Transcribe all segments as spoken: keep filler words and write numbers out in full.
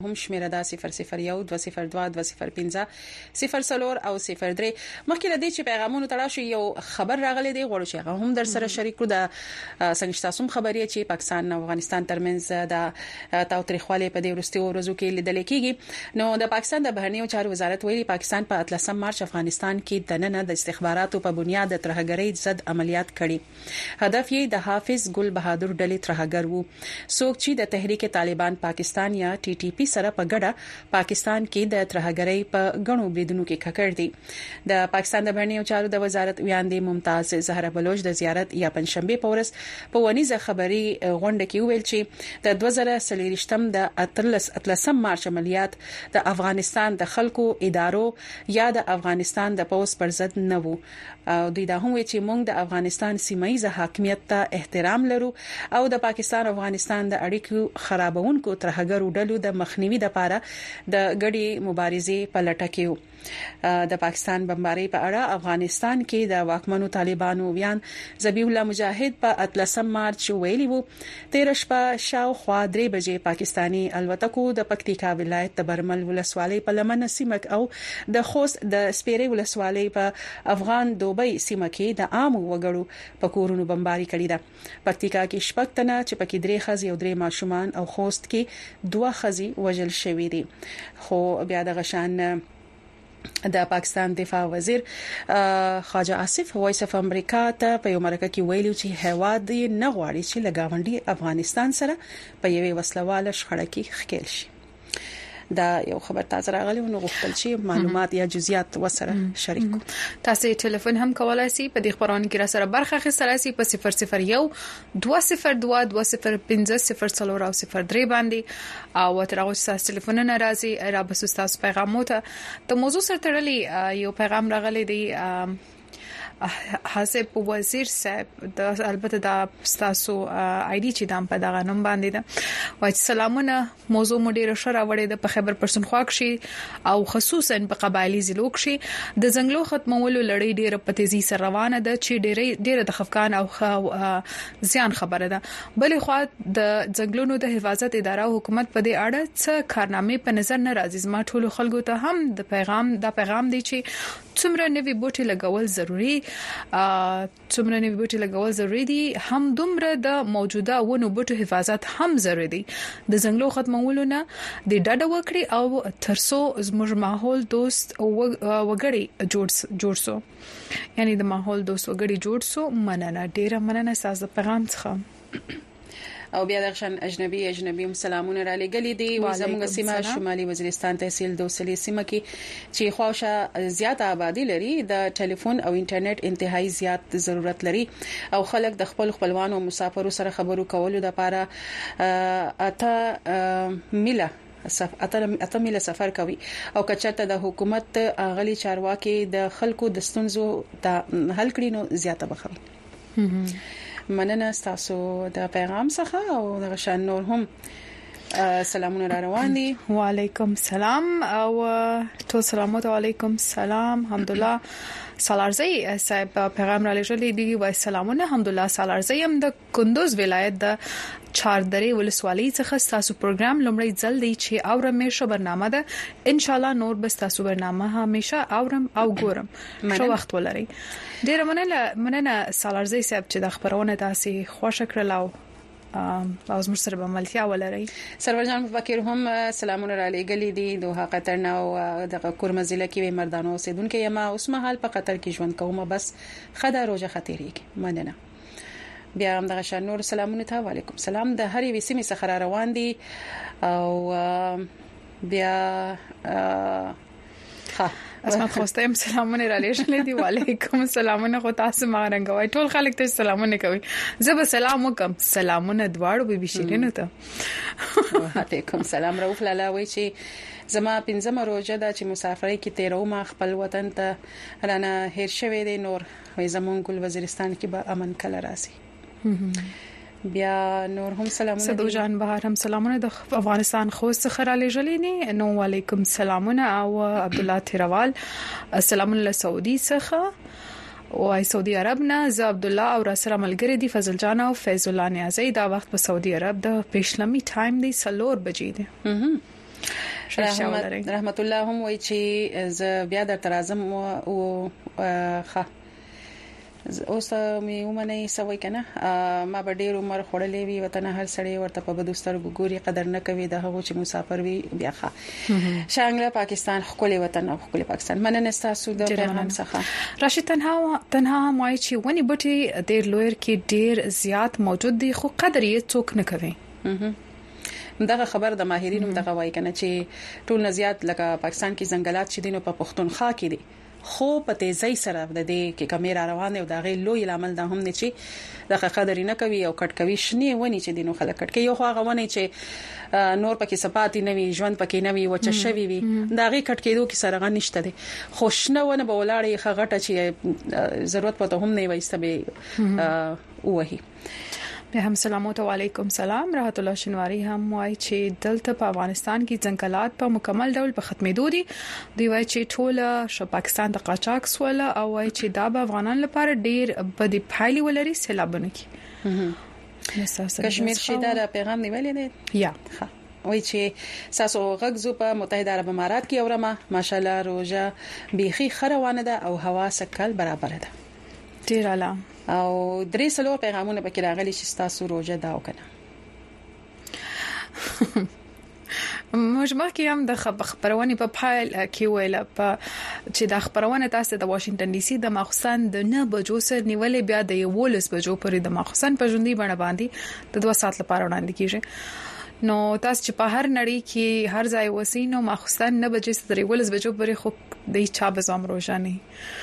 هم شمیره دا صفر صفر یو دو صفر دو دو صفر پنځه صفر څلور او صفر درې. مخکې لدی چې پیغامونو تړاشو یو خبر راغلی دی غوړو چې هغه هم در سره شریک کړو. د څنګه تاسو خبرې چې پاکستان او افغانستان ترمنځ د تاوتریخوالي په دې ورستیو ورځو کې لیدل کېږي. نو د پاکستان د بهرنیو چارو وزارت ویلي پاکستان په اتلسم مارچ افغانستان کې د نن د استخباراتو په بنیاد د ترهګرۍ ضد عملیات کړي. هدف یې د حافظ ګل بهادر ډلې ترهګر وو څوک چې د تحریک طالبان پاکستان یا ټي ټي پی سره په ګډه پاکستان کې د ترهګرۍ په غنو بریدونو کې ککړ دي. د پاکستان د بهرنیو چارو د وزارت ویاندې ممتاز زهرا بلوچ د زیارت یا پنځشنبه په ورځ په ونیزه خبري غونډه کې ویل چې د دوه زره څلورشتم د اتلسم مارچ عملیات د افغانستان د خلکو ادارو یا د افغانستان د پوس پر ضد نه وو. او دوی دا هم وی چې موږ د افغانستان سیمایي حاکمیت ته احترام لرو او د پاکستان او افغانستان د اړیکو خرابونکو ترهګرو ډلو د مخنیوي لپاره د غړي مبارزې په لټه کې وو. د پاکستان بمباري په اړه افغانستان کې د واکمنو طالبانو ویان ذبیح الله مجاهد په اتلسم مارچ ویلي وو تیر شپه شاوخوا درې بجې پاکستانی الوتکو د پکتیکا ولایت د برمل ولسوالۍ په لمن سیمک او د خوست د سپیري ولسوالۍ په افغان دوبۍ سیمه کې د عام وګړو په کورونو بمباري کړې ده. پکتیکا کې شپږ تنه چې پکې درې خزي او درې ماشومان او خوست کې دوه خزي وژل شوې دي. خو بیا د غشان د پاکستان دفاع وزیر خواجه آصف وایس اف امریکا ته په یو مرکه کې ویلي چې هواد نه غواړي چې لګاونډي افغانستان سره په یوې وسلواله شخړه کې ښکېل شي. دا یو خبر تازه راغلی نو غوښتل چې معلومات یا جزئیات وسره شریک کو. تاسو ټلیفون هم کولای شئ په دې خبرونه کې را سره برخه اخیستلای شئ په صفر صفر یو دو صفر دو دو صفر پنځه صفر څلور او صفر درې باندې او تر هغه چې تاسو ټلیفون ناراضي را بس تاسو پیغام ته د موضوع سره تړلي یو پیغام راغلی دی حسب وزیر صاحب د البته د تاسو آی ډي چې دام په دغه نوم باندې ده وای سلامونه موضوع مډیر شره وړي د خبر پرسن خواک شي او خصوصا په قبایلی ضلعو کې د ځنګلو ختمولو لړۍ ډیره په تیزی سره روانه ده چې ډیره ډیره د خفقان او زیان خبره ده. بلې خو د ځنګلونو د حفاظت اداره او حکومت په دې اړه څه کارنامې په نظر نه راځي. ما ټول خلکو ته هم د پیغام دا پیغام دی چې څومره نوي بوټي لګول ضروری څومره نوي بوټي لګول ضروری دي هم دومره د موجوده ونو بوټو حفاظت هم ضروری دي. د ځنګلو ختمولو نه د ډډه وکړي او ترڅو زموږ ماحول دوست وګړي جوړ جوړ سو یعنی د ماحول دوست وګړي جوړ سو. مننه ډیره مننه تاسو پیغام څخه. او بیا د شان اجنبي اجنبي سلامونه را لګلې دي زموږ سیمه شمالي وزیرستان تحصیل دوسلي سیمه کې چې خواشه زیات آبادی لري د ټلیفون او انټرنیټ انتهایی زیات ضرورت لري او خلک د خپل خپلوان او مسافرو سره خبرو کولو لپاره اته میله صف اته میله سفر کوي او کچته د حکومت غلي چارواکي د خلکو د ستونزو د حل کړي نو زیاته بخوي. مننه تاسو د پیغام څخه او د غشان نور هم سلامونه را روان دي. وعلیکم السلام او تو سلامات علیکم السلام الحمدلله. سالارزی صاحب پیغام را لېږلی دی وای سلامونه الحمدلله. سالارزی هم د کندوز ولایت د چاردرې ولسوالۍ څخه تاسو پروګرام لومړی ځل دی چې اورم مې برنامه ده ان شاء الله نور بس تاسو برنامه همیشه اورم او ګورم. شو وخت ولري. ډیر مننه مننه سالارزی صاحب چې د خبرونه تاسو خوښ کړل او او زموږ سره به ملتیا ولري. سرور جان فقیر هم سلامونه را لېږلي دي دوه قطر نه او د کورمزله کې مردانو اوسیدونکو یما اوس مهال په قطر کې ژوند کوم بس خدا روزه خطرېږي. مننه. بیا هم د شان نور سلامونه ته وعلیکم السلام د هرې وسیمې څخه روان دي او بیا ها اسمت خوستم سلامونه را لېږلې دي. وعلیکم السلام خو تاسو ما رنګوي ټول خلک ته سلامونه کوي. زه به سلام وکم سلامونه دواړو به بشیرینو ته. وعلیکم السلام رؤف لالا وای چې زما پنځمه روزه ده چې مسافرۍ کې تیرو ما خپل وطن ته رانه هیر شوی دی نور وای زمون ګل وزیرستان کې به امن کله راسي. بیا نور هم سلامونه صدو جان بهار هم سلامونه د افغانستان خوست څخه را لېږلې دي. نو وعلیکم سلامونه او عبد الله تیروال سلامونه له سعودي څخه او سعودي عرب نه ز عبد الله او راسره ملګری دي فضل جان او فیض الله نیازی دا وخت په سعودي عرب د پېشلمي ټایم دی سلور بجې دي. رحمت الله هم وایي چې ز بیا در ترازم او خه اوس مې ومنه سوي کنه ما به ډیر عمر خړلې وي وطن هر سړی ورته په بدوستر ګوري قدر نه کوي د هغه چې مسافر وي بیا ښه شانګله پاکستان خپل وطن او خپل پاکستان مننه تاسو د پیغام څخه راشد تنها تنها مای چې ونی بټي ډیر لویر کې ډیر زیات موجود دي خو قدر یې څوک نه کوي دغه خبر د ماهرینو دغه وایي کنه چې ټول نزيات لکه پاکستان کې ځنګلات چې دینو په پښتونخوا کې دي خو په تیزی سره د دې کې کیمرا روانه او د غي لوی لامل د هم نه چې د قدر نه کوي او کټ کوي شنی ونی چې دینو خلک کټ کوي یو خو هغه ونی چې نور پکې سپاتی نه وي ژوند پکې نه وي وچ شوی وي دا غي کټ کېدو کې سره نشته دي خوشنه ونه به ولاړې خغټه چې ضرورت پته هم نه وایسته به وਹੀ به هم سلامات و علیکم سلام راحت الله شنواری هم وایي چې دلته په افغانستان کې ځنګلات په مکمل ډول په ختمېدو دي دی وایي چې ټول ش پاکستان د قاچاق سواله او وایي چې دا به افغانان لپاره ډیر بدی پایلې ولري سیلابونه کې کشمیر شي دا پیغام نیولې دی یا وای چې ساسو غږ په متحده عرب امارات کې اورمه ماشاءالله روزه بيخي خروانه ده او هوا سکل برابر ده ډیر اعلی او درې سلو پیغامونه پکې راغلي چې تاسو روزه دا وکنه موږ مخکې هم د خبرونه په فایل کې ویل په چې د خبرونه تاسو د واشنگټن ډي سي د مخصن د نه بجو سر نیولې بیا د یولس بجو پورې د مخصن په ژوندۍ باندې باندې د دوه ساعت لپاره وړاندې کیږي نو تاسو چې په هر نړۍ کې هر ځای وسینو مخصن نه بجې ستري ولس بجو پورې خو د چا بزام روزانه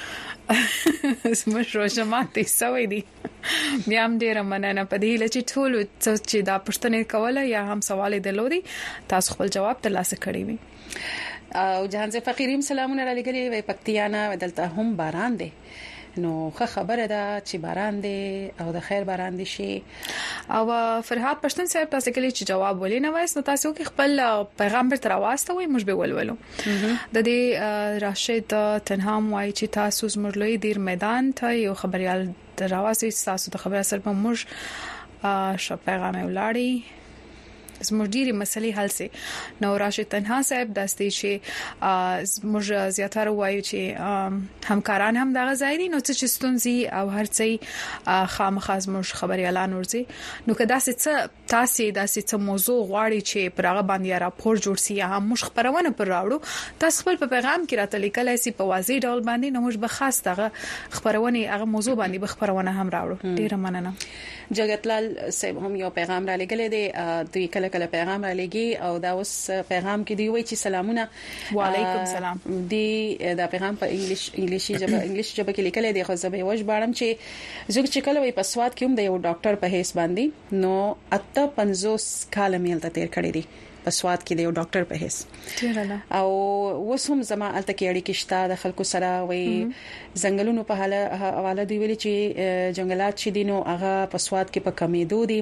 زموږ روزه ماته سوي دي بیا هم ډیر مننه په دې لچې ټول چې دا پښتنه کوله یا هم سوال دلوري تاسو خپل جواب ترلاسه کړی وي او جهان زه فقيریم سلامونه را لګلې وي پکتیانا ودلته هم باران دي نو خه خبره ده چې باران دي او د خیر باران دي شي او فرحات پښتون صاحب تاسو کلی چې جواب ولې نه وایس نو تاسو کې خپل پیغام پر تراواسته وي موږ به ولولو د دې راشد تنها وایي چې تاسو زموږ لوی دیر میدان ته یو خبريال دراواسي تاسو د خبره سره په موږ شو پیغام ولاړی زموږ ډیری مسلې حل سي نو راشد تنها صاحب داستي چې زموږ زیاتره وایي چې همکاران هم دغه ځای دي نو چې ستونزي او هر څه خامخاز موږ خبري اعلان ورسي نو که داسې څه تاسو داسې څه موضوع غواړي چې پرغه باندې راپور جوړ سي یا هم موږ خبرونه پر راوړو تاسو خپل په پیغام کې راته لیکلای سي په واضح ډول باندې نو موږ به خاص دغه خبرونه هغه موضوع باندې به خبرونه هم راوړو ډیره مننه جگتلال صاحب هم یو پیغام را لګلې دی دوی کله کله پیغام را لګي او دا اوس پیغام کې دی وایي چې سلامونه وعلیکم سلام دی دا پیغام په انګلیش انګلیشي ژبه انګلیش ژبه کې لیکل دی خو زه به وښ باړم چې زه چې کله وي په سواد کې هم د یو ډاکټر په هیڅ باندې نو اته پنځوس کال مې تل تیر کړی دی په سواد کې د یو ډاکټر په هیڅ او وسوم زما الته کې اړیکې شته د خلکو سره وي ځنګلونو په حواله دی ویلي چې جنگلات چې دینو هغه په سواد کې په کمیدو دي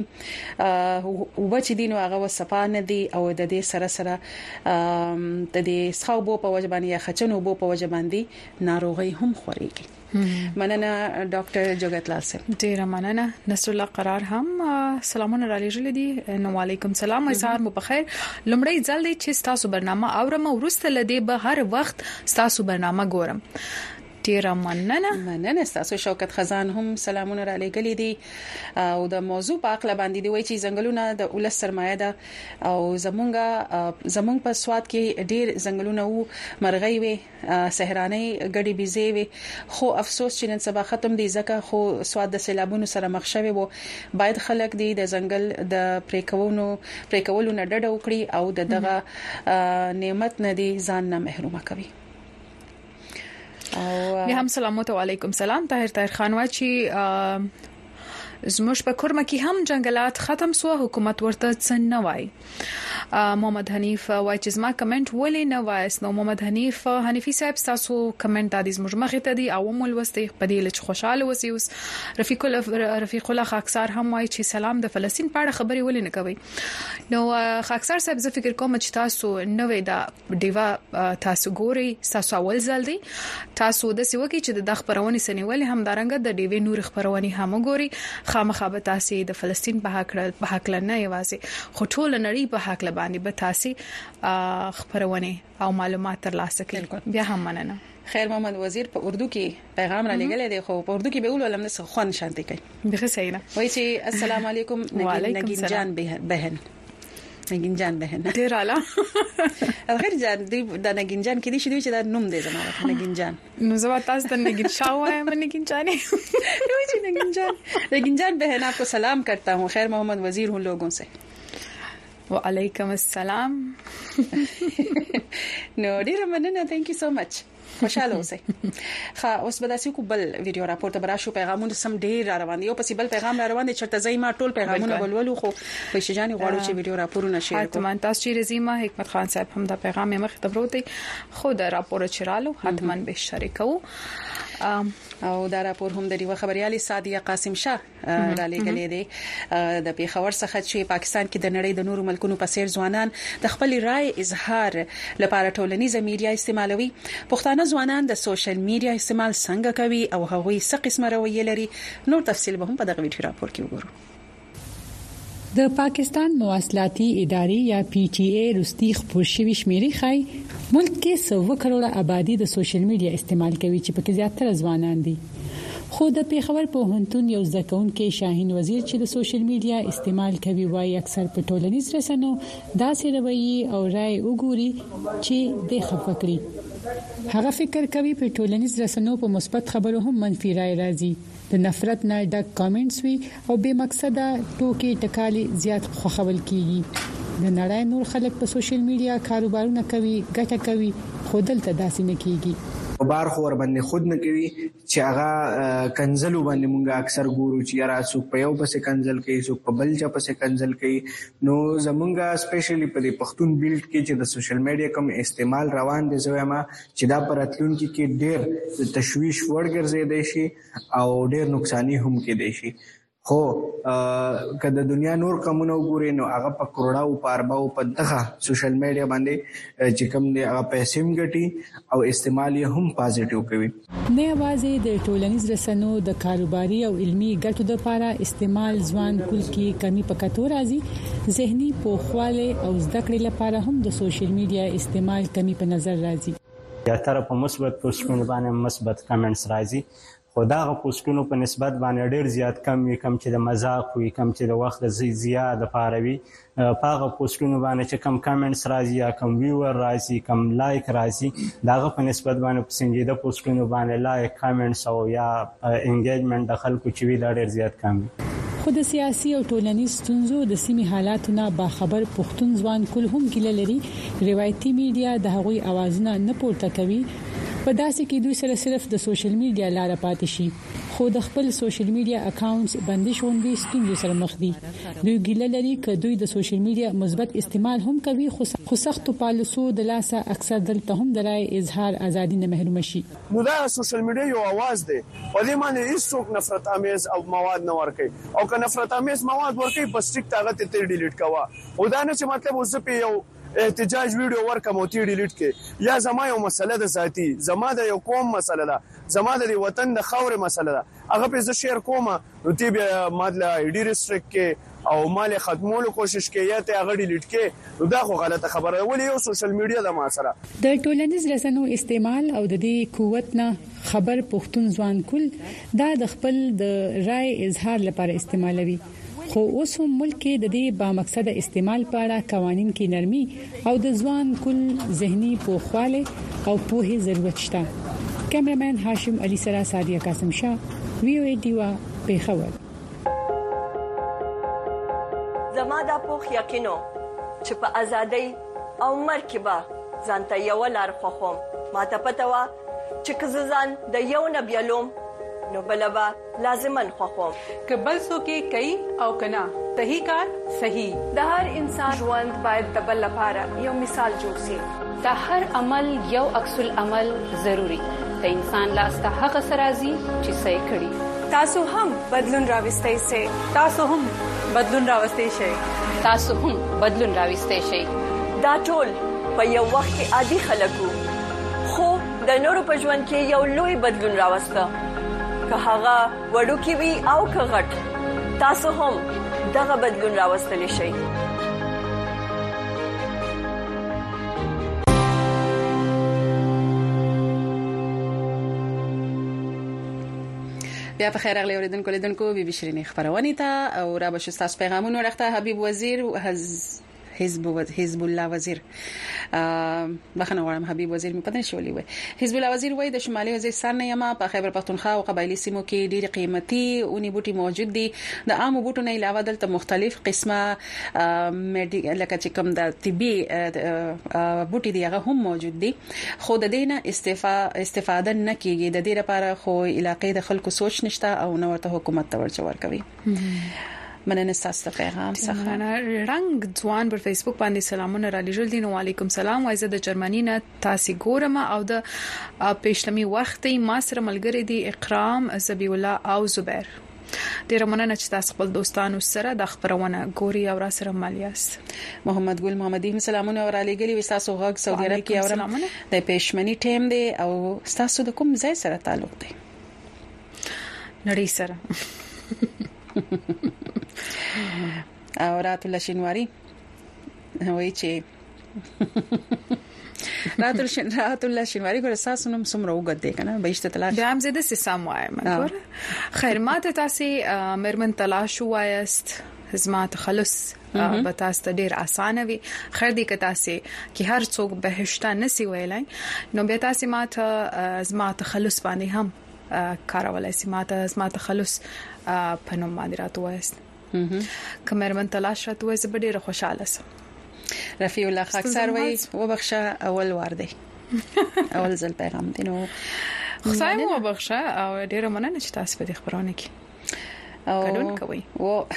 او بچ دینو هغه وسپا نه دي او د دې سره سره د دې ښاوبو په وجبانی یا خچنو بو په وجباندي ناروغي هم خوريږي مننه ډاکټر جگتلال صاحب ډیر مننه نصر الله قرار هم سلامونه را لېږل دي نو علیکم سلام سهار مو بخیر لمړی ځل دی چې تاسو برنامه اورم ورسته لدی به هر وخت تاسو برنامه ګورم ډیر مننه مننه تاسو شوکت خزان هم سلامونه را لېږلې دي او د موضوع په اړه باندې دی وایي چې ځنګلونه د اولس سرمایه ده او زمونږه زمونږ په سواد کې ډیر ځنګلونه وو مرغۍ وي صحراني غړي بيزي وي خو افسوس چې نن سبا ختم دي ځکه خو سواد د سیلابونو سره مخ شوی وو باید خلک دي د ځنګل د پریکونو پریکولو نه ډډه وکړي او دغه نعمت نه دي ځان نه محروم کوي او هم سلامات علیکم سلام طاهر طاهر خان واچی زموږ په کورمه کې هم جنگلات ختم سو حکومت ورته څه نه وای محمد حنیف وای چې زما کمنټ ولې نه وایس نو محمد حنیف حنیفی صاحب تاسو کمنټ د دې زموږ مخه ته دی او مول وستي په دې لچ خوشاله وسی اوس رفیق الله رفیق الله خاکسار هم وای چې سلام د فلسطین په اړه خبري ولې نه کوي نو خاکسار صاحب زه فکر کوم چې تاسو نوې دا دیوا تاسو ګوري تاسو اول ځل دی تاسو د سیوکي چې د خبرونه سنیول هم دارنګ د دیوی نور خبرونه هم ګوري خامخابه تاسو د فلسطین په حق په حق نه یوازې خو ټول نړۍ په حق باندې به تاسو خبرونه او معلومات ترلاسه کړئ. بیا هم مننه. خیر محمد وزیر په اردو کې پیغام را لګل دی، خو په اردو کې به ولولم نه خوان شانتي کوي. به صحیح نه وایي چې السلام علیکم نگین جان بهن نگین جان بهن ډیر اعلی خیر جان دی د نگین جان کې دي چې دا نوم دی زموږ نگین جان نو زما تاسو ته نگین شاه وایم نگین جان وایي چې نگین جان نگین جان بهن आपको सलाम करता हूं. खैर मोहम्मद वजीर हूं लोगों से. वालेकुम अस्सलाम. نو ډیر مننه. ثانک یو سو مچ. خوشاله اوسئ. خا اوس به تاسو کو بل ویډیو راپور ته براشو. پیغامونه سم ډیر را روان دي. یو پسې بل پیغام را روان دي چرته زې ما ټول پیغامونه ولولو، خو په شجاني غواړو چې ویډیو راپورونه شیر کوو. حتما تاسو چې رزيما حکمت خان صاحب هم دا پیغام یې مخ ته وروتي، خو دا راپور چرالو حتما به شریکو. او دا راپور هم د ریو خبريالي سادیه قاسم شاه را لګلې دي د پیښور څخه چې پاکستان کې د نړۍ د نورو ملکونو په څیر ځوانان د خپل رائے اظهار لپاره ټولنیزه میډیا استعمالوي. پښتانه ځوانان د سوشل میډیا استعمال څنګه کوي او هغوی څه قسمه رویه لري، نور تفصیل به هم په دغه ویډیو راپور کې وګورو. د پاکستان مواصلاتي ادارې یا پی ټی ای رستي خبر شوي شمیرې ښایي ملک کې سوه کروڑه آبادی د سوشل میډیا استعمال کوي چې پکې زیاتره ځوانان دي. خو د پیښور پوهنتون یو ځکهونکي شاهین وزیر چې د سوشل میډیا استعمال کوي وايي اکثر په ټولنیز رسنیو داسې رویه او رائے وګوري چې د خفقري هغه فکر کوي په ټولنیز رسنیو په مثبت خبرو هم منفي رائے راځي، د نفرت نه ډک کامنټس وي او بے مقصده ټوکې ټکالي زیات خوښول کیږي. د نړۍ نور خلک په سوشل میډیا کاروبارونه کوي، ګټه کوي، خو دلته داسې نه کیږي. بار خو ور باندې خود نه کوي چې هغه کنزلو باندې مونږه اکثر ګورو چې یاره څوک په یو پسې کنزل کوي، څوک په بل چا پسې کنزل کوي. نو زمونږه سپیشلی په دې پښتون بیلډ کې چې د سوشل میډیا کوم استعمال روان دي زویما چې دا پراتلونکو کې ډېر تشویش وړ ګرځي شي او ډېر نقصانی هم کې دي شي. خو کله د دنیا نور کومونه وګورئ نو هغه په کروڑاو په ارباو په دغه سوشل میډیا باندې چې کوم دی هغه پیسې هم ګټي او استعمال یې هم پازیټیو کوي. نه یوازې د ټولنیز رسنیو د کاروباري او علمي ګټو لپاره استعمال ځوان کول کې کمی پکاتو راځي، ذهني پوخواله او زده کړې لپاره هم د سوشل میډیا استعمال کمی په نظر راځي. یا تر په مثبت پوسټونو باندې مثبت کمنټس راځي، خو دا غو پوسټونو په نسبت باندې ډېر زیات کم وي، کم چې د مزاق وي، کم چې د وخت زیات لپاره وي. پاغه پوسټونو باندې چې کم کمنټس راځي یا کم ویور راځي، کم لایک راځي، داغه په نسبت باندې په سنجیده پوسټونو باندې لایک کمنټس او یا انګیجمنت د خلکو چې وی دا ډېر زیات کم وي. خو د سیاسي او ټولنیز ستونزو د سیمې حالاتونه با خبر پښتون ځوان کول هم ګیله لري. روایتي میډیا د هغوی اوازونه نه پورته کوي، په داسې کې دوی سره صرف د سوشل میډیا لاره پاتې شي، خو د خپل سوشل میډیا اکاونټس بندش وندي ستونزو سره مخ دي. دوی ګیله لري ک دوی د سوشل میډیا مثبت استعمال هم کوي، خو سختو پالیسو د لاسه اکثر دلته هم د رائے اظهار ازادي نه محروم شي. نو دا سوشل میډیا یو आवाज دی او دې باندې هیڅوک نفرت امیز او مواد نه ورکي، او که نفرت امیز مواد ورکي بس ټیک تاغه ته ډیلیټ کوا. او دا نه چې مطلب اوس په یو احتجاج ویډیو ورکم او تی ډیلیټ کې یا زما یو مسله ده ذاتی، زما د یو قوم مسله ده، زما د وطن د خاورې مسله ده، هغه په ز شیر کومه نو تی به ماده ایډی ریسټریکټ کې او مال ختمولو کوشش کې یا ته هغه ډیلیټ کې، نو دا خو غلطه خبره ولې یو سوشل میډیا د ما سره د ټولنیز رسنیو استعمال او د دې قوت نه خبر پښتون ځوان کول دا د خپل د رائے اظهار لپاره استعمالوي. خو اوس هم ملک کې د دې با مقصد استعمال په اړه قوانين کې نرمي او د ځوان کل ذهني پوخواله او پوهه ضرورت شته. کیمرمن هاشم علي سره سادیه قاسم شاه، وی او ای ډیوا پیښور. زما د پوخ یقینو چې په ازادۍ او مرکبه ځانته یو لار خوخم، ماته پته وا چې کززان د یو نبیلوم نو بلبا لازمن خوخم که بل سو کې کوي او کنا صحیح کار صحیح. د هر انسان ژوند باید د بل لپاره یو مثال جوړ شي. د هر عمل یو عکس العمل ضروری. د انسان لاس ته هغه سرازي چې صحیح کړي. تاسو هم بدلون راوستئ سي تاسو هم بدلون راوستئ شئ تاسو هم بدلون راوستئ شئ. دا ټول په یو وخت کې عادي خلکو، خو د نورو په ژوند کې یو لوی بدلون راوسته، که هغه وړوکی وي او که غټ. تاسو هم دغه بدلون راوستلی شئ. بیا په خیر اغلی اوریدونکو لیدونکو بي بي شيرين خبرونه ته او را بشو تاسو پیغامونه ورته حبيب وزیر حزب حزب الله وزیر بخنه غواړم حبيب وزیر می پدې شولې وي حزب الله وزیر وای د شمالي وزیرستان نه یما په خیبر پختونخوا او قبایلی سیمو کې ډېر قیمتي اونې بوټي موجود دي د عام بوټو نه علاوه دلته مختلف قسمه لکه چې کوم د طبي بوټي دی هغه هم موجود دي خو د دینه استفاده استفاده نه کیږي د دې لپاره خو علاقې د خلکو سوچ نشته او نو ورته حکومت تورچ ورکوي مننه تاسو ته پیغام څخه رنگ ځوان پر فیسبوک باندې سلامونه را لېږل دي. وعلیکم سلام وایزه د جرمنی نه تاسو ګورم او د پېشلمي وخت ما سره ملګری دي اکرام زبی الله او زبیر. ډیر مننه چې تاسو خپل دوستانو سره د خبرونه ګوري او را سره مالیاست. محمد ګل محمدي سلامونه را لېږلي و تاسو غږ سعودي عرب کې اورم د پېشمنی ټیم دی او تاسو د کوم ځای سره تعلق دی؟ نړۍ سره. او رات الله شینواری وای چې رات الله رات الله شینواری ګور اساس نوم سمره وګد دی کنه بهشته تلاش بیا هم زده سم وایم ګور خیر ماته تاسو مرمن تلاش وایست زما تخلص به تاسو ډیر اسانه وي خیر دې که تاسو کې هر څوک بهشته نسی ویلای نو به تاسو ماته زما تخلص باندې هم کارولای سي ماته زما تخلص په نوم باندې راتوایست کمرمن تلاش راتوي زه ډیره خوشاله سم. رفیع الله خاکسار وای وبخښه اول وار دی اول ځل پیغام دی نو خدای مو وبخښه او ډیره مننه چې تاسو په دې خبرونه کې ګډون کوي. و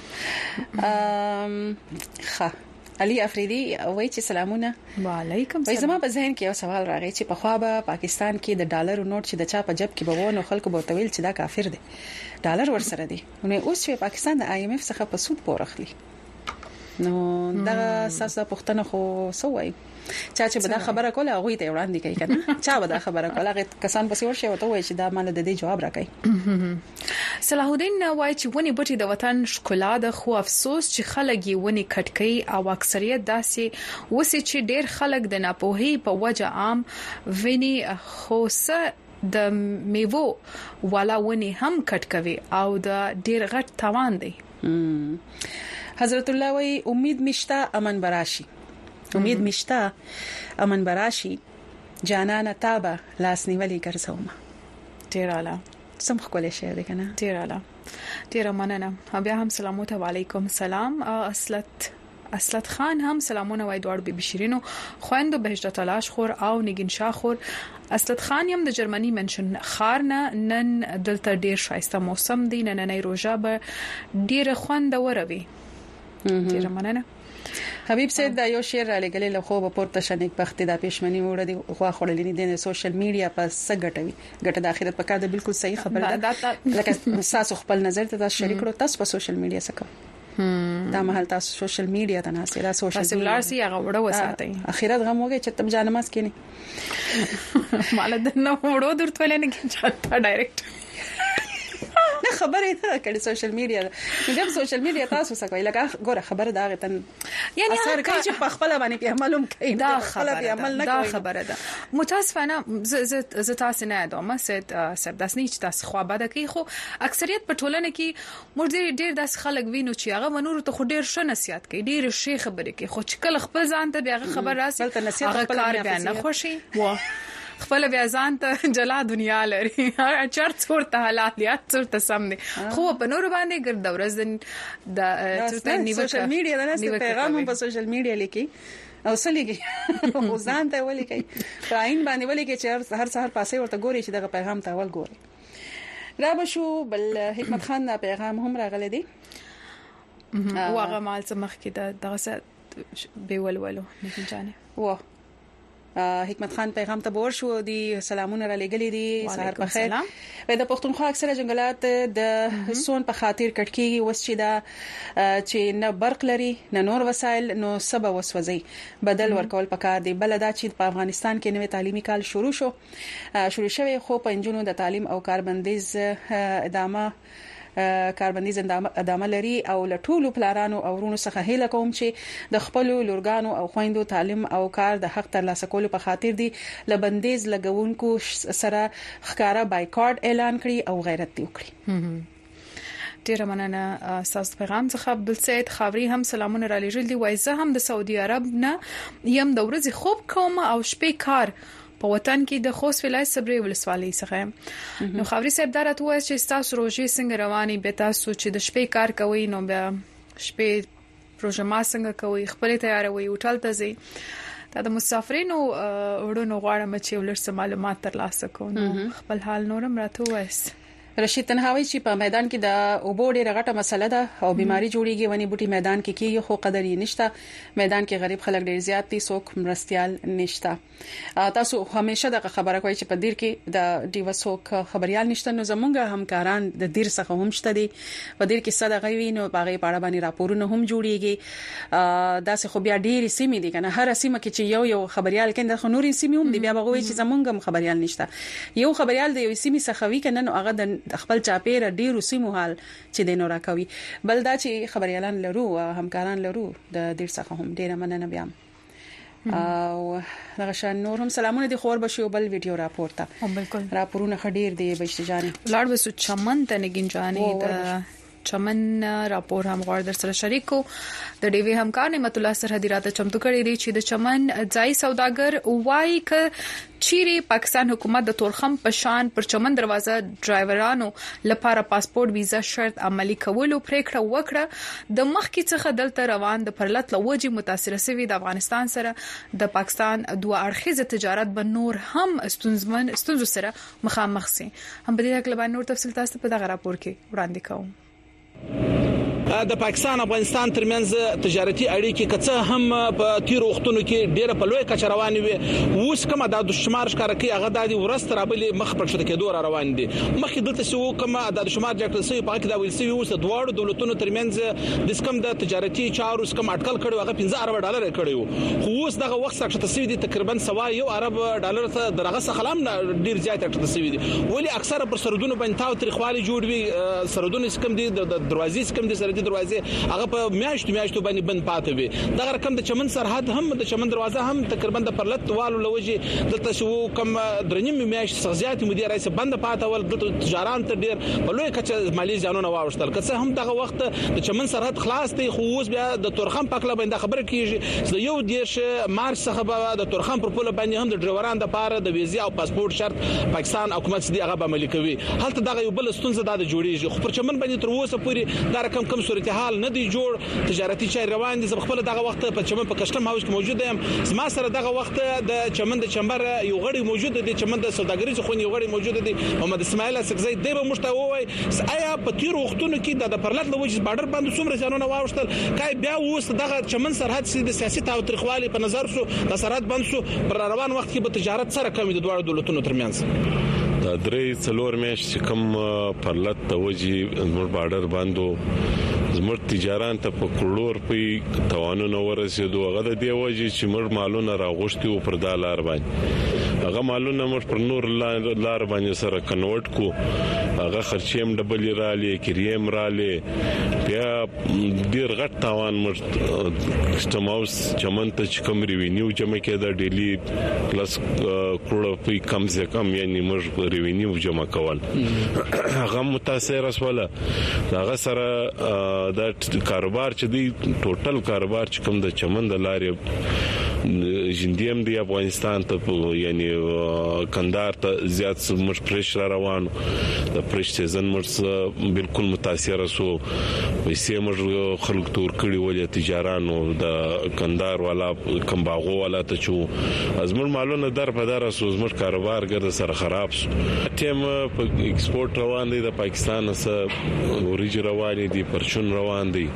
ام ښه علي افریدي وای چې سلامونه. وعلیکم السلام. زما په ذهن کې یو سوال راغی چې په خوا به پاکستان کې د ډالر نوٹ چې د چا په جب کې به وونه خلکو به تویل چې دا کافر دی ډالر ورسره دی نو اوس چې پاکستان د آی ایم اف څخه په سود پورخلی نو دا اساسه پښتنه خو سوای چا چې به دا خبره کوله هغه ته وړاندې کوي کنه چا به دا خبره کوله هغه کسان پسې ورشه وته وای چې دا مال د دې جواب راکړي. صلاح الدین وای چې ونی بوټي د وطن ښکلا د خو افسوس چې خلک یې ونی کټکي او اکثریت داسې وسی چې ډیر خلک د ناپوهي په وجه عام ویني خوسه د میوو والا ونی هم کټکوي او د ډیر غټ توان دی. حضرت الله وای امید مشتا امن براشي امید مشتا امن براشي جانانه تابه لاس نیولې ګرځوم. ډیر اعلی سم خپل شعر دی کنه ډیر اعلی ډیر مننه. بیا هم سلامونه وعلیکم سلام. اصلت اصلت خان هم سلامونه وای دوړ بي بي شيرینو خويندو بهشت تلاش خور او نگین شاه خور. اصلت خان هم د جرمنی منشن خار نه نن دلته ډیر شایسته موسم دی نن نه روزه به ډیر خوند وروي. ډیر مننه. حبیب سید دا یو شعر را لګلې له خو په پورته شنیک بخت د پېشمنی وړه دی خو خړلې نه د سوشل میډیا په سګټوي ګټه د اخرت په کار د بالکل صحیح خبره ده لکه تاسو خپل نظر ته تاسو شریک کړو تاسو په سوشل میډیا سره دا مهال تاسو سوشل میډیا ته ناسي دا سوشل تاسو لارسي هغه وړه وساتئ اخرت غم وګي چې تم جانماز کینی مال د نو وړو درته ولنه کې چاته ډایرکټ نه خبره ده کړي سوشل میډیا نو جب سوشل میډیا تاسو څه کوي لکه ګوره خبره دا غتن یعنی اثر کوي چې په خپل باندې په عملوم کوي دا خبره ده دا خبره ده متاسفانه ز ز تاسو نه ادمه سید سب داس نه چې تاسو خو بده کوي خو اکثریت په ټولنه کې موږ ډیر داس خلک وینو چې هغه ونور ته خو ډیر ښه نصيحت کوي ډیر شي خبره کوي خو چې کله خپل ځان ته بیا خبر راسي هغه کار بیان نه خوشي و خپل بیا ځان ته جلا دنیا لري چر څورته حالات یا څورته سم دي خو په نور باندې ګرد ورځ د څورته نیو سوشل میډیا د ناس پیغام په سوشل میډیا لیکي او سلیږي او ځان ته ولي کوي پراین باندې ولي کې چې هر سحر پاسه ورته ګوري چې دغه پیغام ته ول ګوري. را بشو بل حکمت خان دا پیغام هم راغلی دی واغه مال سمخ کې دغه څه به ولولو نه جانه و حکمت خان پیغام ته بور شو دی سلامونه را لګلې دي سحر په خیر. په د پښتونخوا اکثره جنگلات د سون په خاطر کټکیږي وس چې دا چې نه برق لري نه نور وسایل نو سبب وسوځي بدل ورکول پکار دی. بل دا چې په افغانستان کې نوې تعلیمي کال شروع شو شروع شوی خو په انجونو د تعلیم او کاربندیز ادامه کاربندیز ادامه لري او له ټولو پلارانو او ورونو څخه هیله کوم چې د خپل لورګانو او خويندو تعلیم او کار د حق ترلاسه کولو په خاطر دي لبندیز لګونکو سره ښکارا بایکاټ اعلان کړي او غیرت دی وکړي. ډیره مننه تاسو پیغام څخه. عبدالسید خاوري هم سلامونه را لېږل دي. وای زه هم د سعودي عرب نه یم د ورځې خوب کوم او شپې کار په وطن کې د خوست ولایت صبري ولسوالۍ څخه. نو خاوري صاحب دا راته وایي چې تاسو روزي څنګه رواني به تاسو چې د شپې کار کوي نو بیا شپې پروژه څنګه کوي خپل تیاروي هوټل ته ځي دا د مسافرینو وړونو غواړم چې ولر معلومات ترلاسه کوم خپل حال نورم راته وایي. رشید تنهاوی چې په میدان کې د اوبو ډیره غټه مسله ده او بیماری جوړیږي ونی بوټي میدان کې کیږي خو قدر یې نشته. میدان کې غریب خلک ډیر زیات دي څوک مرستيال نشته. تاسو همیشه د خبره کوي چې په دیر کې د ډیو څوک خبريال نشته نو زمونږ همکاران د دیر څخه هم شته دي په دیر کې صدقه وی نو باغې پاړه باندې راپورونه هم جوړیږي. دا څه خو بیا ډیر سیمې دي کنه هر سیمه کې چې یو یو خبريال کېند خو نورې سیمې هم دي بیا بغوي چې زمونږ هم خبريال نشته. یو خبريال د یو سیمې څخه وی کنه نو هغه د خپل چاپیره ډیرو سیمو حال چې د نورا کوي بل دا چې خبريالان لرو همکاران لرو د ډیر څخه هم ډیره مننه بیا او دغه شان نور هم سلامونه دي خور بشو بل ویډیو راپور ته بالکل راپورونه خډیر دی بشجاني لاړ وسو چمن ته نګین جاني د چمن راپور هم غوړ در سره شریکو د ډیوی همکار نعمت الله سرحدي راته چمتو کړی دی چې د چمن ځای سوداګر وای ک چيري پاکستان حکومت د تورخم په شان پر چمن دروازه ډرایورانو لپاره پاسپورت ویزا شرط عملی کولو پریکړه وکړه د مخکې څخه دلته روان د پرلط لوجي متاثر شوی د افغانستان سره د پاکستان دوه اړخیزه تجارت به نور هم استونزمن استونزو سره مخامخ سي. هم په دې اړه نور تفصیل تاسو په دغه راپور کې وړاندې کوم. د پاکستان افغانستان ترمنځ تجارتي اړیکې کڅه هم په تیر وختونو کې ډېر په لوی کچ روانې وي اوس کومه د شمار ښکار کوي هغه د ورست رابلې مخ پر شته کېدو روان دي مخکې دلته سو کومه د شمار جګړه سوي په کې دا ویل سوي اوس د دوه دولتونو ترمنځ د سکم د تجارتي چارو سکم اټکل کړي هغه پنځه ارب ډالر کړي خو اوس دغه وخت څخه سوي دي تقریبا سوا یو ارب ډالر ته دغه څخلام ډیر زیات اټکل سوي دي ولی اکثره پر سرودونو باندې تاو تاریخوالي جوړ وي سرودونو سکم دي د دروازې سکم دي سره دروازې هغه په میاشتو میاشتو باندې بند پاتې وي دا رقم د چمن سرحد هم د چمن دروازه هم تقریبا د پرلط والو لوجي دلته شو کم درنیم میاشت سغزيات مدیر رئیس بند پاتې ول د تجاران ته ډیر په لوی کچه مالی ځانونه واوښتل کڅه هم دغه وخت د چمن سرحد خلاص دی خو اوس بیا د تورخم پکله باندې خبره کیږي د یو دیش مارچ څخه به د تورخم پر پوله باندې هم د ډرایورانو د پاره د ویزا او پاسپورت شرط پاکستان حکومت دی هغه به عملي کوي هلته دغه یو بل ستونزه د جوړیږي خو پر چمن باندې تر اوسه پورې دا رقم کم صورتحال نه دی جوړ تجارتي چارې روان دي زه خپل دغه وخت په چمن په کسٹم هاوس کې موجود یم زما سره دغه وخت د چمن د چمبر یو غړي موجود دي چمن د سوداګریز خو یو غړي موجود دي محمد اسماعیل سکزی دی به مشته وای آیا په تیر وختونو کې د پرلط لوجي بارډر باندې څومره ځانونه واوښتل کای بیا اوس دغه چمن سرحد سي د سیاسي تاوتریخوالي په نظر سو د سرحد باندې سو پر روان وخت کې به تجارت سره کمی د دوه دولتونو ترمنځ دا درې څلور میاشتې چې کوم پرلط ته وځي زموږ بارډر باندې زموږ تجاران ته په کروڑ روپۍ توانونه ورسېدو هغه د دې وجې چې موږ مالونه راغوښتي وو پر دا لار باندې هغه مالونه موږ پر نور لار باندې سره کنورټ کو هغه خرچې هم ډبلې رالې کریم رالې بیا ډېر غټ تاوان موږ کسټم هاوس چمن ته چې کوم ریوینیو جمع کېده ډیلی پلس کروڑ روپۍ کم سے کم یعنی موږ ریوینیو جمع کول هغه متاثر اسوله هغه سره د کاروبار چې دی ټوټل کاروبار چې کوم د چمن د لارې جندیم دی افغانستان ته یعنی کندهار ته زیات مش پرش را روان د پرش سیزن مش بالکل متاثر سو پیسې مش خلک تور کړي ولې تجارانو د کندهار والا کم باغو والا ته چو ازمر مالونه در په در سو زمر کاروبار ګر سره خراب سو تیم په ایکسپورت روان دي د پاکستان سره اوریج روان دي پرچون روان دي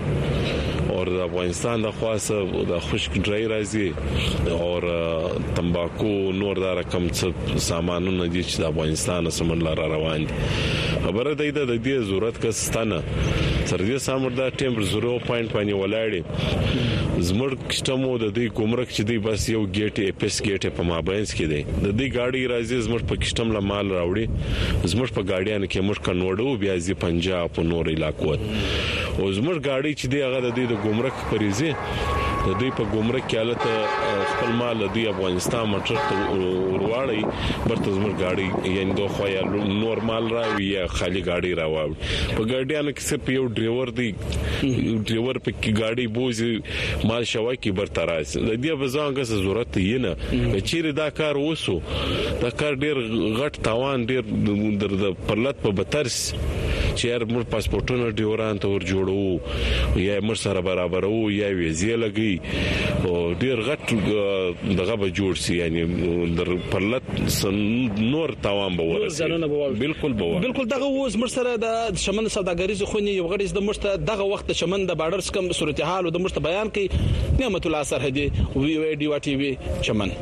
اور د افغانستان د خاصه د خشک ډرای راځي اور تمباکو نور دا رقم څه سامانونه دي چې د افغانستان سره لار روان دي خبره ده د دې ضرورت کستانه تر دې سمر دا ټیم زیرو پوینټ باندې ولاړې زموږ کسټمو د دې ګمرک چې دی بس یو ګیټ اپس ګیټ په مابینس کې دی د دې گاډي راځي زموږ په کسټم لا مال راوړي زموږ په گاډیانو کې موږ کنوړو بیا ځي پنجاب په نور علاقو او زموږ گاډي چې دی هغه د دې د ګمرک پریزي د دې په ګمرک کې حالت خپل مال د افغانستان موټر ته ورواړي برته زموږ گاډي یعنی دوه خو یا نورمال راوي یا خالي گاډي راوړي په ګاډیانو کې صرف یو ډرایور دی ډرایور په کې گاډي بوزي مال شوای کې برته راځي د دې په ځان کې ضرورت یې نه چیرې دا کار وسو دا کار ډیر غټ تاوان ډیر د پرلط په بترس چې هر مر پاسپورتونه ډیوران ته ور جوړو یا مر سره برابرو یا ویزه لګي او ډیر غټ دغه به جوړ سي یعنی در پرلط نور تاوان به ورسي بالکل به بالکل دغه وز مر سره د شمن سوداګریز خونی یو غړي د مرسته دغه وخت شمن د بارډرز کم صورتحال او د مرسته بیان کوي نعمت الله سرحدي وی وی ډی وا ټي وی شمن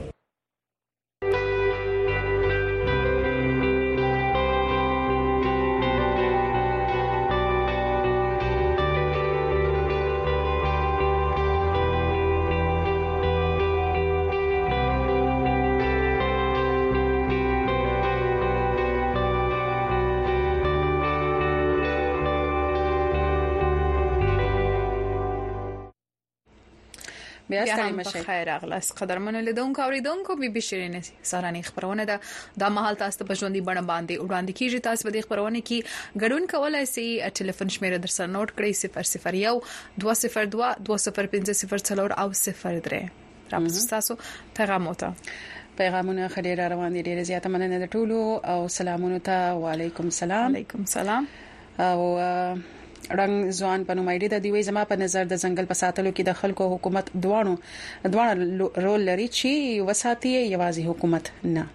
بیا ستاسو په خیر اغلاس قدرمنو لیدونکو اوریدونکو بي بي شيرين سهارني خبرونه ده د مهال تاسو په ژوندۍ بڼه باندې وړاندې کیږي تاسو په خبرونه کې ګډون کولای شئ ټلیفون شمیره در سره نوٹ کړئ صفر صفر یو دوه صفر دوه دوه صفر پنځه صفر څلور او صفر درې راپس تاسو پیغاموته پیغامونه خډيره روان دي ډیره زیاته مننه د ټولو او سلامونه ته وعليكم السلام وعليكم السلام او رنګ ځوان په نومایډي د دیوي زما په نظر د ځنګل په ساتلو کې د خلکو حکومت دوانو دوانو رول لري چې وساتي یوازې حکومت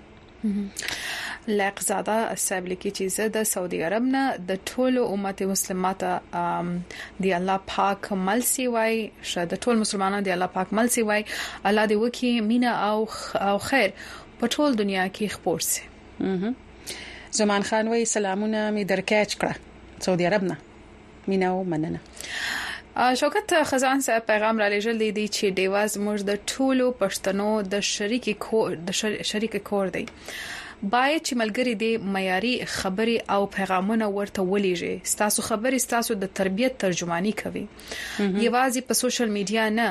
نه لایق زاده صاحب لیکي چې د سعودي عرب نه د ټولو امت مسلمانات دی الله پاک ملسي وای شه د ټول مسلمانانو دی الله پاک ملسي وای الله دې وکي مینا او او خیر په ټول دنیا کې خپور سي زمان خان وای سلامونه می درکاچ کړه سعودي عرب نه میناو مننه شوکت خزان صاحب پیغام را لېږل دی چې دیواز موږ د ټولو پښتنو د شریک کور د شریک کور دی باید چې ملګری دی معیاري خبري او پیغامونه ورته ولېږي ستاسو خبري ستاسو د تربيت ترجمانی کوي یوازې په سوشل میډیا نه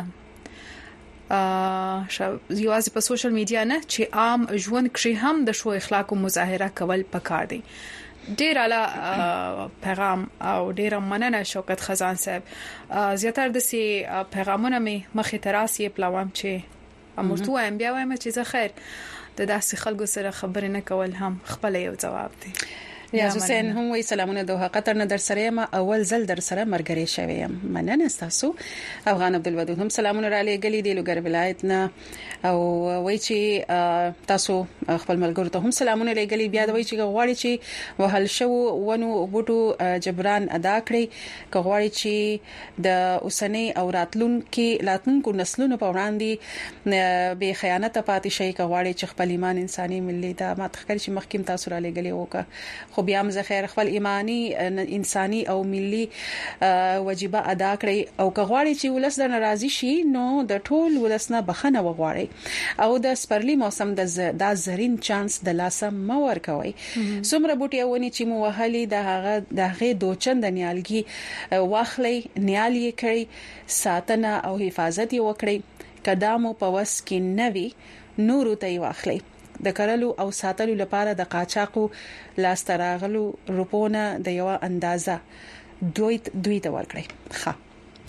ا یوازې په سوشل میډیا نه چې عام ژوند کې هم د شو اخلاق او مظاهره کول پکار دی ډیر اعلی پیغام او ډیر مننه شوکت خزان صاحب زیاتره د سي پیغامونه می مخې تراسي پلاوام چې امرتو ام بیا وایم چې زه خیر د داسې خلکو سره خبرې نه کول هم خپل یو جواب دی ریاض حسین هم وی سلامونه دوه قطر نه در سره ما اول ځل در سره مرګري شویم مننه تاسو افغان عبدالودود هم سلامونه را لېګلې دی لوګر ولایت نه او وای چې تاسو خپل ملګرو ته هم سلامونه لېګلې بیا دوی چې غواړي چې وهل شو ونو بوټو جبران ادا کړی غواړي چې د اوسنۍ او راتلونکو راتلونکو نسلونو په وړاندې به خیانت پاتې شي غواړي چې خپل ایمان انساني ملي دا ماته خبرې چې مخکیم تاسو را لېګلې وکړه خو بیا هم خیر خپل ایمانی انساني او ملي واجبہ ادا کړی او کغواړي چې ولس د ناراضي شي نو د ټول ولسنه بخنه وغواړي او د سپرلی موسم د د زرین چانس د لاسه مور کوي څومره بوټي ونی چې مو وهلي د هغه دغه دوچند نیالګي واخلي نیالي کړی ساتنه او حفاظت وکړي قدمو په وس کې نوي نورو ته واخلي د کرلو او ساتلو لپاره د قاچاقو لاستراغلو روپونه د یو اندازه دوی دوی ته ورکړي ښه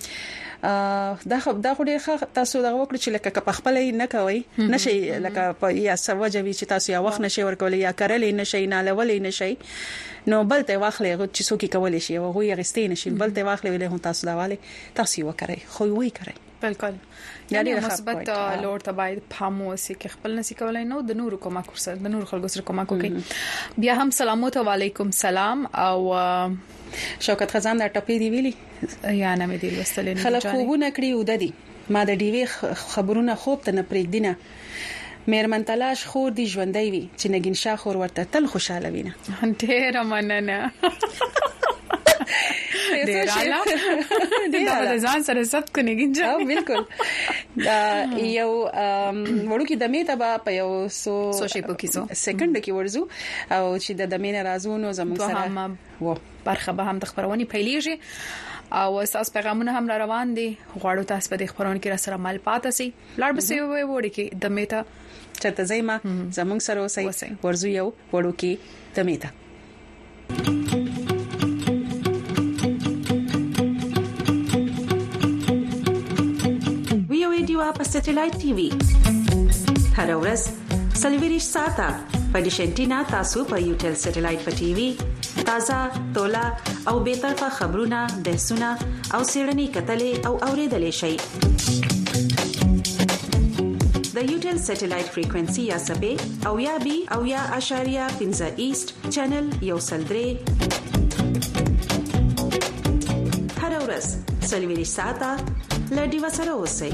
دا خو دا خو ډېر تاسو دا وکړئ چې لکه په خپل نه کوي نشي لکه په یا سوجوي چې تاسو یا وخت نشي ورکول یا کړلې نشي نالولې نشي نو بل ته واخلې چې څوک کولای شي او هغه غستې نشي بل ته واخلې ولې هم تاسو دا والي تاسو وکړئ خو وی کړئ بالکل یعنی مثبت لور ته باید پاموسي کې خپل نسی کولای نو د نور کومه کورسه د نور خلکو سره کومه کوي بیا هم سلامات و علیکم سلام او شوکت خزان دا ټپی دی ویلي یا نه مې دی وستلې خلک خوبونه کړی و د دې ما د ډیوی خبرونه خوب ته نه پرېږدینه مېرمن تلاش خور دی ژوندۍ وي چې نګین شاه خور ورته تل خوشاله وینه ډېر مننه ډیر اعلی دا ځان سره ثبت کړئ او بالکل یو وړو کې د میته په یو سو سوشي پوکیسو سکند کې ورزو او چې د دمینه رازونو زموږ سره و برخه به هم د خبرونې پیلېږي او اساس پیغامونه هم روان دي غواړو تاسو په دې خبرونه کې را سره مال پاتې سي لړ به سي وړي کې د میته چته زېما زموږ سره اوسئ ورزو یو وړو کې د میته په سټلایټ ټي وي هر ورځ سلویریش ساته په ډیشنټینا تاسو په یوټل سټلایټ په ټي وي تازه تولا او به طرفه خبرونه بحثونه او سیړنی کتلې او اوریدلې شي د یوټل سټلایټ فریکوئنسي یا سبې او یا بي او یا اشاریه پنځه ایست چینل یو سلدري هر ورځ سلویریش ساته لډي وسره اوسئ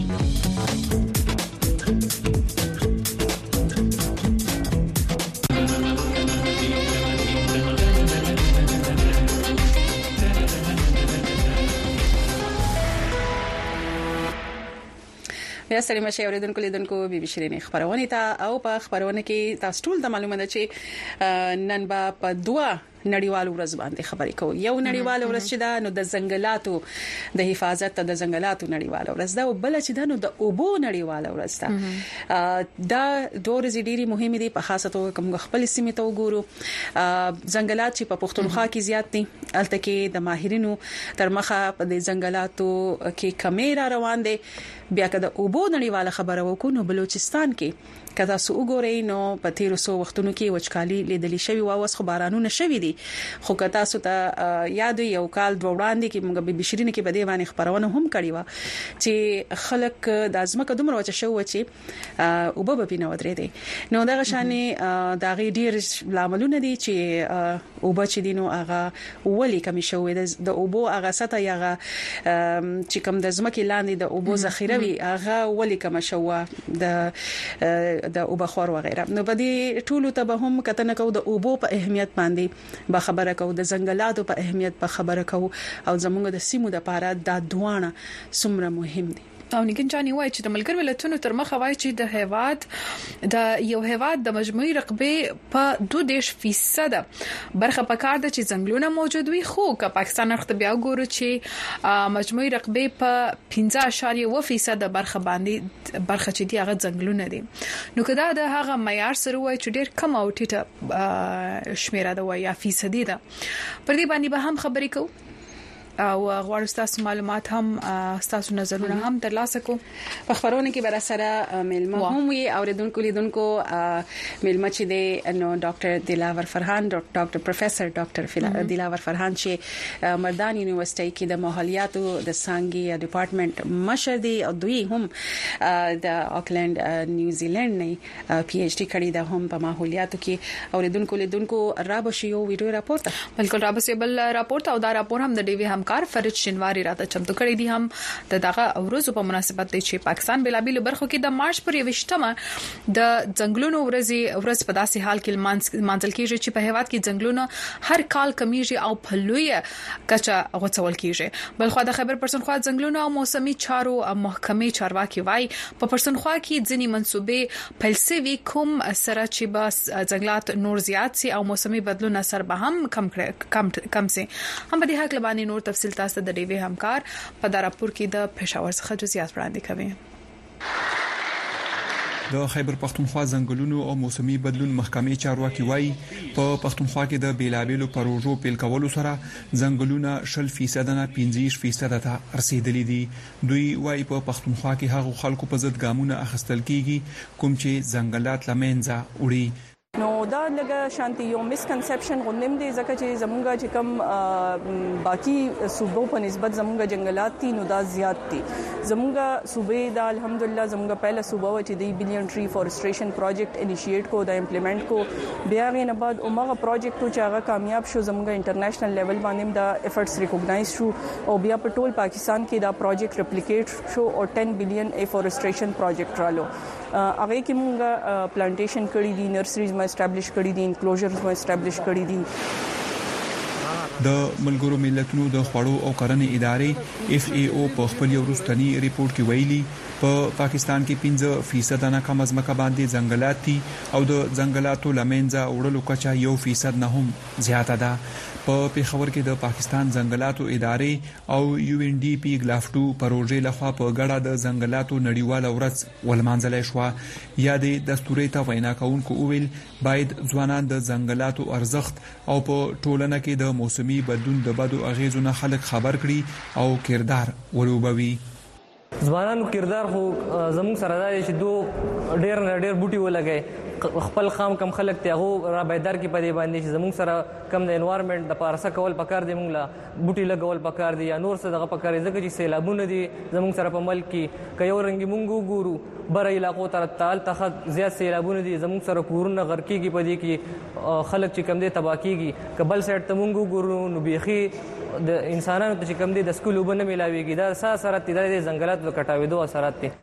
بیا سره مشه اوریدونکو لیدونکو بي بي شيرين خبرونه ته او په خبرونه کې تاسو ټول د معلومه ده چې نن با په دوا نړیوال ورځ باندې خبرې کوو یو نړیوال ورځ چې دا نو د ځنګلاتو د حفاظت د ځنګلاتو نړیوال ورځ دا او بل چې دا نو د اوبو نړیوال ورځ ده دا دور زیډيري مهمه دي په خاصه توګه کوم خپل سیمه ته وګورو ځنګلات چې په پښتونخوا کې زیات دي الته کې د ماهرینو تر مخه په د ځنګلاتو کې کمیره روان دي بیا کده اوبو نړیوال خبره وکړو بلوچستان کې کدا سو وګورئ نو په تیر سو وختونو کې وچکالي لیدلې شوی او اوس خبرانونه شوی دي خو کدا سو ته یاد یو کال دوه وړاندې کې موږ به بشرینه کې بده باندې خبرونه هم کړی و چې خلک د ازمکه دومره وچ شو چې او به بینه ودرې دي نو دغه شانې د غي ډیر لاملونه دي چې او به چې دینو هغه ولي کمی شوی د اوبو هغه سطح یغه چې کوم د ازمکه لاندې د اوبو ذخیره وي هغه ولي کم شوه د د اوبخور وغیرہ نو بدی ټولو ته به هم کتنه کو د اوبو په اهمیت باندې به خبره کو د ځنګلاتو په اهمیت په خبره کو او زموږ د سیمو د پاره د دوانه څومره مهم دي او نګین جاني وای چې د ملګر ولایتونو تر مخه وای چې د هیواد د یو هیواد د مجموعي رقبه په دوه دیش فیصد برخه پکار ده چې ځنګلونه موجود وي خو که پاکستان وخت بیا ګورو چې مجموعي رقبه په پنځه اعشاریه اووه فیصد برخه باندې برخه چې دی هغه ځنګلونه دي نو کدا د هغه معیار سره وای چې ډیر کم او ټیټه شمیره ده وای یا فیصدي ده پر دې باندې به هم خبرې کوو او غواړم تاسو معلومات هم تاسو نظرونه هم ترلاسه کو په خبرونه کې بر سره ملما هم وي اوریدونکو لیدونکو ملما چې دی نو ډاکټر دلاور فرحان ډاکټر پروفیسور ډاکټر دلاور فرحان چې مردان یونیورسيټي کې د ماحولیاتو د سانګي ډپارټمنټ مشر دی او دوی هم د آکلند نیوزیلند نه پی ایچ ډي کړی د هم په ماحولیاتو کې اوریدونکو لیدونکو رابشيو ویډیو راپورټ بالکل رابشي بل راپورټ او دا راپور هم د ډي وی هم کار فرج شنواری راته چمتو کړی دي هم د دغه ورځو په مناسبت دی چې پاکستان بلابل برخو کې د مارچ پر یوشتمه د ځنګلونو ورځي ورځ په داسې حال کې مانځل کیږي چې په هیواد کې ځنګلونه هر کال کمیږي او په لوی کچا غوڅول کیږي بلخو د خبر پرسنخوا ځنګلونو او موسمي چارو محکمې چارواکي وای په پرسنخوا کې ځینی منسوبې فلسفي کوم سره چې بس ځنګلات نور زیات سي او موسمي بدلون اثر به هم کم کم کم سي هم په دې حق لبانې نور تفصیل تاسو د ډیوی همکار په دراپور کې د پېښور څخه جزئیات وړاندې کوي د خیبر پختونخوا ځنګلونو او موسمي بدلون محکمې چارواکي وایي په پختونخوا کې د بیلابېلو پروژو پیل کولو سره ځنګلونه شل فیصد نه پنځه فیصد ته رسیدلي دي دوی وایي په پختونخوا کې هغه خلکو په ضد ګامونه اخیستل کیږي کوم چې ځنګلات لمنځه وړي نو دا لګه شانتي یو مسکنسپشن غونډم دي ځکه چې زمونږه چې کم باقی صوبو په نسبت زمونږه جنگلات دي نو دا زیات دي زمونږه صوبې دا الحمدلله زمونږه پهله صوبه و چې د بلین ټری فورستریشن پروجیکټ انیشیټ کو دا امپلیمنٹ کو بیا غي نه بعد اومغه پروجیکټ چې هغه کامیاب شو زمونږه انټرنیشنل لیول باندې دا ایفورټس ریکګنایز شو او بیا په ټول پاکستان کې دا پروجیکټ ریپلیکیټ شو او ټن بلین افورستریشن پروجیکټ رالو هغه کې مونږه پلانټیشن کړی دي نرسریز ما اسټابلیش کړی دي انکلوجرز ما اسټابلیش کړی دي د ملګرو ملتونو د خوړو او کرنې ادارې اف ای او په خپل ورستنی ریپورت کې ویلي په پا پاکستان کې پنځه فیصد نه کم از مکه باندې ځنګلات دي او د ځنګلاتو لمنځه وړلو کچا یو فیصد نه هم زیاته ده. په پیښور کې د پاکستان ځنګلاتو ادارې او یو ان ډي پی ګلافټو پروژې لخوا په ګډه د ځنګلاتو نړیواله ورځ ولمانځل شو. یا د دستوري ته وینا کوونکو ویل باید ځوانان د ځنګلاتو ارزښت او په ټولنه کې د موسمي بدلون د بدو اغیزو نه خلک خبر کړي او کردار ولوبوي. ځوانانو کردار خو زموږ سره دا چې دو ډیر ډیر بوټي ولګي خپل خام کم خلک ته هغه را بیدار کې پدې باندې چې زموږ سره کم د انوایرنمنت د پارسه کول پکار دی موږ لا بوټي لګول پکار دی یا نور څه دغه پکار دی ځکه چې سیلابونه دي زموږ سره په ملک کې کيو رنګي مونږ ګورو بر علاقو تر تال تخت زیات سیلابونه دي زموږ سره کورونه غرقيږي پدې کې خلک چې کم دي تباہ کیږي قبل سایت ته مونږ ګورو نو بيخي د انسانانو ته چې کم دي د سکول وبنه ملاويږي دا سره تیرې د ځنګلات د کټاوېدو اثرات دي.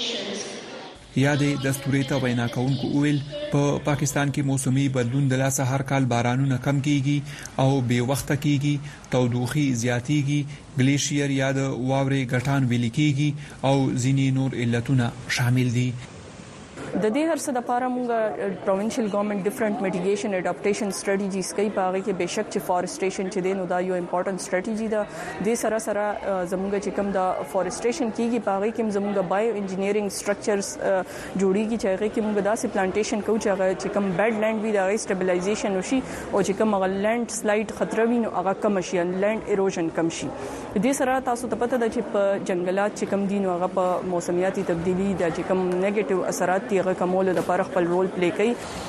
یا د دستوري ته وینا کوونکو ویل په پاکستان کې موسمي بدلون د لاسه هر کال بارانونه کم کیږي او بے وخت کیږي تودوخي زیاتیږي ګلیشیر یا د واورې غټان ویل کیږي او ځینې نور علتونه شامل دي. د دې هر څه د لپاره موږ پروینشل ګورنمنت ډیفرنٹ میټیګیشن اډاپټیشن سټریټیجیز کوي پاره کې بهشک چې فارسټریشن چې دین او دا یو امپورټنت سټریټیجی ده د سره سره زموږ چې کوم د فارسټریشن کیږي پاره کې زموږ بایو انجینیرینګ سټرکچرز جوړیږي چې هغه کې موږ داسې پلانټیشن کوو چې هغه چې کوم بیډ لینډ وي دا سټیبلایزیشن وشي او چې کوم هغه لینډ سلایډ خطر وي نو هغه کم شي لینډ ایروژن کم شي. د سره تاسو ته پته ده چې په جنگلات چې کوم دین او هغه په موسمیاتي تبدیلی د چې کوم نیگیټیو اثرات هغه کومول د لپاره خپل رول پلی کوي.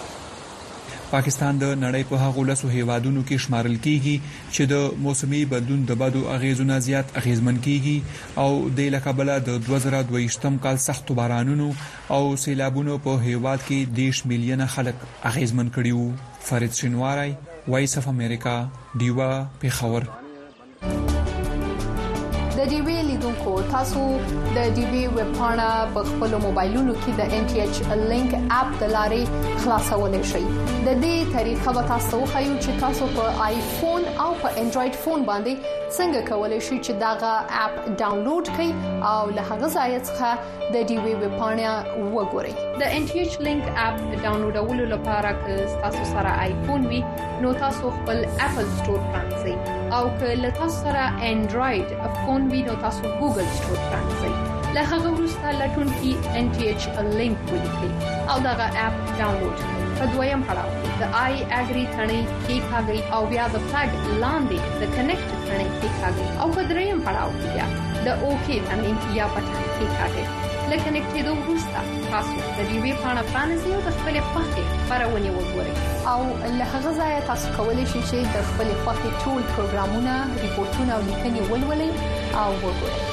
پاکستان د نړۍ په هغو لسو هیوادونو کې شمارل کیږي چې د موسمي بدلون د بدو اغیزونه زیات اغیزمن کیږي او د لکبله د دوه زره دوه ویشتم کال سخت بارانونو او سیلابونو په هیواد کې دیش میلیونه خلک اغیزمن کړیو. فرید شینواری، وایس اف امریکا، دیوا، پیښور. د ډي وی لیدونکو تاسو د ډي وی ویب پاڼه په خپل موبایلونو کې د ان ټي ایچ لینک اپ د لارې خلاصولای شئ. د دې طریقه به تاسو خو چې تاسو په آیفون او په انډراید فون باندې څنګه کولای شئ چې داغه اپ ډاونلوډ کړئ او له هغه ځای څخه د ډي وی ویب پاڼه وګورئ. د ان ټي ایچ لینک اپ ډاونلوډولو لپاره که تاسو سره آیفون وي نو تاسو خپل اپل سٹور پرانځئ او که له تاسو سره انډراید فون وي نو تاسو ګوګل سٹور پرانځئ. له هغه وروسته لټون کې ان ټي ایچ لینک ولیکئ او دغه اپ ډاونلوډ کړئ. په دویم پړاو کې د آی اګری ثنې کې کاږي او بیا د فلګ لاندې د کنیکټ ثنې کې کاږي او په دریم پړاو کې بیا د اوکی ثنې یا بټن کې کاږي. لکه کنیکټ دوه وروسته تاسو د ډي وی پاڼه پرانیزئ او د خپل خوښې خبرونه وګورئ او له هغه ځای تاسو کولی شئ چې د خپل خوښې ټول پروګرامونه، ریپورتونه او لیکنې ولولئ او وګورئ.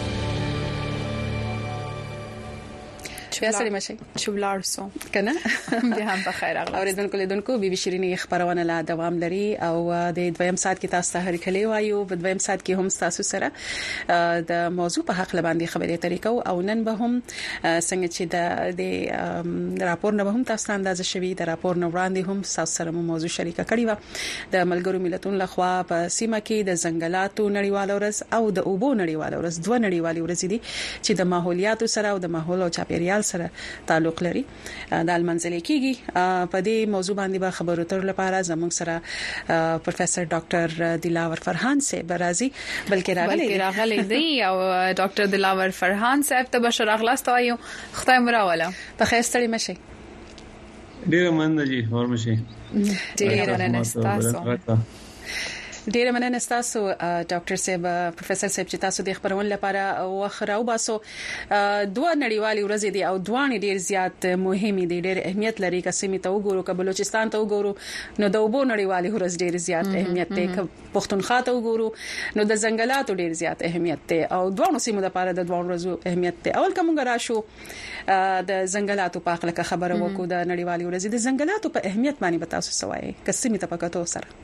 بیا سلام شي شولار سو کنه بیا هم په خیر اغلا اوریدونکو لیدونکو بي بي شيريني خبرونه لا دوام لري او د دویم سات کې تاسو ته هرکلی وایو. په دویم سات کې هم تاسو سره د موضوع په حق لباندې خبرې طریقو او نن به هم څنګه چې د د راپور نه به هم تاسو اندازه شوي د راپور نه وړاندې هم تاسو سره موضوع شریکه کړې و. د ملګرو ملتونو لخوا په سیمه کې د ځنګلاتو نړیواله ورځ او د اوبو نړیواله ورځ دوه نړیوالې ورځې دي چې د ماحولیاتو سره او د ماحول او چاپیریال سره تعلق لري. د المنځلې کېږي په دې موضوع باندې به خبرو تر لپاره زموږ سره پروفیسور ډاکټر دلاور فرحان صاحب راځي بلکې راغلي بلکې راغلي دی او ډاکټر دلاور فرحان صاحب ته بشر اغلاست وایو. خدای مراوله په خیر ستړي مشي. ډیر مننه جی اور مشي. ډیر مننه تاسو. ډیره مننه تاسو ډاکټر صاحب پروفیسور صاحب چې تاسو د خبرون لپاره وخراو باسو. دوه نړیوالې ورځې دي او دوه ډیر زیات مهمه دي، ډیر اهمیت لري. که سیمه ته وګورو که بلوچستان ته وګورو نو د اوبو نړیوالې ورځ ډیر زیات اهمیت لري. که پښتونخوا ته وګورو نو د ځنګلاتو ډیر زیات اهمیت لري او دوه سیمو لپاره د دوه ورځو اهمیت لري. اول کومه راشو د ځنګلاتو په اړه خبره وکړو. د نړیوالې ورځې د ځنګلاتو په اهمیت باندې به تاسو سوای که سیمه ته پکاتو سره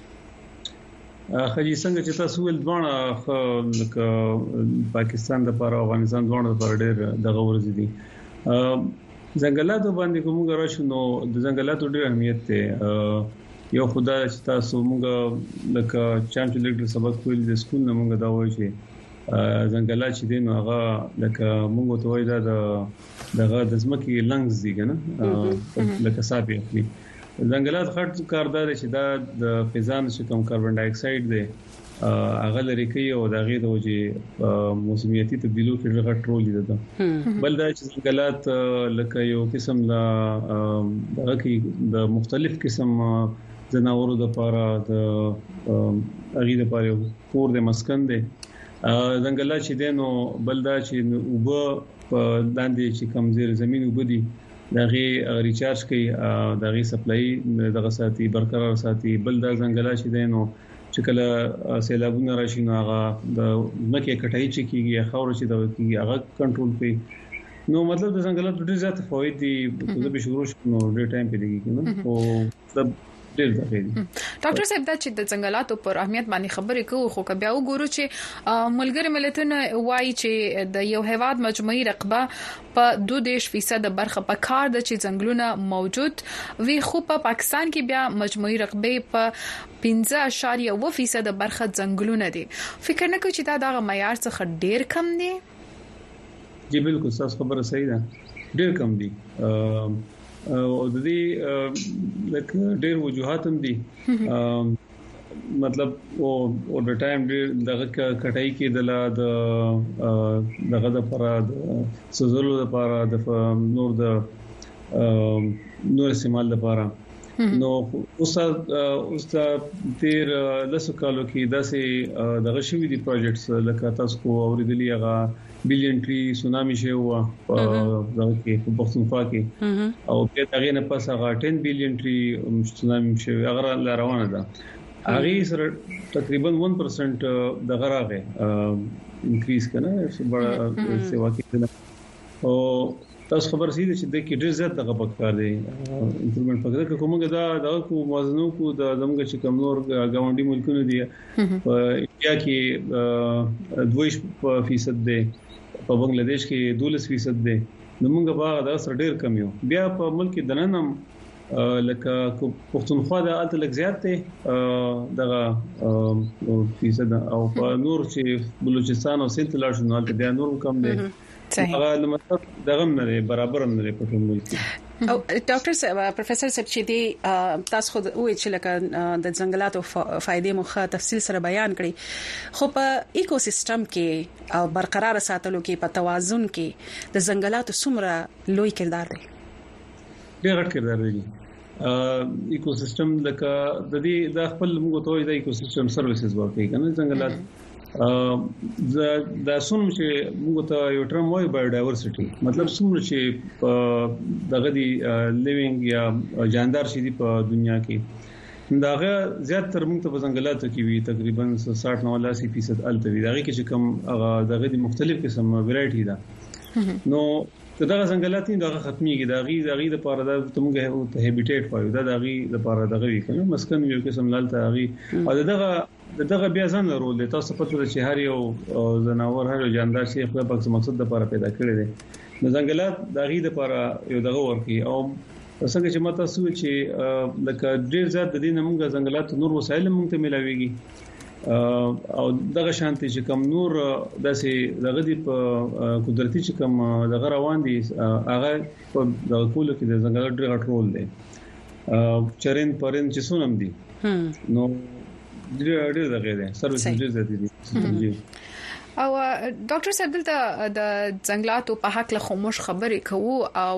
خجی څنګه چې تاسو ول دوه لکه پاکستان د لپاره افغانستان دوه لپاره ډېر دغه ورځ دي. ځنګلاتو باندې کومه راشو نو د ځنګلاتو ډېر اهمیت دی. یو خدای چې تاسو موږ لکه چانچ لیکل سبق ویل د سکول نه موږ دا وایي چې ځنګلات چې دین هغه لکه موږ ته وایي دا دغه د ځمکې لنګز دي کنه لکه صافي اخلي ځنګلات خاط کاردار چې دا د فضا نشي کوم کاربن ډای اکساید دی هغه لري کوي او دا غي د وجه موسمیاتي تبدیلو کې غټ رول لري دا بل دا چې ځنګلات لکه یو قسم لا دغه کې د مختلف قسم جناورو د لپاره د اغه د لپاره کور د مسکن دي ځنګلات چې دینو بل دا چې وبو لاندې چې کمزیر زمين وبدي دغه ریچارج کوي دغه سپلای دغه ساتي برقرار ساتي بل دا ځنګلات چې دینو چې کله سیلابونه راشي نو هغه د مکه کټای چې کیږي خاور چې د کیږي هغه کنټرول کوي نو مطلب د ځنګلاتو ډېر زیات فواید دي د بشورو شنو ډېر ټایم په دیږي نو او ډېر ځای ډاکټر صاحب دا چې د ځنګلاتو پر اهمیت باندې خبرې کوو خو که بیا وګورو چې ملګری ملتونه وایي چې د یو هیواد مجموعي رقبه په دو دیش فیصد برخه په کار د چې ځنګلونه موجود وي خو په پا پاکستان کې بیا مجموعي رقبه په پنځه اعشاریه اووه فیصد برخه ځنګلونه دي فکر نه کوم چې دا د معیار څخه ډېر کم دي جی بالکل تاسو خبره صحیح ده ډېر کم دي او د دې لکه ډېر وجوهات هم دي مطلب او او د ټایم دغه کټای کې د لا د دغه د لپاره د سوزولو لپاره د نور د نور استعمال لپاره نو اوس اوس تیر لسو کالو کې داسې دغه شوی دي پروجیکټس لکه تاسو کو اوریدلی هغه بلین ټری سونامي شو دغه کې په پښتونخوا کې او په دغه نه پس هغه ټن بلین ټری سونامي شو هغه روانه ده هغه سره تقریبا one percent دغه راغی انکریز کنه بڑا سیوا کې او تاسو خبر سي چې د کې ډېر زیات دغه پکار دی امپروومنت پکار دی کومه دا د موازنو کو د زموږ چې کمنور گاونډي ملکونه دي په انډیا کې دویش فیصد دی په بنگلاديش کې دولس فیصد دی نو موږ په دا سره ډېر کم یو بیا په ملک دننم لکه پښتونخوا د الته لږ زیات دی دغه فیصد او په نور چې بلوچستان او سند لاړ شو نو الته بیا نور کم دی هغه مطلب دغه نه برابر نه په ټول ملک او ډاکټر صاحب پروفیسور صاحب چې دی تاسو خو وایي چې لکه د ځنګلاتو فائدې مخه تفصیل سره بیان کړي خو په ایکوسیستم کې او برقرار ساتلو کې په توازن کې د ځنګلاتو څومره لوی کردار دی ډېر غټ کردار دی ایکوسیستم لکه د دې د خپل موږ ته د ایکوسیستم سرویسز ورکوي کنه ځنګلات دا سوم چې موږ ته یو ټرم وایي بایو ډایورسيټي مطلب څومره چې دغه دی لیوینګ یا جاندار شي په دنیا کې داغه زیات تر موږ ته په ځنګلاتو کې وي تقریبا ساठ نواسی فیصد الته وي دغه کې چې کوم دغه دی مختلف قسم ویرایټي ده نو دغه ځنګلات نه دغه ختميږي دغه دغه د پاره د تمګه ته هابټیټ وایو دا دغه لپاره دغه وی کنه مسکن یو قسم لالته هغه او دغه دغه بیا ځان رول دی تاسو په توګه چې هر یو زناور هر جاندار شي خپل پکې مقصد د لپاره پیدا کړی دی نو ځنګلات دغه لپاره یو دغه ورکی او څنګه چې ماته سوي چې لکه ډیر زیات د دې نمونګه ځنګلات نور وسایل مونږ ته ملاويږي او دغه شانتي چې کم نور داسې دغه دی په قدرتي چې کم دغه روان دي هغه په دغه کولو کې د ځنګلات ډېر رول دی چرین پرین چې سونم دي نو ډېر ډېر دغه دی سرویس ډېر زیات دي او ډاکټر صاحب دلته د ځنګلاتو په حق له خاموش خبرې کوو او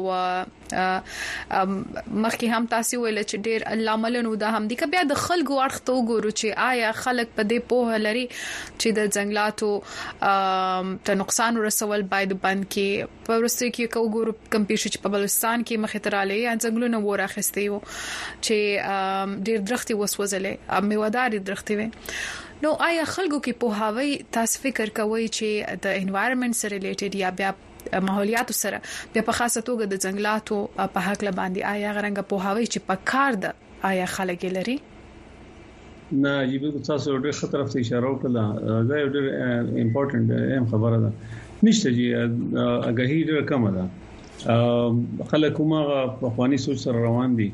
مخکې هم تاسو ویل چې ډېر لاملونو ده هم دي کبه د خلکو اړخ ته وګورو چې آیا خلک په دې پوهه لري چې د ځنګلاتو ته نقصان ورسول باید بند کې په ورسته کې وګورو کمپیوټر چې په بلوچستان کې مخاطرالي یا ځنګلونه ورخستي وو چې ډېر درختي وسوځلې میواداري درختي وي نو آیا خلکو کې په هاوی تاسو فکر کوئ چې د انوایرنمنت سره ریلیټډ یا بیا ماحولیات سره بیا په خاصه توګه د ځنګلاتو په حق له باندې آیا غرنګ په هاوی چې په کار ده آیا خلک لري نه یی به تاسو ډېر خطر ته اشاره وکړه دا یو ډېر امپورټنت اهم خبره ده نشته چې هغه ډېر کم ده خلک کومه په خواني سوچ سره روان دي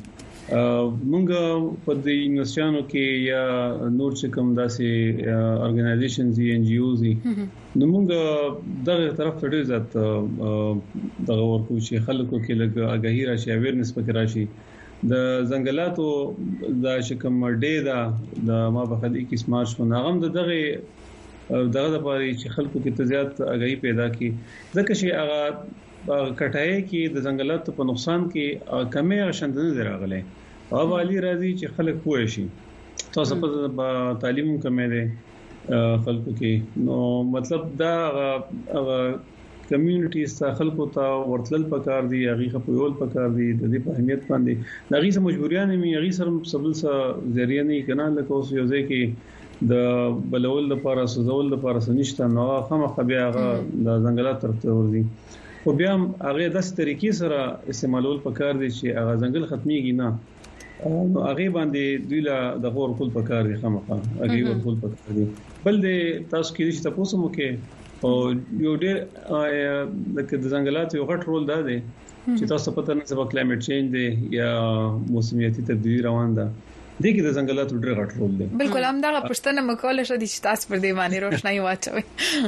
مونږ په دې یونیورسيانو کې یا نور څه کوم داسې ارګنایزیشنز ان جی اوز نو مونږ دغه طرف ته ډیر زیات دغه ورکو چې خلکو کې لږ اگاهی راشي اویرنس پکې راشي د ځنګلاتو د شکم ډې دا د ما په خدي کې سمارټ فون هغه د دغه دغه لپاره چې خلکو کې تزيات اگاهی پیدا کی ځکه چې هغه کټای کې د ځنګلاتو په نقصان کې کمی غشندنه دراغله او والی راځي چې خلک پوه شي تاسو په تعلیم کمه ده خلکو کې نو مطلب دا هغه کمیونټیز ته خلکو ته ورتلل پکار دي هغه په یول پکار دي د دې په اهمیت باندې هغه سم مجبوریان می هغه سره سبل سره ذریعہ نه کنه لکه اوس یو ځای کې د بلول لپاره سوزول لپاره سنشته نو خامخ بیا هغه د ځنګلات طرف ته ورځي خو بیا هغه د طریقې سره استعمالول پکار دي چې هغه ځنګل ختميږي نه نو هغه باندې دوی لا د غور کول پکار دي خامخا هغه ورکول پکار دي بل د تاسو کې چې تاسو مو کې او یو ډېر لکه د ځنګلات یو غټ رول دی چې تاسو پته نه سبا کلایمټ چینج دی یا موسمیاتي تبدیلی روان ده د کې د ځنګلاتو ډېر غټ رول دی بالکل هم دا پښتنه مکول شو د تاسو پر دی باندې روښنايي واچوي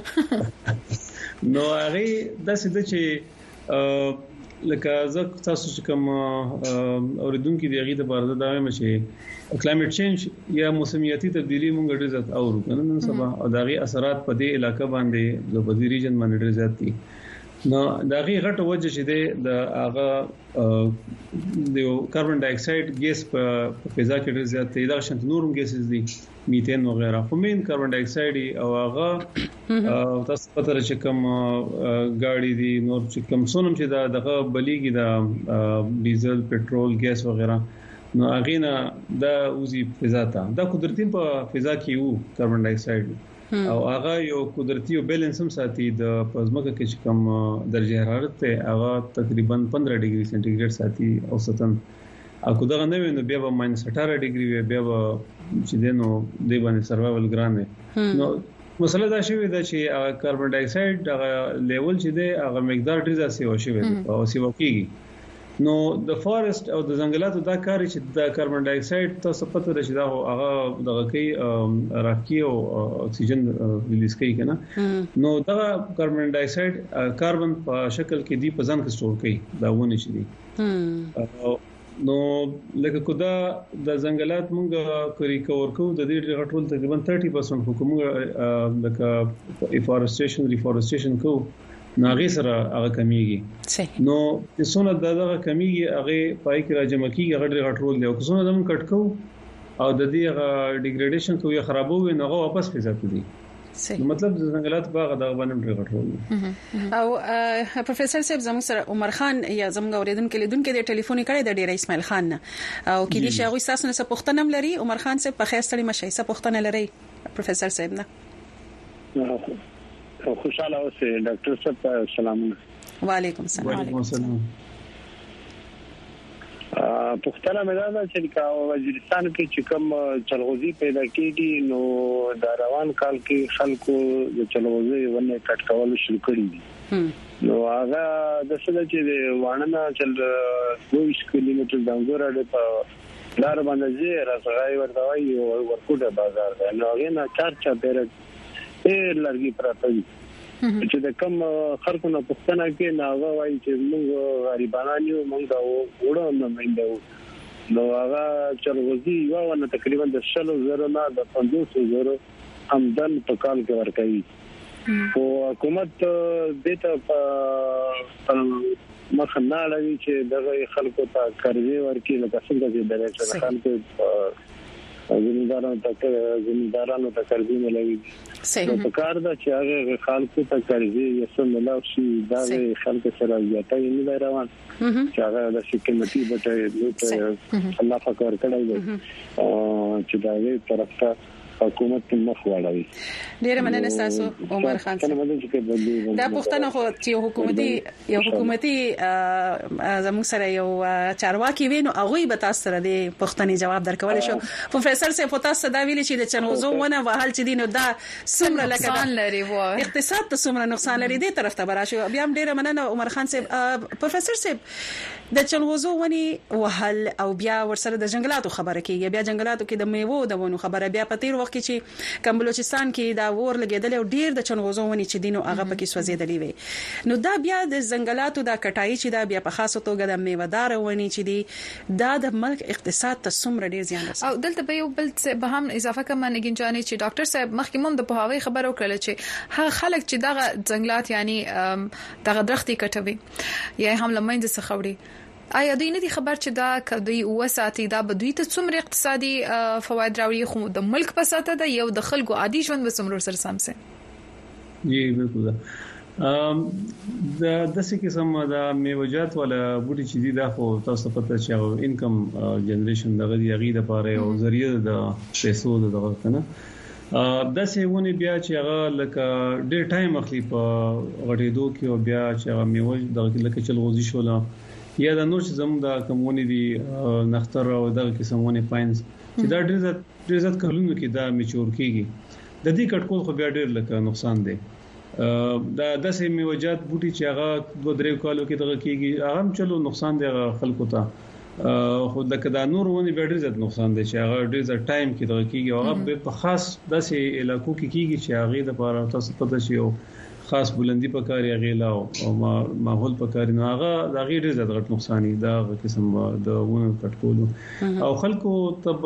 نو هغه د څه د چې لکه زه تاسو چې کوم اوریدونکو دی هغه د بارده دا وایم چې کلایمټ چینج یا موسمیاتي تبدیلی مونږ ډېر زیات اورو کنه نن سبا او داغي اثرات په دې علاقې باندې د بدی ریجن باندې ډېر زیات دي نو داغي غټ وجه چې دی د هغه د کاربن ډای اکساید ګیس په فضا کې ډېر زیات دی دا شنت نورم ګیسز دي میتین وغیرہ خو مين کاربن ډای اکساید او هغه تاسو پته لرئ چې کوم ګاډي دي نور چې کوم سونم چې دا دغه بلیږي د ډیزل پټرول ګیس وغیرہ نو هغه نه دا اوزي فضا ته دا قدرتي په فضا کې وو کاربن ډای اکساید او هغه یو قدرتي او بیلانس هم ساتي د پزماکه کې چې کوم درجه حرارت ته هغه تقریبا پندرہ ډیګري سنټیګریډ ساتي اوسطن اكو دغه نه وینو بیا به ماینس اٹھارہ ډیګري وي بیا به چې دینو دی باندې سروایول ګرانه نو مسله دا شوی دا چې کاربن ډای اکساید هغه لیول چې دی هغه مقدار ډیر زیات سیوا شوی دی او سیوا کیږي نو د فارست او د ځنګلاتو دا کار چې د کاربن ډای اکساید تاسو پته ده چې دا هغه دغه کوي راکي او اکسیجن ریلیز کوي کنه نو دا کاربن ډای اکساید کاربن په شکل کې دی په ځان کې سٹور کوي دا ونه شي دي نو لکه کودا د ځنګلات مونږه کوي کور کوو د دې غټول تقریبا thirty percent حکومت لکه افورستیشن ریفورستیشن کوو ناغي سره هغه کمیږي نو د سونه دغه کمیږي هغه پای کې راځم کیږي غټ غټ رول دی او سونه دم کټ کو او د دې هغه ډیګریډیشن کو یا خرابوي نو هغه واپس پیدا کوي نو مطلب د ځنګلات باغ دغه باندې غټ رول دی او پروفیسور صاحب زموږ سره عمر خان یا زموږ اوریدونکو لیدونکو د ټلیفون کړي د ډیر اسماعیل خان او کې دي چې هغه تاسو نه پوښتنه لري عمر خان صاحب په خاص تړي مشه څه پوښتنه لري پروفیسور صاحب نه خوشاله اوسه ډاکټر صاحب سلام وعلیکم السلام وعلیکم السلام پښتنه مې دا چې کا وزیرستان کې چې کوم چلغوزي پیدا کیږي نو د روان کال کې خلکو د چلغوزي ونه کټ کول شروع کړي دي نو هغه د څه چې وانه چل دوه کیلومتر د انګور اړه په لار باندې زی راځي ورته وایي ورکوټه بازار ده نو هغه نه چار چا پیر ډېر لرګي پراته دي چې د کم خلکو نه پښتنه کې ناغه وایي چې موږ غریبانان یو موږ دا وړو نه مېندو نو هغه چلغوزي یو ونه تقریبا د شلو زره نه د پنځوس زره همدن په کال کې ورکوي او حکومت دته په مخنه لوي چې دغه خلکو ته قرضې ورکړي لکه څنګه چې د خلکو زمیندارانو ته زمیندارانو ته قرضې ملوي نو په کار دا چې هغه خلکو ته قرضې یې سم ملاو شي دا خلکو سره زیاتې نه روان چې هغه د حکومتي بټه الله فقر کړی دی چې دا یې طرف ته حکومت مخ وړوي. ډیر مننه تاسو عمر خان دا پښتنه خو چې حکومتي یو حکومتي زموږ سره یو چارواکي وینو هغه به تاسو سره د پښتني جواب درکول شو. پروفیسور سه پوتاس دا ویل چې د چنغوزو ونه وهل چې دینو دا سمره لکه نقصان لري وو اقتصاد ته سمره نقصان لري دې طرف ته براشو. بیا هم ډیر مننه عمر خان صاحب. پروفیسور صاحب د چنغوزو ونی وهل او بیا ورسره د جنگلاتو خبره کیږي، بیا جنگلاتو کې د میوه د ونو خبره، بیا په تیر وخت کې چې کم بلوچستان کې دا ور لګیدل او ډیر د چنغوزو ونی چې دینو هغه پکې سوځیدلې وي. نو دا بیا د جنگلاتو دا کټای چې دا بیا په خاصه توګه د میوهدار ونی چې دی دا د ملک اقتصاد ته څومره ډیر زیان رسوي. او دلته به یو بل څه به هم اضافه کوم نګین جانې چې ډاکټر صاحب مخکې مم د پوهاوی خبرو کړل چې هغه خلک چې دغه جنگلات یعنی دغه درختي کټوي یا هم لمنځ څخه وړي، آیا دوی نه دي خبر چې دا کدی وساتي دا به دوی ته څومره اقتصادي فواید راوړي خو د ملک په ساته ده یو د خلکو عادي ژوند به څومره سره سمسه. جی بالکل. ام د داسې قسم د میوجات ولا بوټي چې دي دا خو تاسو پته چې انکم جنریشن دغه دی غي د پاره او ذریعہ د پیسو دغه کنه داسې ونی بیا چې هغه لکه ډېر ټایم اخلي په غټېدو کې او بیا چې هغه میوج دغه لکه چلغوزي شولا یا د نور چې زموږ د کمونی دی نختر او دغه قسمونه پاینز چې دا ډېر ډېر ځات کلونو کې دا میچور کیږي. د دې کټکول خو بیا ډېر لکه نقصان دی. دا داسې میوجات بوټي چې هغه دوه درې کالو کې دغه کیږي هغه هم چلو نقصان دی خلکو ته، خو لکه دا نور ونی بیا ډېر ځات نقصان دی چې هغه ډېر ځات ټایم کې دغه کیږي. هغه په خاص داسې علاقو کې کیږي چې هغه د لپاره تاسو پته شي او خاص بلندی په کار یې غیلا او ماحول په کار نه هغه د غیر زیات غټ نقصان دی دا قسم د ونه کټکولو او خلکو تب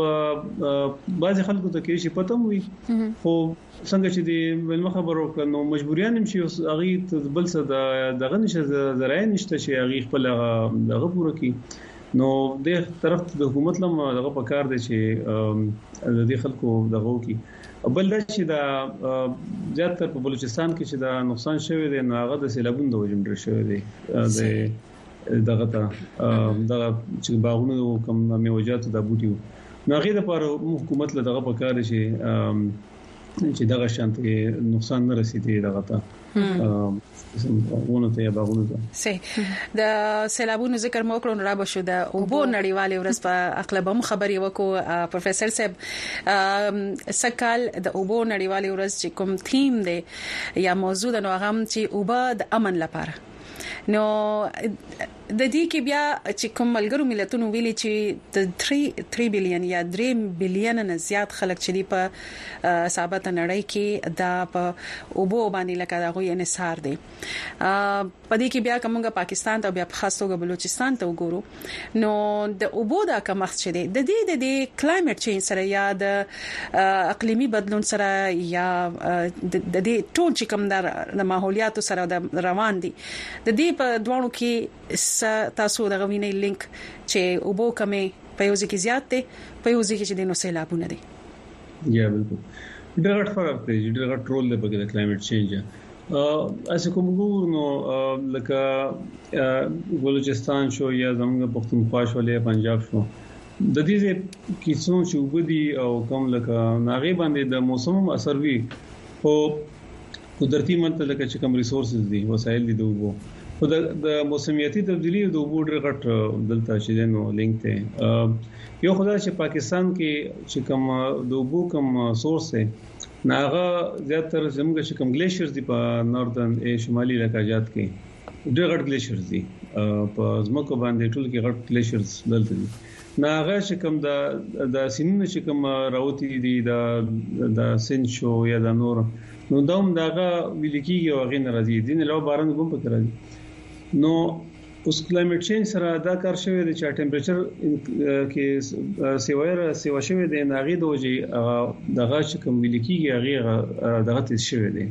بعض خلکو ته کې شي پته وي خو څنګه چې د بل خبرو کنو مجبوریان هم شي هغه بل څه د دغه نشه ذرایع نشته چې هغه خپل دغه پوره کی. نو د طرف د حکومت لم دغه په کار دی چې د خلکو دغه کی. بل دا چې دا زیاتره په بلوچستان کې چې دا نقصان شوی دی نو هغه د سیلابونو د وجې ډېر شوی دی د دغه ته دغه چې باغونو کوم میوجات د بوټیو نو هغه د پر حکومت له دغه په کار شي چې دغه شانتي نقصان نه رسیدي دغه ته ونه ته باغونو ته. صحیح. د سیلابونو ذکر مو کړو را بشو د اوبو نړیوالې ورځ په اقلبم خبري وکړو پروفیسور صاحب سکال د اوبو نړیوالې ورځ چې کوم تھیم دی یا موضوع د نو غم چې اوبه د امن لپاره نو د دې کې بیا چې کوم ملګرو ملتونو ویلي چې د تhree بلین یا three بلین نه زیات خلک چې دی په ثابت نړۍ کې دا په اوبو باندې لکه دا غوي انحصار دی. په دې کې بیا کومه پاکستان ته بیا په خاص توګه بلوچستان ته وګورو نو د اوبو دا کمښت چې دی د دې د کلایمټ چینج سره یا د اقلیمي بدلون سره یا د دې ټول چې کوم د ماحولیاتو سره د روان دي د دې په دوانو کې تاسو دغه وینې لینک چې اوبو کمې په یو ځکه زیات دي په یو ځکه چې د نو سیلابونه دي. یا بالکل ډېر غټ فرق دی ډېر غټ رول دی په کلایمټ چینج. اسه کوم ګورنو لکه بلوچستان شو یا زموږ پښتونخوا شو یا پنجاب شو د دې کیسو چې وګدي او کوم لکه ناغي باندې د موسم اثر وی او قدرتي منطقه لکه چې کوم ریسورسز دي وسایل دي د اوبو خو د موسمیاتي تبدیلی د اوبو ډېر غټ دلته چې نو لینک ته یو خدای چې پاکستان کې چې کوم د اوبو کوم سورس دی ناغه زیاتره زموږ چې کوم ګلیشیرز دي په ناردرن ای شمالي علاقات کې ډېر غټ ګلیشیرز دي په زمکو باندې ټول کې غټ ګلیشیرز دلته دي ناغه چې کوم د د سینې چې کوم راوتی دي د د سنشو یا د نور نو دوم داغه ولیکي او غین راځي دین له باران کوم پکې راځي نو اوس کلایمټ چینج سره دا کار شوی دی چې ټمپریچر کې سیوایره سیوا شوی دی ناغي دوجي دغه چې کوم ولیکي هغه دغه تیز شوی دی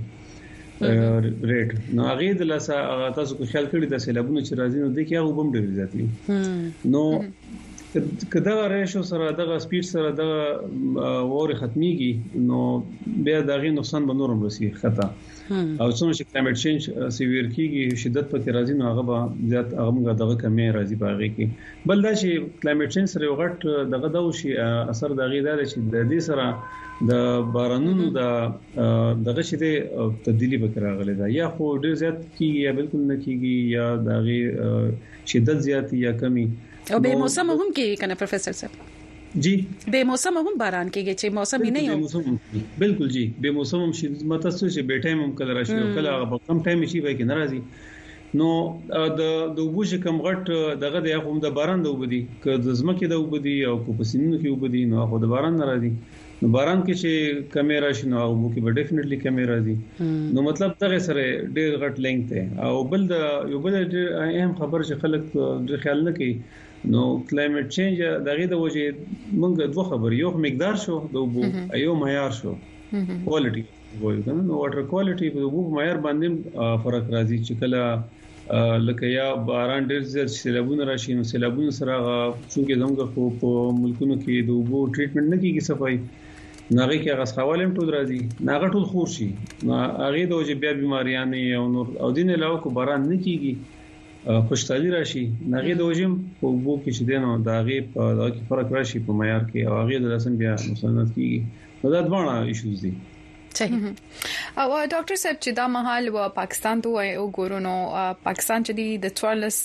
ریټ نو هغه د لاسه تاسو کو خیال کړی د سیلابونو چې راځي نو د کې هغه بم ډیر زیات نو کدا ریشو سره دغه سپیډ سره دغه اور ختميږي نو بیا دغه نقصان به نورم رسي خطا او څنګه چې کلایمټ چینج سیویر کیږي شدت پکې راځي نو هغه به زیات هغه دغه کمی راځي باغې کې بل دا چې کلایمټ چینج سره غټ دغه دا وشي اثر دغه دا چې د دې سره د بارانونو د دغه شته تبدیلی به راغلي دا یا خو ډیر زیات کیږي یا بالکل نه کیږي یا دغه شدت زیات یا کمی او به موسم هم کې کنه پروفیسور صاحب جی به موسم هم باران کېږي چې موسم یې نه یو بالکل جی به موسم هم شي متاسو چې به ټایم هم کله راشي او کله هغه کم ټایم شي وای کې ناراضي نو د د وبوج کم غټ دغه د هم د باران د وبدي ک د زمکه د وبدي او کو پسینو کې وبدي نو هغه د باران ناراضي نو باران کې چې کیمرا شنو او مو کې به ډیفینټلی کیمرا دي نو مطلب دغه سره ډیر غټ لینک ته او بل د یو بل اهم خبر چې خلک د خیال نه کوي نو کلایمټ چینج دغه د وجه موږ دوه خبر یو مقدار شو د وبو ایو معیار شو کوالټي وایو کنه نو واټر کوالټي په وبو معیار باندې فرق راځي چې کله لکه یا باران ډیر زیات سیلابونه راشي نو سیلابونه سره چې زموږ په ملکونو کې د وبو ټریټمنټ نه کیږي صفای ناغه کې هغه خاولم ټول راځي ناغه ټول خور شي هغه د وجه بیا بیماریاں او نور او دین علاوه کو باران نه کیږي خوشحالي راشي نغې د وجم په وبو کې چې دینو دا غي په دا کې فرق راشي په معیار کې او هغه د رسم بیا مسلمانات کیږي نو دا ډېر ایشوز دي صحیح او ډاکټر صاحب چې دا مهال و پاکستان ته او ګورونو پاکستان چې دی د چوالس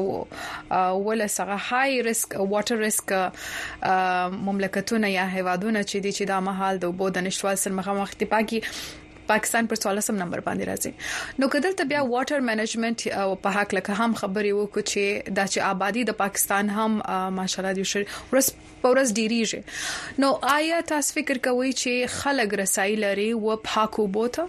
د ولا سره های ریسک واټر ریسک مملکتونه یا هیوادونه چې دی چې دا مهال د وبو د نشوال سره مخامخ دي پاکي پاکستان پر څوارلسم نمبر باندې راځي نو کدل ته بیا واټر منیجمنت او په حق لکه هم خبري وکړو چې د چې آبادی د پاکستان هم ماشاءالله د شر ورس پورس ډیریږي نو آیا تاسو فکر کوئ چې خلک رسای لري و پاکو بوته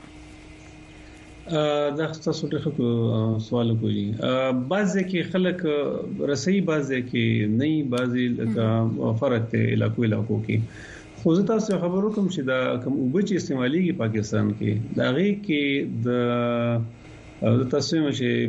دا تاسو ته سوال کوي بعضی کې خلک رسای بعضی کې نه بعضی فرق ته علاقو علاقو کې خو زه تاسو خبرو کوم چې دا کوم اوبه چې استعماليږي پاکستان کې دا غي کې د تاسو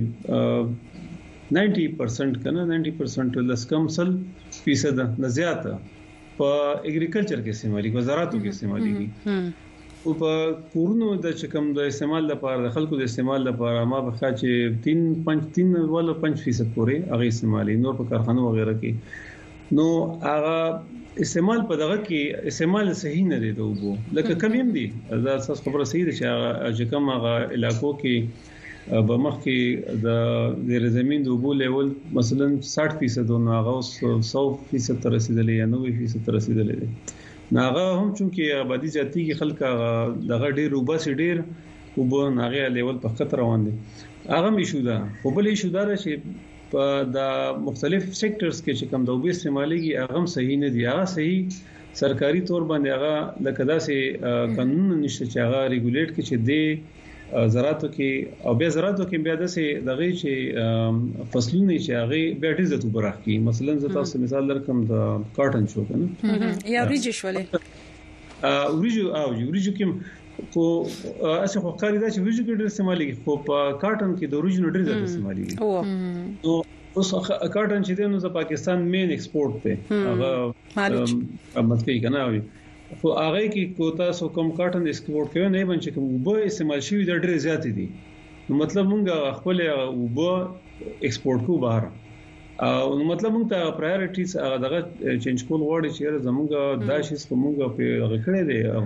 چې نائنٹی پرسنٹ کنه نائنٹی پرسنٹ لس کم سل فیصد نه زیاته په اګریکلچر کې استعمالي وزارتو کې استعماليږي او په کورونو د چکم د استعمال لپاره د خلکو د استعمال لپاره ما به چې تین پنځ تین ولا پنځ فیصد پورې هغه استعمالي نور په کارخانو وغیرہ کې نو هغه استعمال په دغه کې استعمال صحیح نه دی دوبو لکه کم هم دي دا اساس خبره صحیح ده چې کوم هغه علاقو کې به مخ کې د د زمين دوبو لیول مثلا ساठ فیصد او هغه سو فیصد تر رسیدلې یا نوي فیصد تر رسیدلې ناغه هم چونکه آبادی جاتی کې خلک دغه ډیر وباس ډیر وبو ناغه لیول په خطر روان دي هغه مشو ده خو بل شو دا چې په د مختلف سېکټرز کې چې کوم د وبې استعماليږي هغه صحیح نه دی هغه صحیح سرکاري تور باندې هغه لکه داسې قانون نشته چې هغه ریګولیټ کړي چې د زراعتو کې او بیا زراعتو کې بیا داسې دغه چې فصلونه چې هغه بیا ډیر زته برخ کی مثلا زه تاسو مثال درکم د کاټن شو کنه یا ریجو شولې ا وريجو او وريجو کې خو اسه خو کاری دا چې ویجو کې ډېر استعمالي خو په کاټن کې د اوریجنل ډېر زیات استعمالي نو اوس کاټن چې د پاکستان مین ایکسپورټ ته هغه مطلب کنه وي خو هغه کې کوتا سو کم کاټن ایکسپورټ کوي نه بنچ کوم وبو استعمال شي ډېر زیات دي نو مطلب مونږ خپل وبو ایکسپورټ کو بهر او مطلب موږ ته پرایورټیز هغه دغه چینج کول غواړي چې زموږ دا شی څخه په غکړې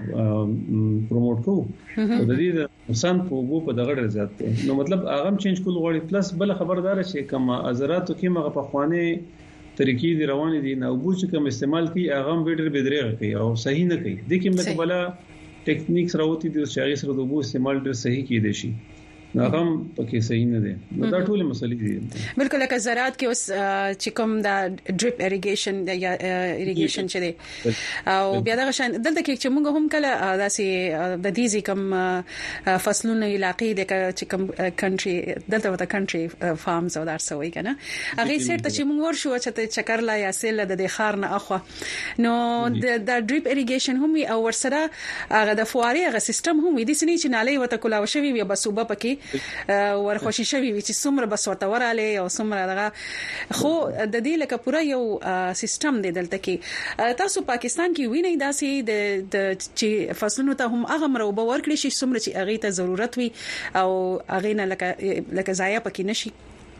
دي پروموټ کوو او د دې نقصان په وګو په دغه ډېر زیات دی نو مطلب هغه چینج کول غواړي پلس بل خبردار شي کوم ازراتو کې مغه په خوانه طریقې دی روان دي نو بو چې کوم استعمال کوي هغه ډېر بدرېغه کوي او صحیح نه کوي د کوم څه بلا ټیکنیکس راوتی دي چې هغه سره د وګو استعمال ډېر صحیح کیدی شي ناغم پکې صحیح نه دي نو دا ټول مسلې دي بالکل لکه زراعت کې اوس چې کوم دا ډریپ اریګیشن یا اریګیشن چې دی او بیا دا شان دلته کې چې موږ هم کله داسې د دې کوم فصلونه علاقې د چې کوم کنټري دلته وته کنټري فارمز او دارسوي کنه هغه سره چې موږ ورشو چې چکر لا یا سیل د خار نه اخو نو د ډریپ اریګیشن هم او ورسره هغه د فواري هغه سیستم هم دي سني چې نالي وته کولاو شوی بیا بسوبه پکې ورخوشي شوي چې څومره بس ورته وراله او څومره دغه خو د دې لکه پوره یو سیستم دی دلته کې تاسو پاکستان کې وینئ داسې د چې فصلونو ته هم هغه مرو ورکړي شي څومره چې هغه ته ضرورت وي او هغه نه لکه لکه ضایع پکې نشي.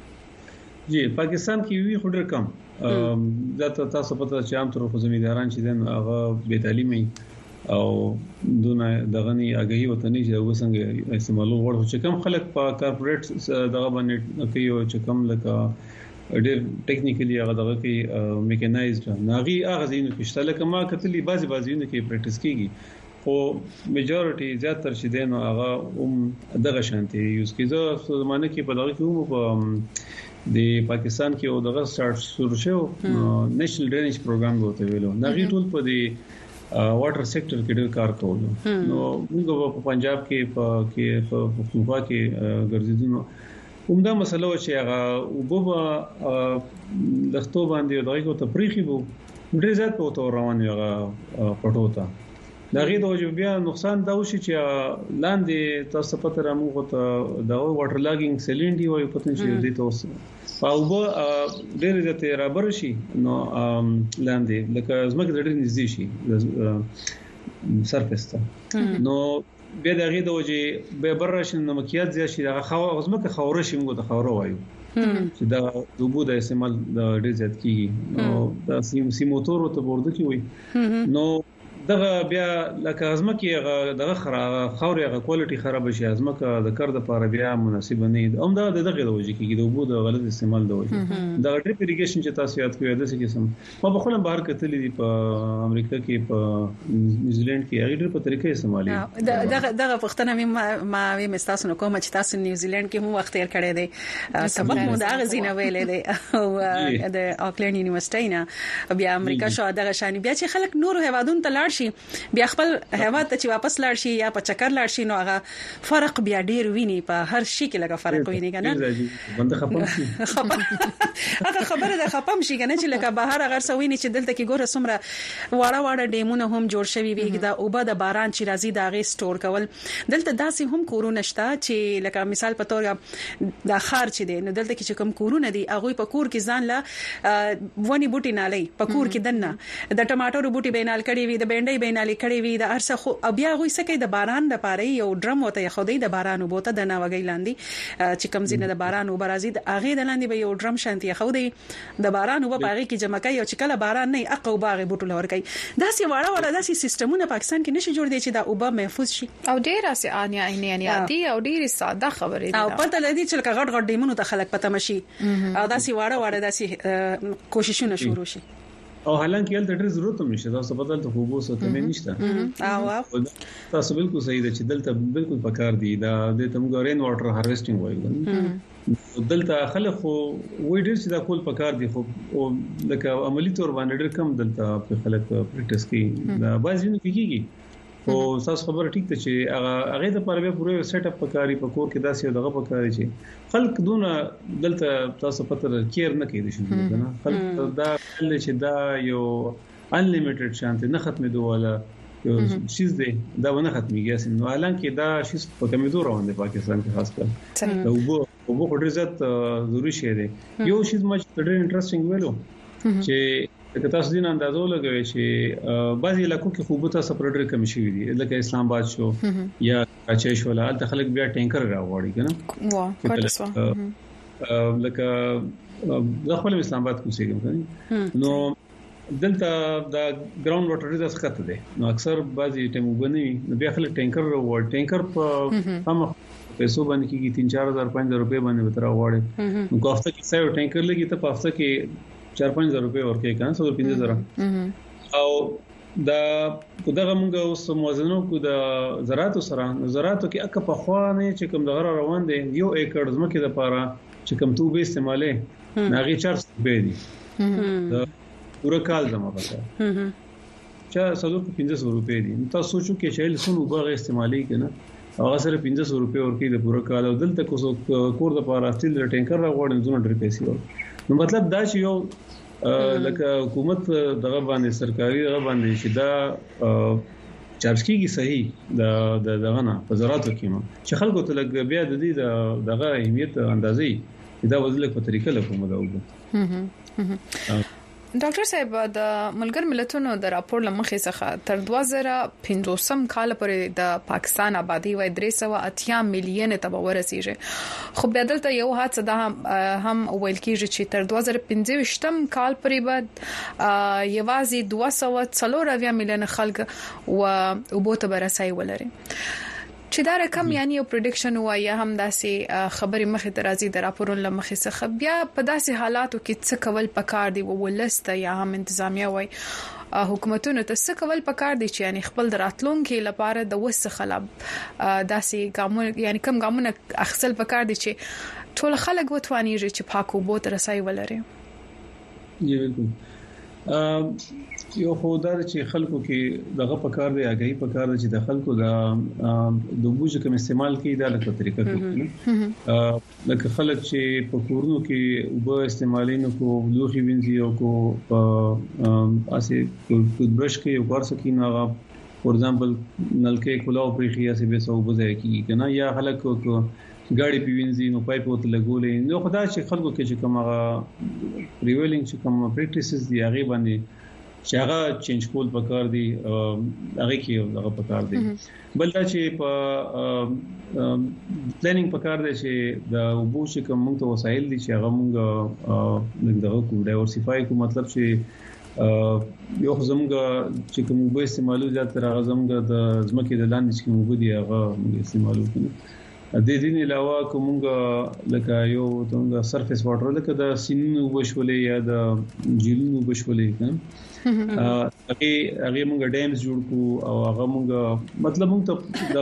جی پاکستان کې وی خډر کم دا تاسو پته چې عام طور په زمینداران چې دن هغه بے تعلیمي او دونه دغنی اگهي وطني چې وسنګ استعمالو وړ چې کم خلک په کارپوریټ دغه باندې کوي او چې کم لکه ډېر ټیکنیکلی هغه دغه کې میکانایزډ ناغي هغه زینو کې شته لکه ما کتلی بازي بازيونه کې پریکټیس کیږي خو میجورټي زیاتره چې دین هغه هم دغه شانتي یوز کیږي په زمانه کې په دغه کې هم په د پاکستان کې او دغه سٹارټ شروع شو نېشنل ډرینیج پروګرام وته ویلو نغی ټول په دی واټر سېکټر کې ډېر کار کول نو موږ په پنجاب کې په کې په پښتونخوا کې ګرځیدو همدا مسله و چې هغه وبو لختو باندې دغه کو تفریخي وو ډېر زیات په تو روان هغه پټوتا دغه د وجه بیا نقصان دا وشي چې لاندې تاسو پته رامو ته د واټر لاګینګ سیلینډي وایي پوتنشل دي تاسو او به ډېر زیات رابر شي نو لاندې لکه زمکه ډېر نږدې شي سرفیس ته نو بیا دغه د وجه به برشن نمکیات زیات شي دغه خو زمکه خوره شي موږ د خوره وایو چې دا د وبو د استعمال د ډېر زیات کیږي نو دا سیم سیموتور ته ورده کی وي نو دغه بیا لکه ازمکه دغه خاورې غو کوالټي خراب شي ازمکه د کار د لپاره بیا مناسب نه دي هم دا دغه د وجه کې د وبو د غلط استعمال د وجه د ډریپ اریګیشن چې تاسو یاد کوئ د څه قسم ما په خپل بهر کتلې دي په امریکا کې په نیوزیلند کې هغه ډېر په طریقې استعمالي دغه دغه پښتنه ما وي مستاسو کوم چې تاسو نیوزیلند کې هم وخت تیر کړی دی سبق مو دا غزینه ویلې دی او د آکلند یونیورسيټي نه بیا امریکا شو دغه شان بیا چې خلک نور هوادون ته شي بیا خپل هواد ته چې واپس لاړ شي یا په چکر لاړ شي نو هغه فرق بیا ډیر ویني په هر شي کې لګه فرق ویني کنه بنده خپم شي هغه خبره ده خپم شي کنه چې لکه بهر هغه سویني چې دلته کې ګوره سمره واړه واړه ډیمونه هم جوړ شوي وي دا او به د باران چې راځي دا غي سٹور کول دلته داسې هم کورونه شته چې لکه مثال په تور د خار چې دی نو دلته کې چې کوم کورونه دي هغه په کور کې ځان لا ونی بوټي نالي په کور کې دنه د ټماټر بوټي بینال کړي وي د بینډي بینالي کړي وي د ارسه خو بیا غوي سکه د باران د پاره یو ډرم وته خودي د باران وبوته د ناوګي لاندې چې کم زینه د باران وبرازي د اغه د لاندې به یو ډرم شانتي خودي د باران وب پاره کې جمع کوي او چې کله باران نه اقو باغ بوټو لور کوي داسې واړه واړه داسې سیستمونه پاکستان کې نشي جوړ دي چې دا اوبه محفوظ شي او ډیر اسه انیا انیا دي او ډیر ساده خبره دي او پته لدی چې غټ غټ دیمونو ته خلک پته مشي او داسې واړه واړه داسې کوششونه شروع شي او حالانکه یل ډېر ضرورت هم نشته تاسو بدل ته خوبو سره کمه نشته او تاسو بالکل صحیح ده چې دلته بالکل پکار دي دا د تم ګورین واټر هارویسټینګ وایي دلته خلک خو وای ډېر چې دا کول پکار دي خو او لکه عملی تور باندې ډېر کم دلته په خلک پریکټیس کوي دا بازینو کیږي او تاسو خبره ټیک ده چې هغه هغه د پاره به پوره سیټ اپ پکاري په کور کې داسې دغه پکاري چې خلک دونه دلته تاسو پته کیر نه کوي شي نه خلک دا چې دا یو انلیمیټډ شانته نه ختمې دوه یو شیز دی دا ونه ختميږي نو حالانکه دا شیز په کمیدو روان دی پاکستان کې خاص کر دا وبو وبو ډېر زیات ضروري شی دی یو شیز مچ ډېر انټرېسټینګ ویلو چې که تاسو دین اندازو لګوي چې بعضی علاقو کې خوبته سپریډر کم شي دي لکه اسلام آباد شو یا کراچي شو لا د خلک بیا ټینکر راوړي کنه واه کارسو لکه د خپل اسلام آباد کوڅه نو دلته دا ګراوند واټر د څخه ده نو اکثر بعضی ټیمو باندې بیا خلک ټینکر راوړي ټینکر په هم پیسو باندې کې تین چار هزار پنځه هزار روپے باندې وتر راوړي نو کوفته کې څو ټینکر لګي ته په هفته کې چار پنځه هزار روپے ورکې کنه څو پنځه هزار او دا دغه موږ اوس موازنه کو د زراعت سره زراعت کې اکه په خوانه چې کوم دغه روان دي یو ایکړ زمکه د پاره چې کوم تو به استعماله ناغي چارج به دي دا پورا کال زما پته چا څلور پنځه سو روپے دي تاسو سوچو کې چې لسونو باغ استعمالي کنه هغه سره پنځه سو روپے ورکې د پورا کال او دلته کو کور د پاره تل ټینکر راغوړم زونه ډېر پیسې ور نو مطلب دا چې یو لکه حکومت دغه باندې سرکاري دغه باندې چې دا چارج کیږي صحیح د د دغه نه په زراعتو کې ما چې خلکو ته لګ بیا د دې دغه اهمیت اندازې دا وزله په طریقه له کومه دا وګورئ. ډاکټر صاحب د ملګر ملتونو د راپور لمخې څخه تر دوه زره پنځوسم کال پورې د پاکستان آبادی وای درې سوه اتیا میلیونه ته ورسیږي خو بیا دلته یو حادثه ده هم ویل کیږي چې تر دوه زره پنځويشتم کال پورې بعد یوازې دوه سوه څلور اویا میلیونه خلک او وبوت برسای ولري چې دا رقم یعنی یو پریډکشن وای هم داسې خبرې مخې ته راځي د راپورونو لمخې څخه بیا په داسې حالاتو کې څه کول پکار دی ولسته یا هم انتظامیه وای حکومتونو ته څه کول پکار دي چې یعنی خپل راتلونکو لپاره د وسه خلاب داسې ګامونه یعنی کم ګامونه اخصل پکار دي چې ټول خلک وتوانیږي چې پاکو بوت رسای ولري. جی بالکل یو خدای چې خلکو کې دغه پکار دی اگې پکار دی چې د خلکو د دوبوجه کوم استعمال کوي د لکه طریقه کوي لکه خلک چې په کورونو کې وب استعمالینو کو لوخي وینځي او کو په اسې ټوت برش کې یو کار سکینه فور ایگزامپل نلکې کولاو پرې خیا سي به سو بځای کی کنه یا خلک کو ګاډي پیوینځي نو پایپ وته لګولې نو خدای چې خلکو کې چې کومه پریویلینګ چې کومه پریکټیسز دی هغه باندې چې هغه چینج کول پکار دي هغه کې هغه پکار دي بل دا چې په پلانینګ پکار دي چې د وبو چې کوم موږ ته وسایل دي چې هغه موږ دغه کو ډایورسيفای کو مطلب چې یو زموږ چې کوم وبو استعمالو زیات تر هغه زموږ د زمکه د لاندې چې کوم وبو دي هغه موږ استعمالو کوو. د دې نه علاوه کومه لکه یو څنګه سرفیس واټر لکه د سینونو وبشولې یا د جیلونو وبشولې کنه هغه هغه موږ ډیمز جوړ کو او هغه موږ مطلب موږ ته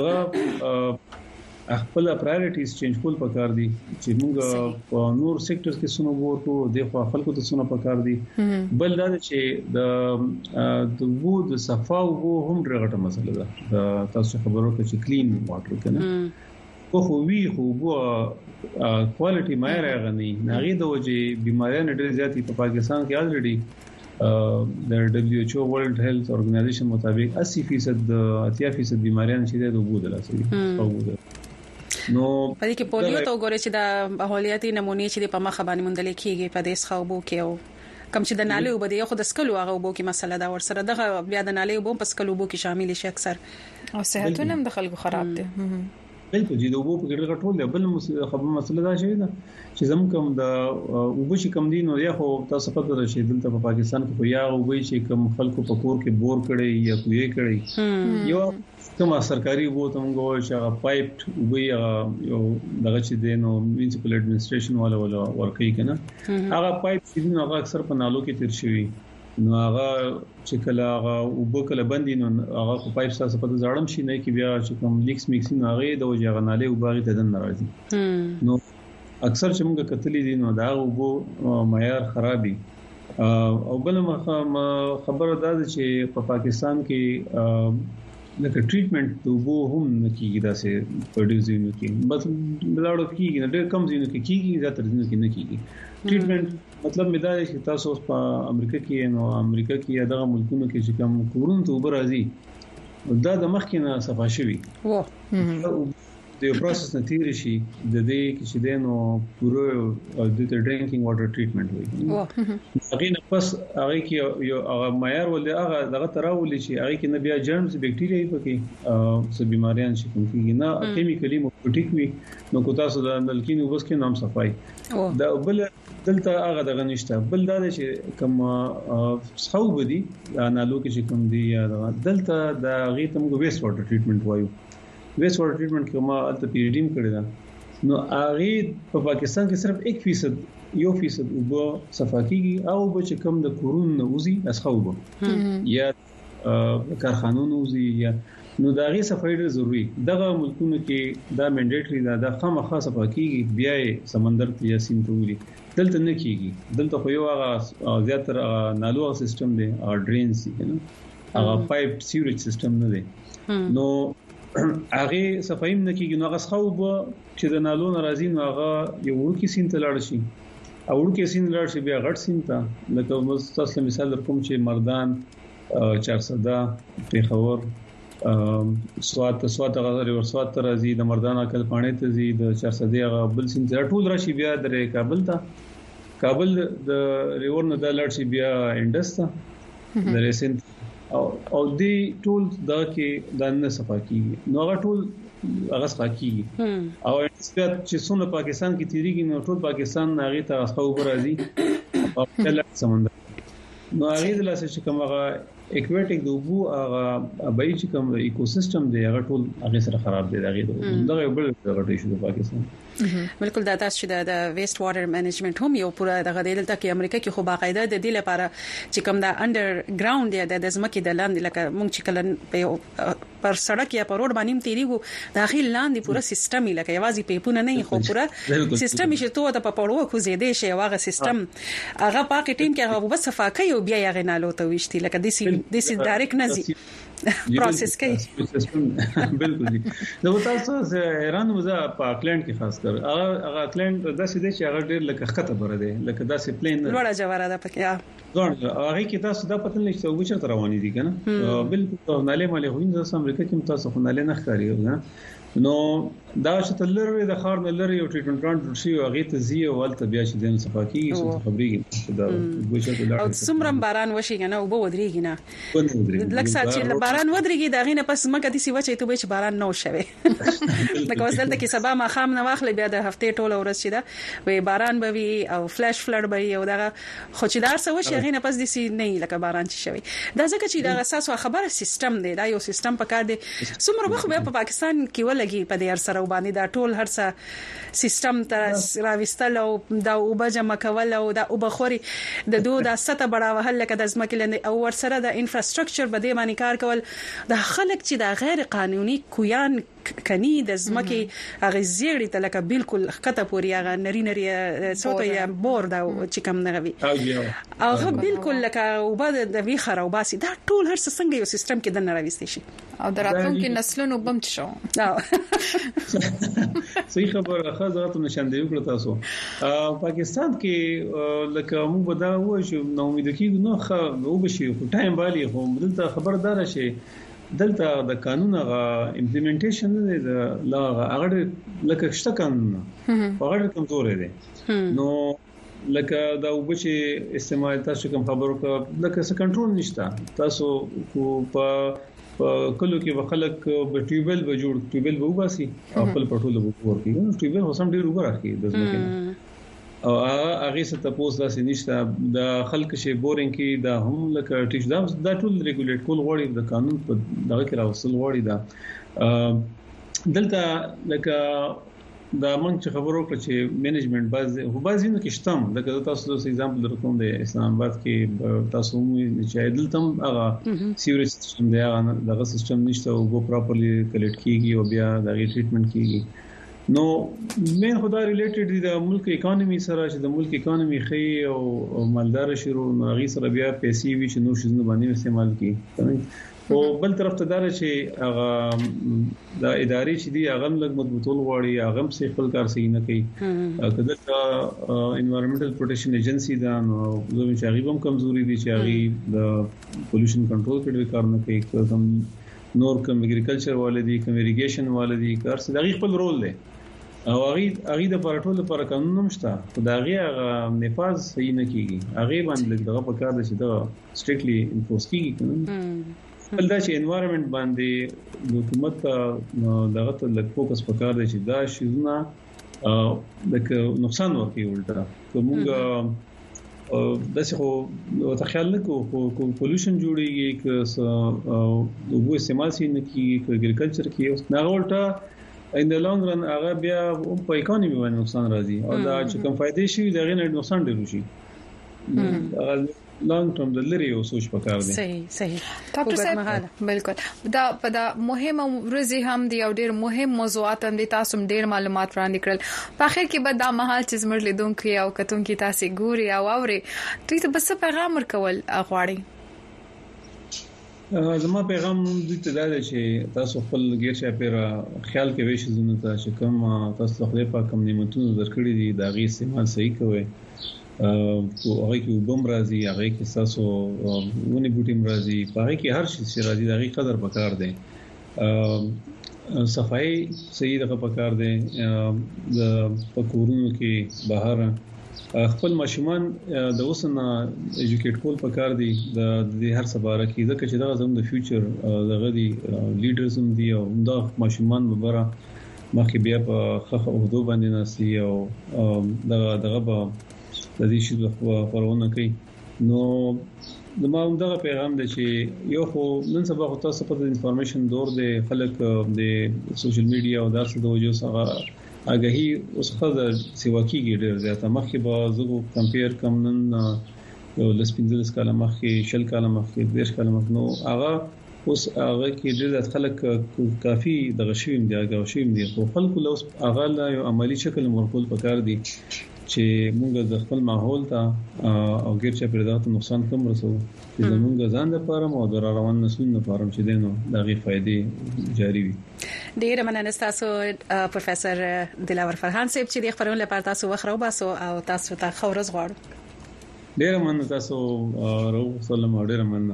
دغه خپل پرایورټیز چینج کول پکار دي چې موږ په نور سېکټرز کې سونو ورکو د خلکو ته سونو پکار دي بل دا چې د د وو د صفا او هم ډېره مسله ده تاسو خبرو کې چې کلین واټر کنه خو وی خو بو کوالټي معیار غني ناغي د وجه بیماریاں ډېر زیاتې په پاکستان کې الریډي د دبليو ایچ او ورلد هیلث اورګنایزیشن مطابق اسی فیصد د اتیا فیصد بیماریاں چې د وبو د لاسي او وبو نو په دې کې پولیو ته وګورئ چې د ماحولیاتي نمونې چې په مخ باندې مندل کېږي په دې ښاوبو کې او کم چې د نالي وبدي خو د سکلو هغه وبو کې مسله دا ور سره دغه بیا د نالي وبو په سکلو وبو کې شامل شي اکثر او صحتونه هم د خلکو خراب دي. بالکل چې د وبو په ګډه ټول دی بل خبره مسله دا شوی ده چې زموږ کوم د وبو چې کم دي نو یا خو تاسو پته راشي دلته په پاکستان کې یا وبو چې کوم خلکو په کور کې بور کړي یا کوی کړي یو کوم سرکاري وبو ته موږ چې هغه پایپ وبو یو دغه چې دینو میونسپل اډمنستریشن والا ولا ورکې کنه هغه پایپ چې نو هغه اکثر په نالو کې تیر شوی نو هغه چې کله هغه وبو کله بندي نو هغه پایپ تاسو په ځړم شي نه کې بیا چې کوم لیکس میکسینګ هغه د وجه غناله وباغي ته دن راځي نو اکثر چې موږ کتلې دي نو دا وبو معیار خرابي او بل خبره ده چې په پاکستان کې لکه ټریټمنټ د وبو هم نکېږي دا سه پروډوسینګ کې بس بلاړو کېږي نه ډېر کم ځینو کې کېږي زیاتره ځینو کې نه کېږي ټریټمنټ مطلب مې دا دی چې تاسو په امریکا کې نو امریکا کې دغه ملکونو کې چې کوم کورونو ته وبو راځي دا د مخکې نه صفا شوی و د یو پروسس نه تیر شي د دې چې دینو پورو د ډرینکینګ واټر ټریټمنټ وي هغه نه پس هغه کې یو هغه معیار ول هغه دغه تراول شي هغه کې نه بیا جرمز بکټیریا پکې او څه بیماریاں شي کوم کې نه کیمیکلی موټیک وي نو کو تاسو د نلکینو بس کې نام صفای دا بل دلته هغه دغه نشته بل دا چې کوم څو بدی نالو کې چې کوم دی یا دلته د غي تم ویست واټر ټریټمنټ وایو ویست واټر ټریټمنټ کومه الته پی ایچ ډی کړی دا نو هغه په پاکستان کې صرف ایک فیصد یو فیصد وبو صفا کیږي او به چې کم د کورون نوزي اسخه وبو یا کارخانونو نوزي یا نو دا غي صفای ډېر ضروری دغه ملکونو کې دا منډیټری دا د خامخا صفا کیږي بیا سمندر ته یا سیند ته ولي دلته نه کیږي دلته خو یو هغه زیاتره نالو سیستم دی او ډرینز دی نو هغه پایپ سیوریج سیستم نه دی نو هغه صفایم نه کیږي نو هغه خو چې د نالو ناراضي نو هغه یو ورکی سین ته لاړ شي او ورکی سین لاړ شي بیا غټ سین ته لکه تاسو مثال کوم چې مردان چارسده پیښور سوات سوات غزر ور سوات راځي د مردانه کل پانه ته زی د چارسدی غبل سین ټول راشي بیا د کابل ته کابل د ریور نه د لړ شي بیا انډس ته د ریسن او او دی ټول دا کې د نه صفه کیږي نو هغه ټول هغه صفه کیږي او انډس چې څونه پاکستان کې تیریږي نو ټول پاکستان هغه ته خو راځي او کله سمندر نو هغه د لاسه چې کوم هغه اکویټیک د وبو هغه بای چې کوم ایکوسیستم دی هغه ټول هغه سره خراب دی هغه دغه بل غټي شو د پاکستان بالکل دا تاسو چې د ویسټ واټر منیجمنت هم یو پوره دغه دلته کې امریکا کې خو باقاعده د دې لپاره چې کوم دا انډر ګراوند دی د ځمکې د لاندې لکه مونږ چې کله پر سړک یا پر روډ باندې تیریږو داخل لاندې پوره سیستم لکه یوازې پیپونه نه خو پوره سیستم چې تو ته په پړو خو زیاده شي واغه سیستم هغه پاک ټیم کې هغه بس صفاکه یو بیا یې غنالو ته وشتي لکه د سي د سي ډایرکټ نزي پروسس کوي بالکل دي نو تاسو ایران مزه په اکلند کې خاص کر هغه اکلند د سې د چې هغه ډېر لکه خطه بره دي لکه د سې پلین وړه جواره ده پکې ځون هغه کې تاسو د پته نشته او چې رواني دي کنه بالکل ناله مالې هوین د امریکا کې تاسو خو ناله نه ښکاری نه نو دا چې تلری د خار نه لري او ټریټمنټ پلانټ شي او هغه ته زی او ولته بیا چې دین صفاکی څه خبريږي دا ګوښه د او سمرم باران وشي کنه او به ودرېږي نه لکه چې باران ودرېږي دا غینه پس مکه دي سی وچه ته به چې باران نو شوي لکه وسدل کې سبا ما خام نه واخلې بیا د هفته ټوله ورځ شي دا وي باران به وي او فلش فلډ به او دا خو چې دار سو شي غینه پس دي سی نه لکه باران چې شوي دا ځکه چې دا اساس خبره سیستم دی دا یو سیستم پکار دی سمره وخت په پاکستان کې لګي په دې سره وبانی دا ټول هرڅه سیستم تر راوستل او دا وبجه مکول او دا وبخوري د دوه د سته بڑاوهل لکه د ځمکې لنډ او ور سره د انفراستراکچر بده باندې کار کول د خلک چې دا غیر قانوني کویان کني د ځمکې هغه زیړی ته لکه بالکل خطه پوری هغه نری نری صوت یا بور دا چې کم نه غوي هغه بالکل لکه وبد د وی خرو باسي دا ټول هر څنګه یو سیستم کې د نراويستي شي او دراتونکو نسلونو بم شو صحیح خبره خاصه نشاندهي وکړه تاسو پاکستان کې لکه موږ به دا وایو چې نو امید کیږو نو خو وبشي خو ټایم بالي خو دلته خبردار شي دلته د قانون غا امپلیمنټیشن د لا هغه لکه شته قانون هغه کمزور دی نو لکه دا وبچي استعمال تاسو کوم خبرو لکه څه کنټرول نشته تاسو په کلو کې وخلک په ټیوبل به جوړ ټیوبل به وباسي خپل پټول به ورکی ټیوبل هوسم ډیر وګ راکې د ځمکې او هغه څه تاسو داسې نشته د خلک شي بورینګ کې دا هم لکه ټیش دا دا ټول ریګولیټ کول غوړي د قانون په دغه کې راوصل غوړي دا دلته لکه دا مونږ چې خبرو کړ چې مینجمنت باز هو بازینو کې شتم لکه تاسو د ایگزامپل درکوم د اسلام آباد کې تاسو مو چې دلته هغه سیوریج سیستم دی هغه دغه سیستم نشته او go properly کلیکټ کیږي او بیا دغه ټریټمنټ کیږي نو مین خدای ریلیټډ دی د ملک اکانومي سره چې د ملک اکانومي خي او مالدار شروع نو غي سره بیا پیسې وی چې نور شنو باندې استعمال کیږي او بل طرف ته دار چې هغه د ادارې چې دی هغه لږ مضبوطول غواړي هغه هم څه خپل کار صحیح نه کوي کله چې انوایرنمنټل پروټیکشن ایجنسی دا نو زموږ چې هغه هم کمزوري دي چې هغه د پولوشن کنټرول کې کار نه کوي کوم نور کوم اګریکلچر والدي کوم اریګیشن والدي کار څه دغه خپل رول دی او هغه هغه د پروټول لپاره قانون نشته خدای هغه نفاذ صحیح نه کیږي هغه باندې دغه په کار دي چې دا سټریکټلی انفورس کیږي بل دا چې انوایرنمنت باندې د حکومت دغه ته لږ فوکس وکړ دی چې دا شیزونه د نقصان ورکوي ولټه کومه د څه خو تخیل نه کو پولوشن جوړیږي ک او وو استعمال سي نه کیږي ک اګریکلچر کې نه ولټه ان د لانګ رن هغه بیا په اکانومي باندې نقصان راځي او دا چې کوم فائدې شي دغه نه نقصان ډیر شي لانګ ټرم د لري او سوچ پکار دي صحیح صحیح ډاکټر صاحب بالکل دا په دا مهمه ورځي هم دی او ډیر مهم موضوعات هم دي تاسو ډیر معلومات وړاندې کړل په اخر کې به دا مهال چې زموږ لیدونکو او کتونکو تاسو ګوري او اوري دوی ته بس پیغام ورکول غواړي زما پیغام دوی ته دا دی چې تاسو خپل غیر شاپیره خیال کوئ چې زونه تاسو کوم تاسو خپل په کوم نعمتونو درکړي دي دا غي استعمال صحیح کوئ او هغه کې وبم راځي هغه کې تاسو ونی بوټیم راځي هغه کې هر شي چې راځي دغه قدر پکار دی صفائی صحیح دغه پکار دی د پکورونو کې بهر خپل ماشومان د اوسنه ایجوکیټ کول پکار دي د هر سباره کې ځکه چې دا زموږ د فیوچر دغه دي لیډرز هم دي او دا ماشومان مبره مخکې بیا په خخه اوردو باندې ناسي او دغه دغه په د دې شی په پرونه کوي نو د ما دغه پیغام دی چې یو خو نن سبا خو تاسو په انفارمیشن دور دی خلک د سوشل میډیا او درس د وجو سره اګهي اوس خزه سیوا کیږي ډیر زیاته مخکې به زغو کمپیر کم نن یو لسپینځل کاله مخکې شل کاله مخکې دیش کاله مخکې نو هغه اوس هغه کې ډیر خلک کافي دغه شیم دی هغه شیم دی خو خلکو له هغه لا یو عملی شکل ورکول پکار دي چې موږ د خپل ماحول ته او غیر چې پردات نقصان کم رسو چې زموږ ځان لپاره او د روان نسلونو لپاره چې دینو دغه فائدې جاری وي. ډیر مننه تاسو پروفیسور دلاور فرحان صاحب چې د خبرونو لپاره تاسو وخت راوباسو او تاسو ته خورز غواړم. ډیر مننه تاسو راو سلام ډیر مننه.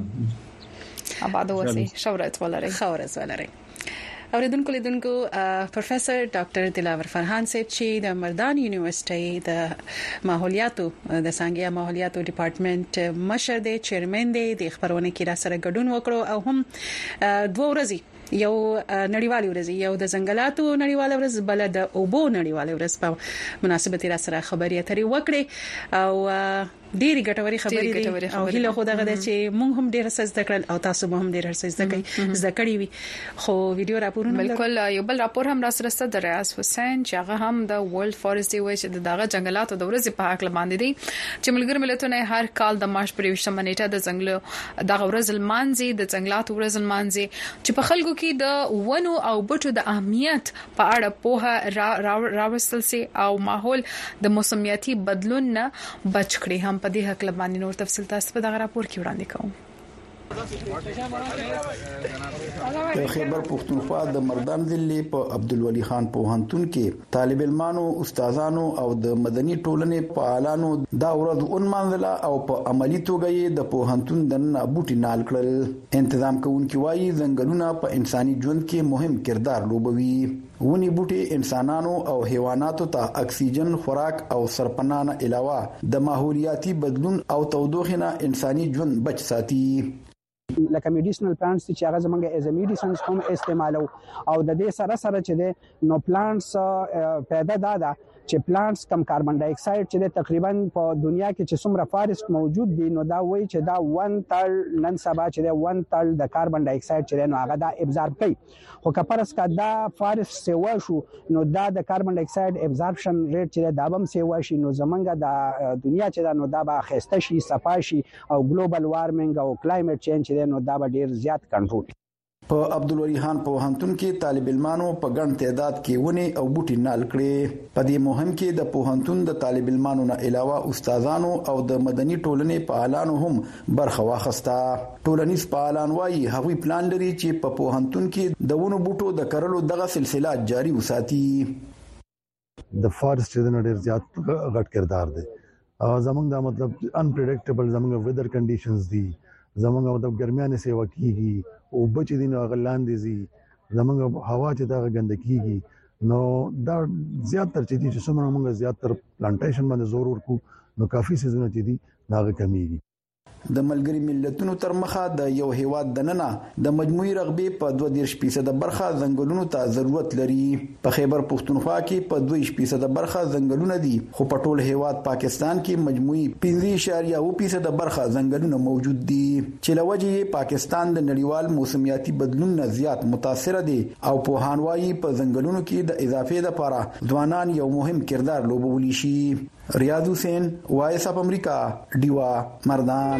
آباد اوسئ شورت ولرئ خورز ولرئ. اوریدونکو لیدونکو پروفیسور ډاکټر دلاور فرحان صاحب چې د مردان یونیورسيټي د ماحولیاتو د څنګه ماحولیاتو ډپارټمنټ مشر دی چیرمن دی د خبرونه کې را سره ګډون وکړو او هم دوه ورځې یو نړیوال ورځ یو د ځنګلاتو نړیوال ورځ بل د اوبو نړیوال ورځ په مناسبت را سره خبري اترې وکړي او ډېری ګټوري خبرې دي او هله خو دغه چې مونږ هم ډېر څه زده کړل او تاسو هم ډېر څه زده کړئ زده کړی وي خو ویډیو راپورونه بالکل یو بل راپور هم را سره ست د ریاض حسین چې هغه هم د ورلد فارست ډے وایي چې دغه جنگلاتو د ورځې په حق لماندې دي چې ملګر ملتونه هر کال د مارچ پر یوشتمه نیټه د ځنګلو دغه ورځ لمانځي د جنگلاتو ورځ لمانځي چې په خلکو کې د ونو او بوټو د اهمیت په اړه پوهه راوستل سي او ماحول د موسمیاتي بدلون نه بچ کړي هم په دې حق لبانی نور تفصیل تاسو په دغه راپور کې وړاندې کوم. خیبر پختونخوا د مردان ضلع په عبدالولي خان پوهنتون کې طالب علمانو استادانو او د مدني ټولنې فعالانو دا ورځ ونمانځله او په عملی توګه یې د پوهنتون دننه بوټي نال کړل. تنظیم کوونکي وایي ځنګلونه په انساني ژوند کې مهم کردار لوبوي. ونی بوټي انسانانو او حیواناتو ته اکسیجن خوراک او سرپناه نه علاوه د ماحولیاتي بدلون او تودوخه نه انساني ژوند بچ ساتي. لکه میډیسنل پلانټس چې هغه زمونږ ایز میډیسنز هم استعمالو او د دې سره سره چې نو پلانټس پیدا دادا چې پلانټس کم کاربن ډای اکساید چې تقریبا په دنیا کې چې څومره فارست موجود دي نو دا وایي چې دا ون تل نن سبا چې ون تل د کاربن ډای اکساید چې نو هغه دا ابزارب کوي خو کپرس کا دا فارست سیوا شو نو دا د کاربن ډای اکساید ابزاربشن ریټ چې دا بم سیوا شي نو زمونږ د دنیا چې دا نو دا به خسته شي صفا شي او ګلوبل وارمنګ او کلایمټ چینج نو دا به ډیر زیات کنټرول. په عبدالولي خان پوهنتون کې طالب علمانو په ګڼ تعداد کې ونی او بوټي نال کړي. په دې مهم کې د پوهنتون د طالب علمانو نه علاوه استادانو او د مدني ټولنې فعالانو هم برخه واخیسته. ټولنیز فعالان وایي هغوی پلان لري چې په پوهنتون کې د ونو بوټو د کرلو دغه سلسله جاري وساتي. د فارست د ډیر زیات غټ کردار دی. زمونږ دا مطلب انپریډکټیبل زمونږ ویدر کنډیشنز دي زمونږ مطلب ګرمیانه سیوا کیږي او بچ دي نو غلان دي زی زمونږ هوا چې دا غند کیږي نو دا زیات تر چې دي چې څومره موږ زیات تر پلانټیشن باندې زور ورکو نو کافي سيزونه چې دي دا کمیږي. د ملګری ملتونو تر مخه د یو هیواد دننه د مجموعي رغبې په دوه دېرش فیصد برخه ځنګلونو ته ضرورت لري. په خیبر پختونخوا کې په دوه فیصد برخه ځنګلونه دي خو په ټول هیواد پاکستان کې مجموعي پنځه اعشاریه اووه فیصد برخه ځنګلونه موجود دي چې لوجه پاکستان د نړیوال موسمیاتي بدلون نه زیات متاثر دي او په هانوایي په ځنګلونو کې د اضافې لپاره ځوانان یو مهم کردار لوبولی شي. ریاض حسین وایس اپ امریکا دیوا مردان.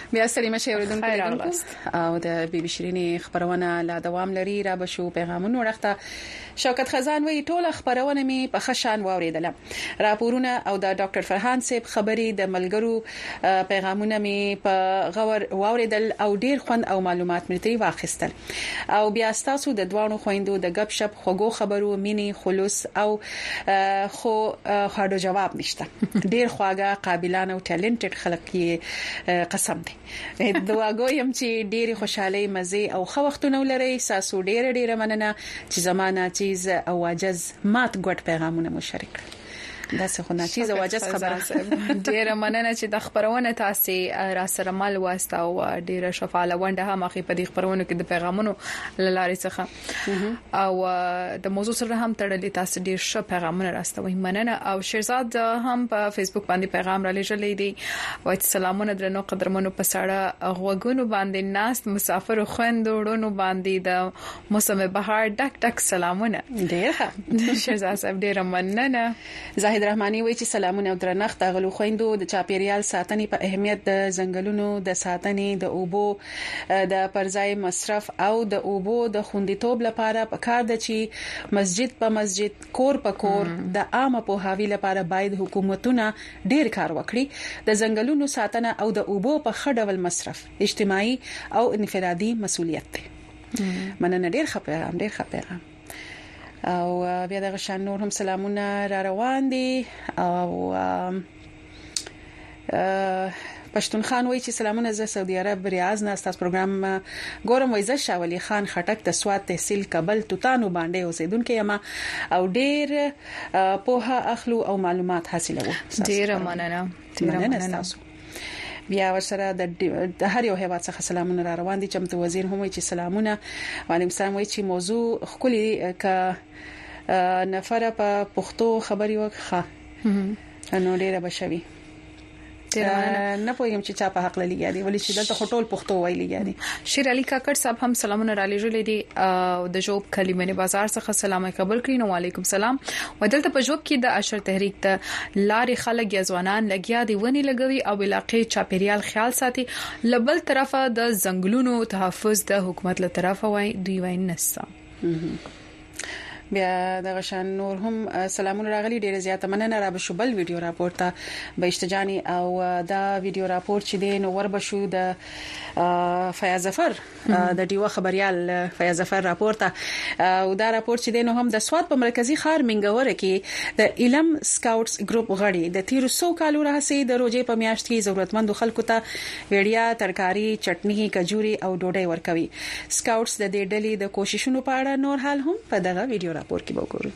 بیا سلام شه اوریدونکو او د بي بي شيرين خبرونه لا دوام لري را بشو پیغامونه ورخته شوکت خزان وی ټوله خبرونه می په خشان واوریدله راپورونه او د ډاکټر فرهان صاحب خبري د ملګرو پیغامونه می په غور واوریدل او ډیر خوند او معلومات مې واخیستل او بیا تاسو د دوانو خويندو د غب شپ خوګو خبرو مینی خلوص او خو هاډو جواب نشته ډیر خواږه قابلانه او ټالنټډ خلک کې قسم دی دواګویم چې ډیر خوشاله مزه او خو وختونه لري ساسو ډیر ډیر مننه چې زمانہ چیز او عجز مات ګډ پیغامونه مشارک دا څه خو نه چیز او عجز خبره ډیر مننه چې د خبرونه تاسو را سره مل واسطه او ډیر شفاله ونده هم اخی په دې خبرونه کې د پیغامونو لارې څخه او د موضوع سره هم تړلې تاسو ډیر ښه پیغامونه راستوي مننه او شیرزاد هم په فیسبوک باندې پیغام را لېږلی دی وایي سلامونه درنو قدرمنو په ساړه غوګونو باندې ناس مسافر خويندو ورونو باندې د موسم بهار ډک ډک سلامونه ډیر ښه شیرزاد صاحب ډیر مننه زاهد رحماني وایي چې سلامونه او درنښت غلو خويندو د چاپیریال ساتنې په اهمیت د ځنګلونو د ساتنې د اوبو د پرځای مصرف او د اوبو د خوندیتوب لپاره پکار د چې مسجد په مسجد کور په کور د عامه پوهاوی لپاره باید حکومتونه ډیر کار وکړي د ځنګلونو ساتنه او د اوبو په خډول مصرف اجتماعي او انفرادي مسولیت دی مننه ډیر ښه پیغام ډیر ښه پیغام او بیا دغه شان نور هم سلامونه را روان دي او پښتونخان وایي چې سلامونه ز سعودي عرب ریاض نه تاسو پروګرام ګورم وایي ز شاولي خان خټک د سواد تحصیل کابل توتانو باندې اوسیدونکو یم او ډیر په اخلو او معلومات حاصلوو ډیر مننه ډیر مننه بیا ورسره د هر یو هیواد څخه سلامونه را روان دي چمتو وزیر هم وایي چې سلامونه وعلیکم السلام وایي چې موضوع خولي ک نفر په پښتو خبري وکړه نو ډیره بشوي نه پوهیم چې چا په حق لګیا دي ولې چې دلته خټول پښتو وایي لګیا دي شیر علي کاکړ صاحب هم سلامونه را لېږلې دي او د جوب کلمې بازار څخه سلام قبول کړئ نو وعلیکم السلام ودلته په جوب کې د اشر تحریک ته لارې خلک یا ځوانان لګیا دي ونی لګوي او علاقې چاپیریال خیال ساتي لبل طرفه د ځنګلونو تحفظ د حکومت له طرفه وای دوی وای نسا بیا دغه شان نور هم سلامونه راغلي ډیره زیاته مننه را بشو بل ویډیو راپورټ به اشتجانی او دا ویډیو راپورټ چې دین ور بشو د فیاض ظفر د دیو خبريال فیاض ظفر راپورټ او دا راپورټ چې دین هم د سواد په مرکزی خار منګوره کې د علم سکاوټس ګروپ غړي د تیر سو کالو راهسي د روزې په میاشت کې ضرورتمند خلکو ته ویډیا ترکاری چټنی کجوري او ډوډۍ ورکوي سکاوټس د دې ډلې د کوششونو په اړه نور حال هم په دغه ویډیو راپور کې وګورئ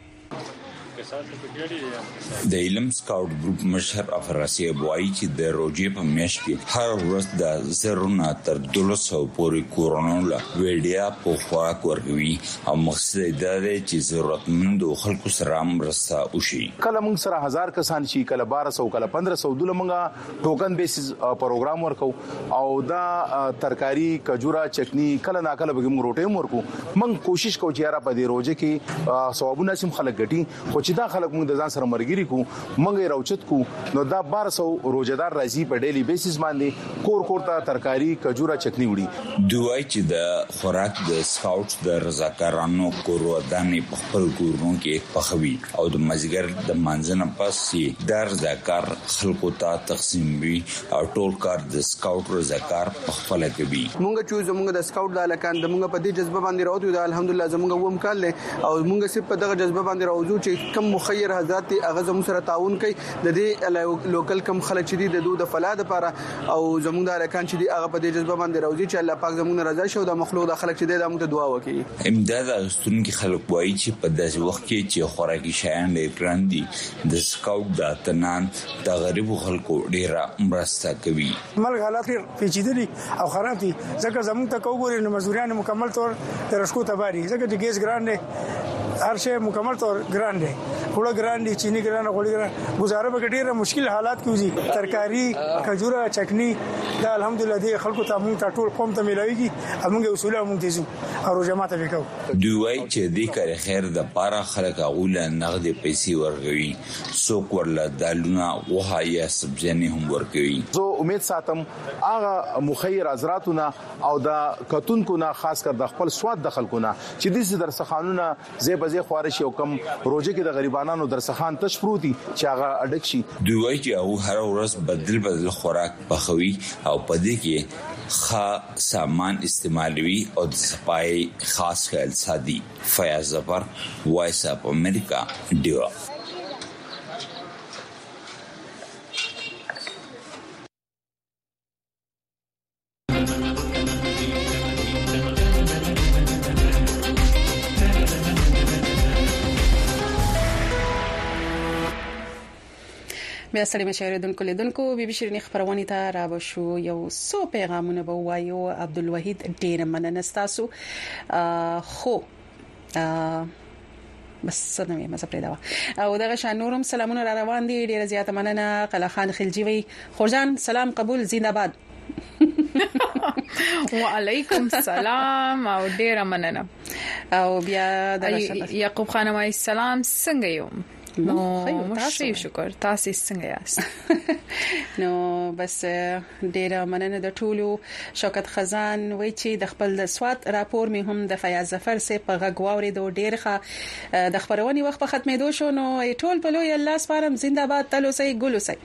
د علم سکاوټ ګروپ مشر افراسی بوای چې د روجې په میاشت کې هر ورځ د زرونه تر دولسو پورې کورونو ویډیا په خوراک ورکوي او مقصد دا دی چې ضرورتمند خلکو سره مرسته وشي کله موږ سره هزار کسان شي کله بارہ سو کله پندرہ سو دله موږ ټوکن بیسز پروګرام ورکو او دا ترکاری کجورا چټنی کله نا کله به موږ روټي ورکو موږ کوشش کوو چې را په دې روزه کې ثوابونه سم خلک ګټي خو چې دا خلک موږ د ځان سره مرګري کو موږ راوچت کو نو دا بارہ سو روزدار راځي په ډیلی بیسس باندې کور کور ته ترکاری کجورا چټنی وړي دوی چې د خوراک د سکاوټ د رضاکارانو کورودانې په خپل کورونو کې پخوي او د مزګر د منځنه پاسې د رضاکار خلکو ته تقسیم وي او ټول کار د سکاوټ رضاکار په خپل کوي موږ چې زموږ د سکاوټ د الکان د موږ په دې جذبه باندې راوځو د الحمدلله زموږ ووم کال او موږ سپ په دغه جذبه باندې راوځو چې کم مخیر حضرات هغه زموږ سره تعاون کوي د دې لوکل کم خلک چې دي د دوه د فلا لپاره او زموږ د الکان چې دي هغه په دې جذبه باندې راوځي چې الله پاک زموږ رضا شي او د مخلوق د خلک چې دي د موږ دعا وکړي امداد غوښتونکي خلک وایي چې په داسې وخت کې چې خوراکي شیان ډېر ګران دي د سکاوټ د اتنان د غریبو خلکو ډېره مرسته کوي ملک حالات پیچیدلي او خراب دي ځکه زموږ ته کوګوري نو مزدوران مکمل تور ترشکو تباري ځکه چې ګیس ګران دي هر شی مکمل طور ګران دی وړه ګران دي چینی ګران غوړي ګران گزاره به ډیره مشکل حالات کې وځي ترکاری کجوره چټنی دا الحمدلله دی خلکو ته موږ ټول قوم ته ملایږي موږ اصول موږ تیزو او جماعت وکاو دوی چې د کار خیر د پاره خلک غوله نقد پیسې ورغوي څوک ورله دالونه وها یا سبزنه هم ورکوي زه امید ساتم هغه مخیر حضراتونه او د کتونکو نه خاص کر د خپل سواد د خلکونه چې د درسخانونه زیبزي خوارشي او کم روزه کې د غریبانو درسخان تشپروتي چې هغه اډک شي دوی چې او هر ورځ بدل بدل خوراک پخوي او پدې کې خا سامان استعمالوي او د صفای خاص خیال سادي فیاض ظفر وایس اپ امریکا دیو بیا ستړي مشاهده دونکو لیدونکو بي بي شيرين خبرونه ته را بشو یو سو پیغامونه به وایو عبدالوحید ډیر مننه تاسو خو بس سنوي مزه پرې دا او دغه شان نورم سلامونه را روان دي ډیر زیاته مننه قلا خان خلجی وی خورجان سلام قبول زیندآباد وعلیکم السلام او ډیر مننه او بیا دغه یعقوب خان مای سلام څنګه یو نو مشي شکر تاسو څنګه یاست نو بس ډیره مننه د ټولو شوکت خزان وای چې د خپل د سواد راپور می هم د فیاض ظفر سه په غووري د ډیره د خبرونی وخت په ختمېدو شو نو ټول په لوی الله سپارم زنده‌باد تلو سي ګلو سي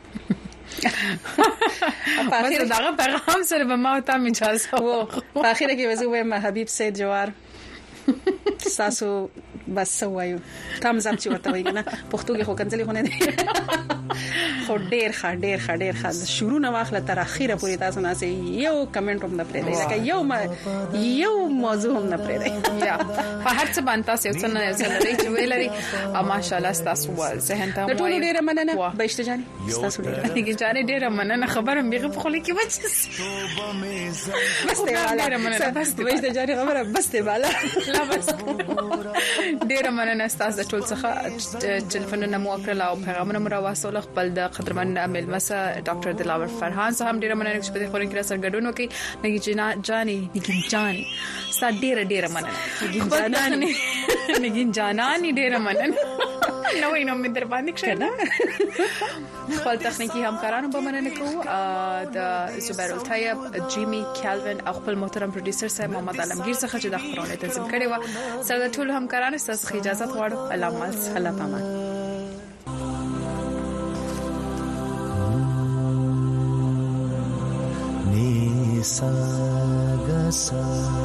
په اخر دغه پیغام سره به ما ته اجازه وو په اخر کې وزو ما حبيب سید جوار تاسو بس وایو تام زم چې ورته وایي نه پښتو کې خو کنځلې خو نه دي خو ډېر ښه ډېر ښه ډېر ښه شروع نه واخله تر اخیره پورې تاسو نه سي یو کمنټ هم نه پرې دی لکه یو ما یو موضوع هم نه پرې دی یا په هر څه باندې تاسو یو څه نه یو څه لري چې ویلري او ماشاءالله تاسو ذهن ته وایي ټول ډېر مننه بهشته جاني تاسو ډېر جاني ډېر مننه خبره مې په خله کې وچس بس ته والا بس بهشته جاني خبره بس ته والا لا بس ډیر مننه تاسو ټول څخه ټلیفونونه مو کړل او پیغامونه مو راوصل خپل د قدرمن عامل مسا ډاکټر دلاور فرحان صاحب هم ډیر مننه چې په دې خوري کې سره ګډون وکي نګی جنا جاني نګی جاني ستا ډیر ډیر مننه نګی جانانی نګی جانانی ډیر مننه نو وینم مې در باندې کړه خپل تخنیکی همکارانو به مننه کوو د زبیر الطیب جیمی کالوین او خپل محترم پروډوسر صاحب محمد عالمگیر څخه چې د خبرونه تنظیم کړي و سره ټول همکارانو ستاسو اجازه غواړم الله مال الله پامان ni sa ga sa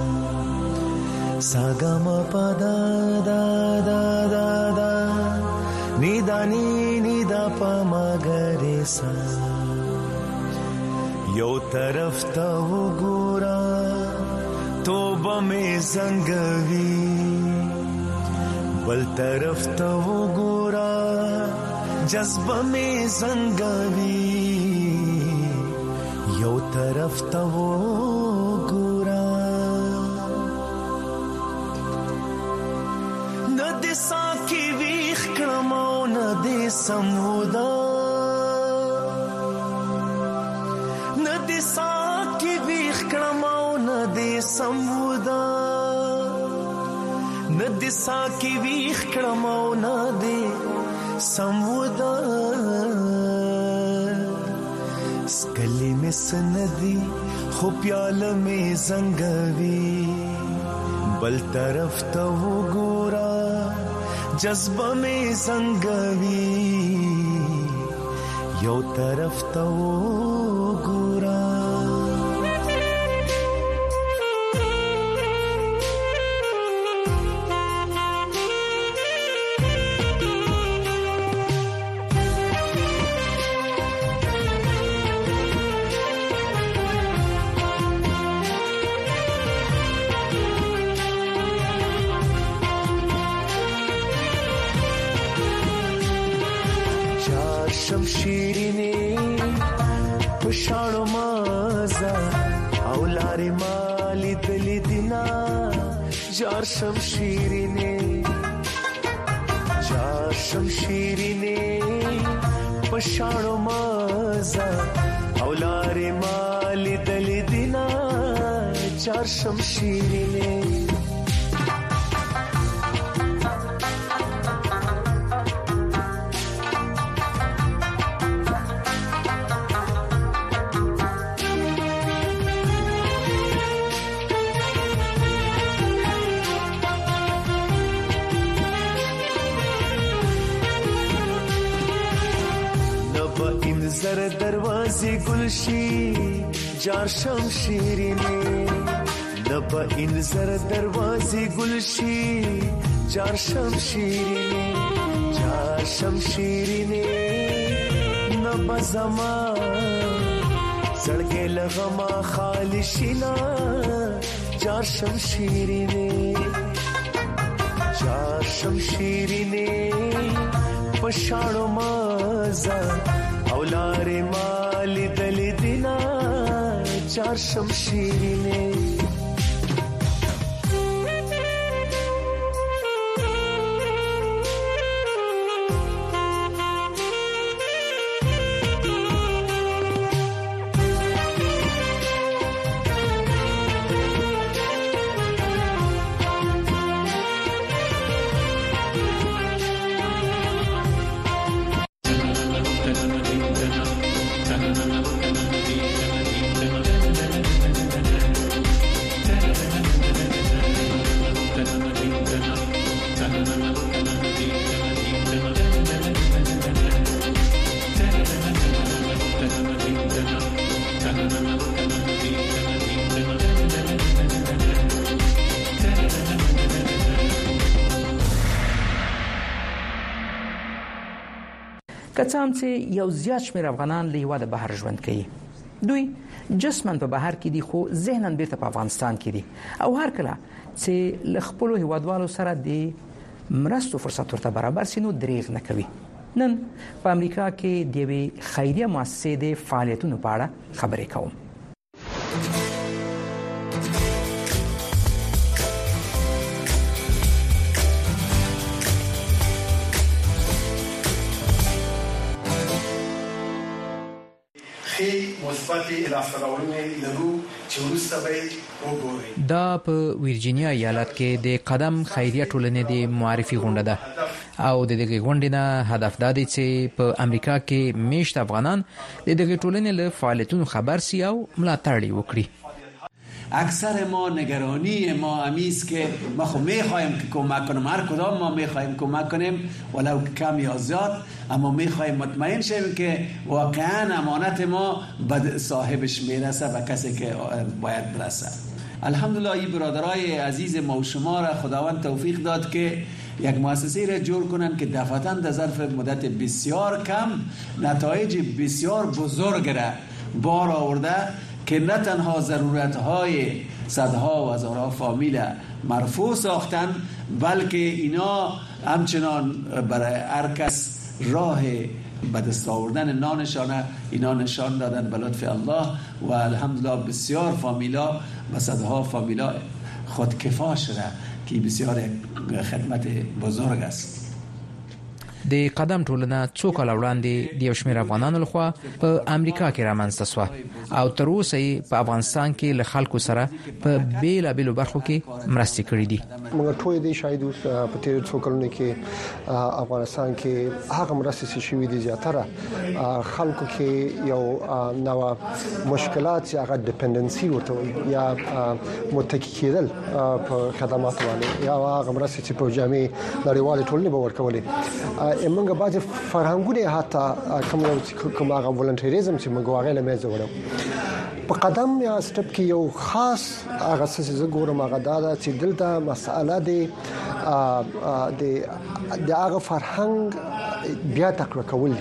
sa ga ma pa da da da da da ni da ni ni da pa ma ga re sa yo taraf ta wogura toba me zangavi bal taraf ta wogura jazba me zangavi یو طرف ته وګورا ند ساکي ویخ کړمو ند سمودا ند ساکي ویخ کړمو ند سمودا ند ساکي ویخ کړمو ند سمودا سکلی میں سندی خو پیال میں زنگوی بل طرف تا وہ گورا جذبہ میں زنگوی یو طرف تا وہ گورا شمشیرینه پښاړو مازه او لارې مالې دلې دینا جار شمشیرینه شمشیرینه پښانو مزه اولار مال دل دینا چار شمشیرینه زر دروازه گلشی جار شمشیرینه دبا این زر دروازه گلشی جار شمشیرینه جار شمشیرینه نبا زمان زړګې لغما خالشینا جار شمشیرینه جار شمشیرینه پښانو مزه اولار مال دل دینا چار شمشیرینه کڅام چې یو زیات شمېر افغانان له هیواده بهر ژوند کوي دوی جسمن په بهر کې دي خو ذهنن بیرته په افغانستان کې دي او هر کله چې ل خپل هیوادوالو سره د مرستو فرصت ورته برابر سينو دریغ نه کوي نن په امریکا کې د وی خیریه مؤسسې د فعالیتونو په اړه خبرې کوم دا په ویرجینیا ایالت کې د قدم خیریه ټولنې د معرفي غونډه ده او د دغه غونډې نه هدف دا دی چې په امریکا کې میشت افغانان د دغه ټولنې له فعالیتونو خبر سي او ملاتړ وکړي اکثر ما نگرانی ما امیز که ما خب میخوایم که کمک کنیم هر کدام ما میخوایم کمک کنیم ولو کم یا زیاد اما میخوایم مطمئن شیم که واقعا امانت ما به صاحبش میرسه و کسی که باید برسه الحمدلله این برادرای عزیز ما و شما را خداوند توفیق داد که یک مؤسسه را جور کنن که دفعتاً در ظرف مدت بسیار کم نتایج بسیار بزرگ را بار آورده که نه تنها ضرورت‌های صدها و هزارها فامیل مرفوع ساختن بلکه اینا همچنان برای هر کس راه به دست آوردن نانشان اینا نشان دادن به لطف الله و الحمدلله بسیار فامیلا و صدها فامیلا خودکفا شده که بسیار خدمت بزرگ است د قدم ټولنه څو کال وړاندې د یو شمېر افغانانو لخوا په امریکا کې رامنځته شوه او تر اوسه یې په افغانستان کې له خلکو سره په بیلابېلو برخو کې مرستې کړې دي موږ ټول دې شاهد اوس په تیر څو کلونو کې افغانستان کې هغه مرستې چې شوې دي زیاتره خلکو کې یو نوې مشکلات چې هغه ډیپندنسي ورته یا متکی کېدل په خدمات باندې یا هغه مرستې چې په جامع نړیوال ټولنې به ورکولې امنګ باز فرهنګونه حتی کوم کوم هغه ولنټریزم چې موږ هغه له مېزه وړو په قدم یا سټپ کې یو خاص هغه څه چې ګورم هغه دا چې دلته مسأله دی د د هغه فرهنګ بیا تکړه کول دي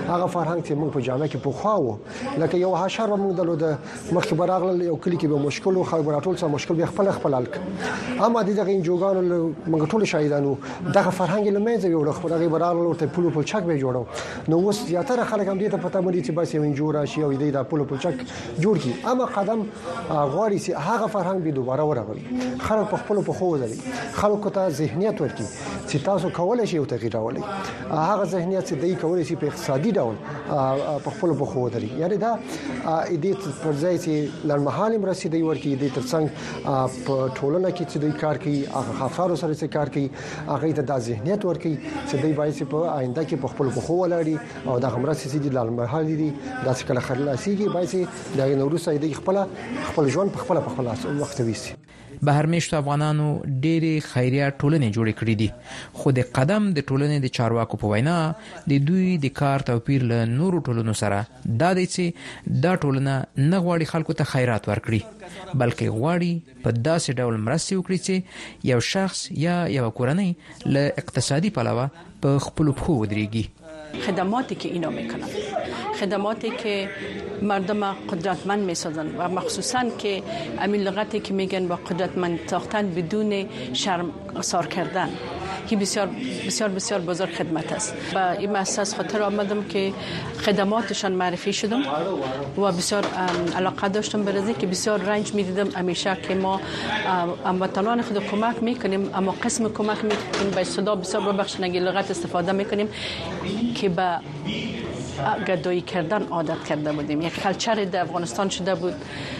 هغه فرهنګ چې موږ په جامع کې پوخا وو لکه یو حشر موږ دلو د مخکې براغله یو کلی کې به مشکل او خبراتول سره مشکل به خپل خپل حل اما دغه انجوګانو موږ ټول شاهدانو دغه فرهنګ لمنځه یوړ خو دغه براغله ته پلو پل چک به جوړو نو اوس زیاتره خلک هم دې ته پته مړي چې بس یو انجو راشي او دې د پلو پل چک جوړ کی اما قدم غواړي چې هغه فرهنګ به دوباره ورغوي خلک په خپل په خو ځلي خلکو ته ذهنیت ورکړي چې تاسو کولای شئ یو تغییر راولئ هغه ذهنیت چې دوی کولای شي په اقتصادي ډول په خپل په خو دري یعنی دا دې پر ځای چې لړمحال مرسي ورکی دې ترڅنګ په ټولنه کې چې دوی کار کوي هغه خافارو سره چې کار کوي هغه ته د ذهنیت ورکی چې دوی باید په آینده کې په خپل په خو ولاړي او د مرسي چې لړمحال دي دا څه کله خلاصيږي باید د نوروز دې خپل خپل ژوند په خپل په خلاص وخت ویسي بهرمېشت افغانانو ډېری خیریه ټولنې جوړې کړې دي خو د قدم د ټولنې د چارواکو په وینا د دوی د کار توپیر له نورو ټولنو سره دا دی چې دا ټولنه نه غواړي خلکو ته خیرات ورکړي بلکې غواړي په داسې ډول مرستې وکړي چې یو شخص یا یو کورنۍ له اقتصادي پلوه په خپل پښو ودرېږي خدماتی که اینا میکنن خدماتی که مردم قدرتمند میسازن و مخصوصا که همین لغتی که میگن با قدرتمند ساختن بدون شرم سار کردن که بسیار بسیار بسیار بزرگ خدمت است و این مؤسسه خاطر آمدم که خدماتشان معرفی شدم و بسیار علاقه داشتم برای که بسیار رنج میدیدم همیشه که ما هموطنان خود کمک میکنیم اما قسم کمک میکنیم به صدا بسیار ببخشید اگه لغت استفاده میکنیم که با گدایی کردن عادت کرده بودیم یک کلچر در افغانستان شده بود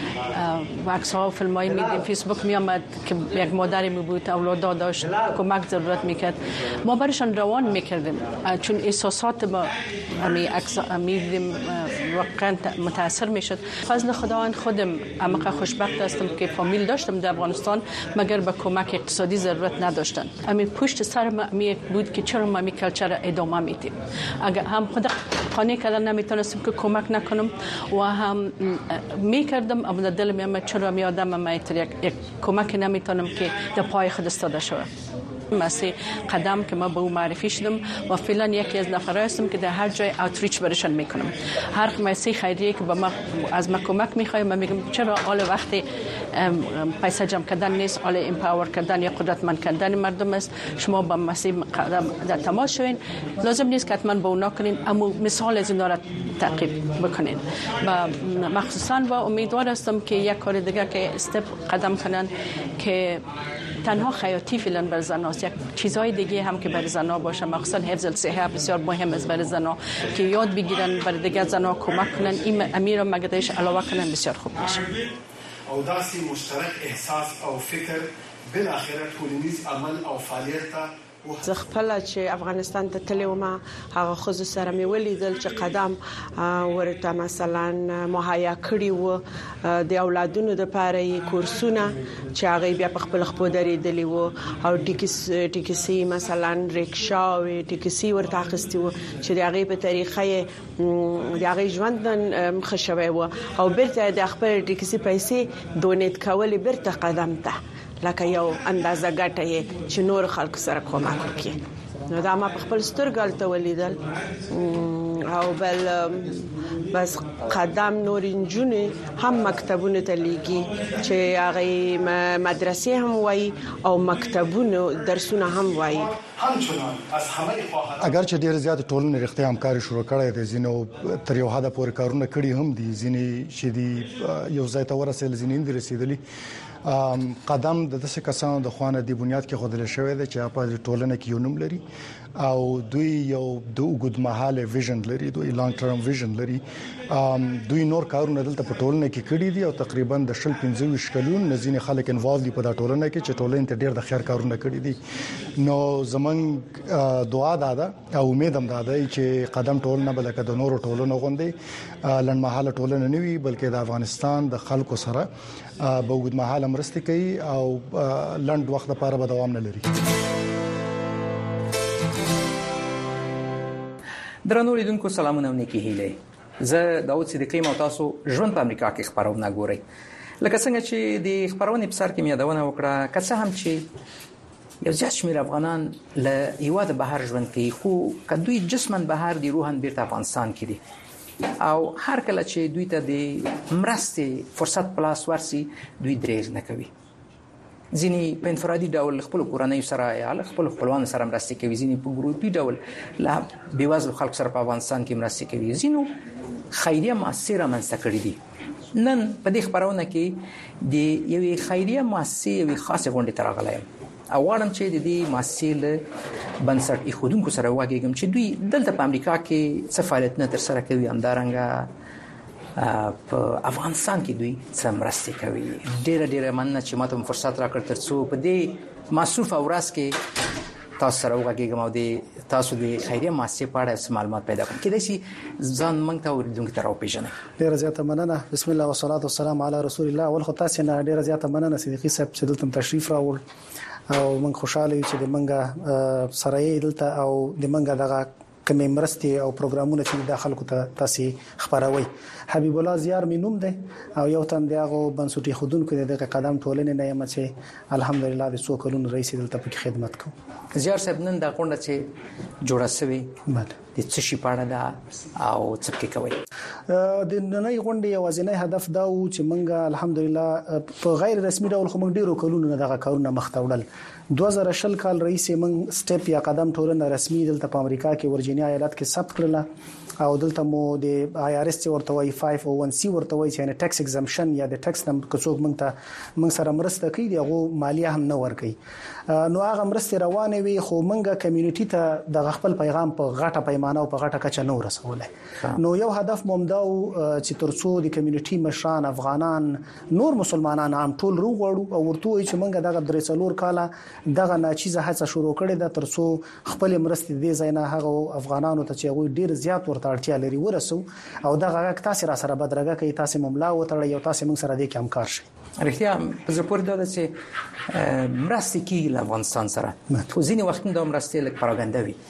و عکس‌ها و فیلم‌های می‌دیدیم فیسبوک می‌آمد که یک مادری می بود اولاد داشت کمک ضرورت می‌کرد ما برایشان روان می‌کردیم چون احساسات ما می عکس می‌دیدیم واقعا متاثر می‌شد فضل خداوند خودم عمق خوشبخت هستم که فامیل داشتم در افغانستان مگر به کمک اقتصادی ضرورت نداشتن همین پشت سر ما می بود که چرا ما می کلچر ادامه میدیم اگر هم خود خانه کردن نمیتونستم که کمک نکنم و هم میکردم اما دل میام چرا می آدم ما یک کمک نمیتونم که در پای خود استاده شوم مثل قدم که ما به او معرفی شدم و فعلا یکی از نفرای هستم که در هر جای اوتریچ برشان میکنم هر مؤسسه خیریه که با ما از ما کمک میخواد من میگم چرا حال وقتی پیسه جمع کردن نیست حال امپاور کردن یا قدرتمند کردن مردم است شما با مؤسسه قدم در تماس شوین لازم نیست که حتما با اونا کنین اما مثال از اینا را تعقیب بکنین و مخصوصا و امیدوار هستم که یک کار دیگه که استپ قدم کنن که تنها خیاطی فعلا بر زناست یک چیزهای دیگه هم که برای زنا باشه مخصوصا حفظ الصحه بسیار مهم است برای زنا که یاد بگیرن برای دیگه زنا کمک کنن این امیر مگدایش علاوه کنن بسیار خوب میشه او داسي مشترک احساس او فکر بالاخره ټولنیز عمل او فعالیت زه خپل چې افغانستان ته تللی وم هغه خو سره مې ولیدل چې قدم ورته مثلا مهیا کړی وو د اولادونو د پاره کورسونه چې هغه بیا په خپل خپل درېدلی وو او ټیکس ټیکسي مثلا ریکشا او ټیکسي ورته اخستي وو چې هغه په طریقې د هغه ژوند مخښوي وو او بیرته د خپل ټیکسي پیسې دونیت کول بیرته قدم ته لکه یو اندازه ګټه چې نور خلک سره کومک وکړي نو دا ما په خپل سترګل ته ولیدل او بل بس قدم نور انجونی هم مکتبونه ته لیږي چې هغه مدرسې هم وای او مکتبونه درسونه هم وای اگر چې ډیر زیات ټولنې رښتیا همکاري شروع کړې ده زینو تر یو حد پورې کارونه کړي هم دي ځینې چې دي یو ځای ته ورسېل ځینې اندې رسیدلي قدم د داسې کسانو د خوانه دی بنیاد کې خودل شوی دی چې په ټولنه کې یو نوم لري او دوی یو د وګد مهاله ویژن لري دوی لانګ ټرم ویژن لري دوی نور کارونه دلته په ټولنه کې کړي دي او تقریبا د شل پنځه شکلون نزين خلک انوالو دي په دا ټولنه کې چې ټولنه ته ډیر د خیر کارونه کړي دي نو زمنګ دعا ده او امید هم ده چې قدم ټولنه بلکې د نورو ټولنو غوندي لن مهاله ټولنه نه وي بلکې د افغانستان د خلکو سره به وګد مهاله مرسته کوي او لند وخت لپاره به دوام نه لري. درنو لیدونکو سلامونه او نیکی هیله زه داوود صدیقی مو تاسو ژوند په امریکا کې خبرونه ګورئ لکه څنګه چې د خبرونې په سر کې مې یادونه وکړه که څه هم چې یو ځکه شمیر افغانان له یواد بهر ژوند کوي خو کدوې جسمن بهر دی روحن بیرته افغانستان کې دي او هر کله چې دوی ته د مرستې فرصت پلاس ورسي دوی درېغ نه کوي. ځینې په انفرادي ډول خپل کورنۍ سره یا خپل خپلوان سره مرستې کوي، ځینې په ګروپي ډول لا بیوازل خلک سره په افغانستان کې مرستې کوي، ځینو خیریه مؤسسه منځته کړې دي. نن په دې خبرونه کې د یوې خیریه مؤسسې یوې خاصه غونډه ترغلې او واړم چې د دې مؤسسې له بنسټ ایښودونکو سره واګېږم چې دوی دلته په امریکا کې څه فعالیتونه ترسره کوي، همدارنګه په افغانستان کې دوی څه مرستې کوي. ډېر ډېر مننه چې ماته فرصت راکړ ترڅو په دې مصروف ورځ کې تاسو سره وګورم او د تاسو د خیریه مؤسسې په اړه معلومات پیدا کړم. کله چې ځان موږ ته ورډونکو تر او پیژنه. ډیره زیاته مننه. بسم الله والصلاه والسلام علی رسول الله. ول خو تاسو نه ډیره زیاته مننه صدیقي صاحب چې دلته تشریف راوړ او موږ خوشاله یو چې د منګه سره یې دلته او د منګه دغه کومې مرستې او پروګرامونه چې د خلکو ته تاسو خبروي. حبیب الله زیار مینوم دی او یو تن دغه بنسټي خودونکو دغه قدم ټولنې نه یم چې الحمدلله د څو کلونو رئیس دلته په خدمت کوم. زیار صاحب نن دا کومه چې جوړه شوی د څه شي پاړه ده او څه کې کوي؟ د نننۍ غونډې یوازینی هدف دا و چې منګه الحمدلله په غیر رسمي ډول خو موږ ډیرو کلونو نه دغه کارونه مخته وړل. دوه زره شل کال رئیس موږ سټپ یا قدم ټولنه رسمي دلته په امریکا کې ورجینیا ایالت کې ثبت کړل او دلته مو د آی آر اس ورته وای خمسمية وواحد سي ورته وای چې ټیکس ایگزامشن یا د ټیکس نم کوڅوک موږ ته موږ سره مرسته کوي دغه مالیه هم نه ور کوي. نو هغه مرسته روانه وي خو موږ کمیونټي ته د خپل پیغام په غټه پیمانه او په غټه کچه نه ورسولای. نو یو هدف موږ دا چې ترڅو د کمیونټي مشران افغانان نور مسلمانان عام ټول روغړو او ورته وي چې موږ دغه درې څلور کاله دغه ناچیزه هڅه شروع کړې ده ترڅو خپل مرسته دې زینا هغه افغانانو ته چې هغه ډیر زیات ورته اړتیا لري ورسو او دغه تاسو را سره بدرګه کوي تاسو مملا وتړی یو تاسو موږ سره دې کې همکار شي. رښتیا په زپور دا چې مرستې کې له افغانستان سره خو ځینې وخت د مرستې لک پروګاندا وي.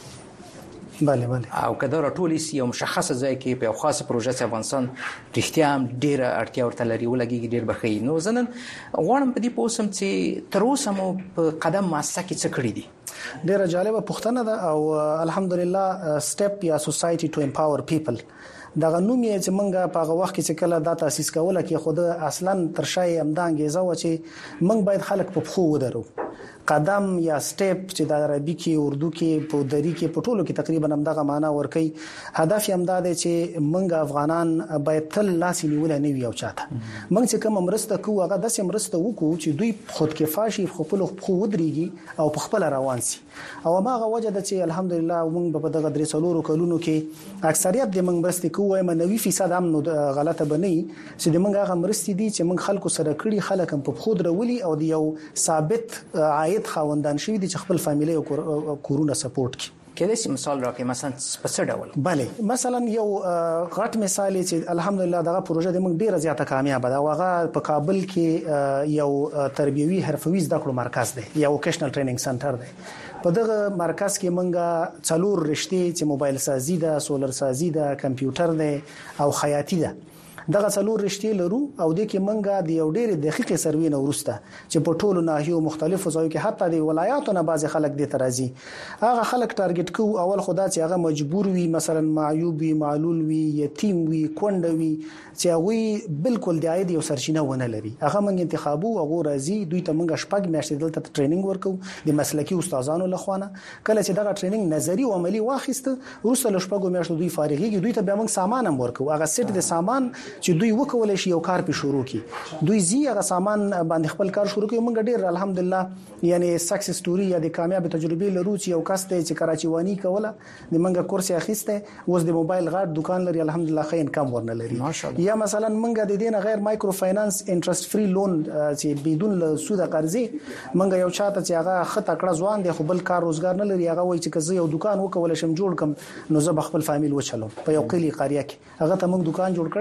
بله بله او کله راټول شي یو مشخصه ځای کې په خاصه پروژه چې افغانستان رښتیا هم ډیره اړتیا ورته لري ولګي ډیر بخي. نو زنن غواړم په دې پوسم چې تر اوسه مو په قدم مؤسسه کې څه کړی دي؟ ډیره جالبه پوښتنه ده او الحمدلله سټپ یا سوسايټي ټو امپاور پیپل دغه نوم یې چې منګه په هغه وخت کې چې کله دا تاسیس کوله کې خود اصلا ترشای امدانګیزه و چې منګ باید خلک په خو ودرو. قدم یا سټپ چې د عربي کې اردو کې په دری کې په ټولو کې تقریبا همدغه معنا ورکي. هدف یې همدا دی چې منګ افغانان باید تل لاس نیول نه وي او چاته منګ چې کوم مرسته کوو هغه د سم مرسته وکړو چې دوی خود کفاشي خپل خو ودرېږي او په خپل روان سي. او ماغه وجه د چې الحمدلله موږ په دغه درې څلورو کلونو کې اکثریت د منګ مرسته کوو یم نوي فیصد هم نو غلطه بنئ چې د منګ هغه مرستې دي چې منګ خلکو سره کړي خلک هم په خود رولي او د یو ثابت عاید خوندان شوی دي چې خپل فامیلی او کورونه سپورټ کوي. کله چې مثال راکې مثلا په څه ډول؟ bale مثلا یو غټ مثال چې الحمدلله دغه پروژه د موږ ډیره زیاته کامیاب ده. هغه په کابل کې یو تربیوي حرفوي زده کړو مرکز دی یا ووکیشنل ټریننګ سنټر دی. په دغه مرکز کې موږ څلور رشتې چې موبایل سازي ده، سولر سازي ده، کمپیوټر ده او خیاطي ده دغه څلور رشتې لرو او د کې منګه د یو ډېر دقیق سروې نه ورسته چې په ټولو ناحیو مختلفو ځایو کې حتی د ولایاتو نه بعض خلک د ترازی هغه خلک ټارګټ کوو. اول خدا چې هغه مجبور وي مثلا معیوب وي، معلول وي، یتیم وي، کونډ وي چې هغه بالکل د عاید یو سرچینه ونه لري هغه موږ انتخابو او راځي دوی ته موږ شپږ میاشتې دلته ټریننګ ورکو د مسلکي استادانو لخوانه. کله چې دغه ټریننګ نظری او عملی واخیسته وروسته له شپږو میاشتو دوی فارغيږي دوی ته به موږ سامان هم ورکو. هغه سیټ د سامان چې دوی وکولای شي یو کار په شروع کی دوی زی هغه سامان باندې خپل کار شروع کوي. موږ ډیر الحمدلله یعنی سکسس ستوري یا د کامیاب تجربې لرو چې یو کس ته چې کراچي وانی کوله د منګه کورس اخیسته اوس د موبایل غاټ دکان لري الحمدلله خې انکم ورنه لري. یا مثلا منګه د دینه غیر مایکرو فاینانس انټرست فری لون چې بدون له سود قرضې منګه یو چاته چې هغه خطه کړه ځوان دی خو بل کار روزګار نه لري هغه وای چې کزه یو دکان وکول شم جوړ کم نو زه خپل فامیل وچلم په یو قلی قريه کې هغه ته موږ دکان جوړ کړي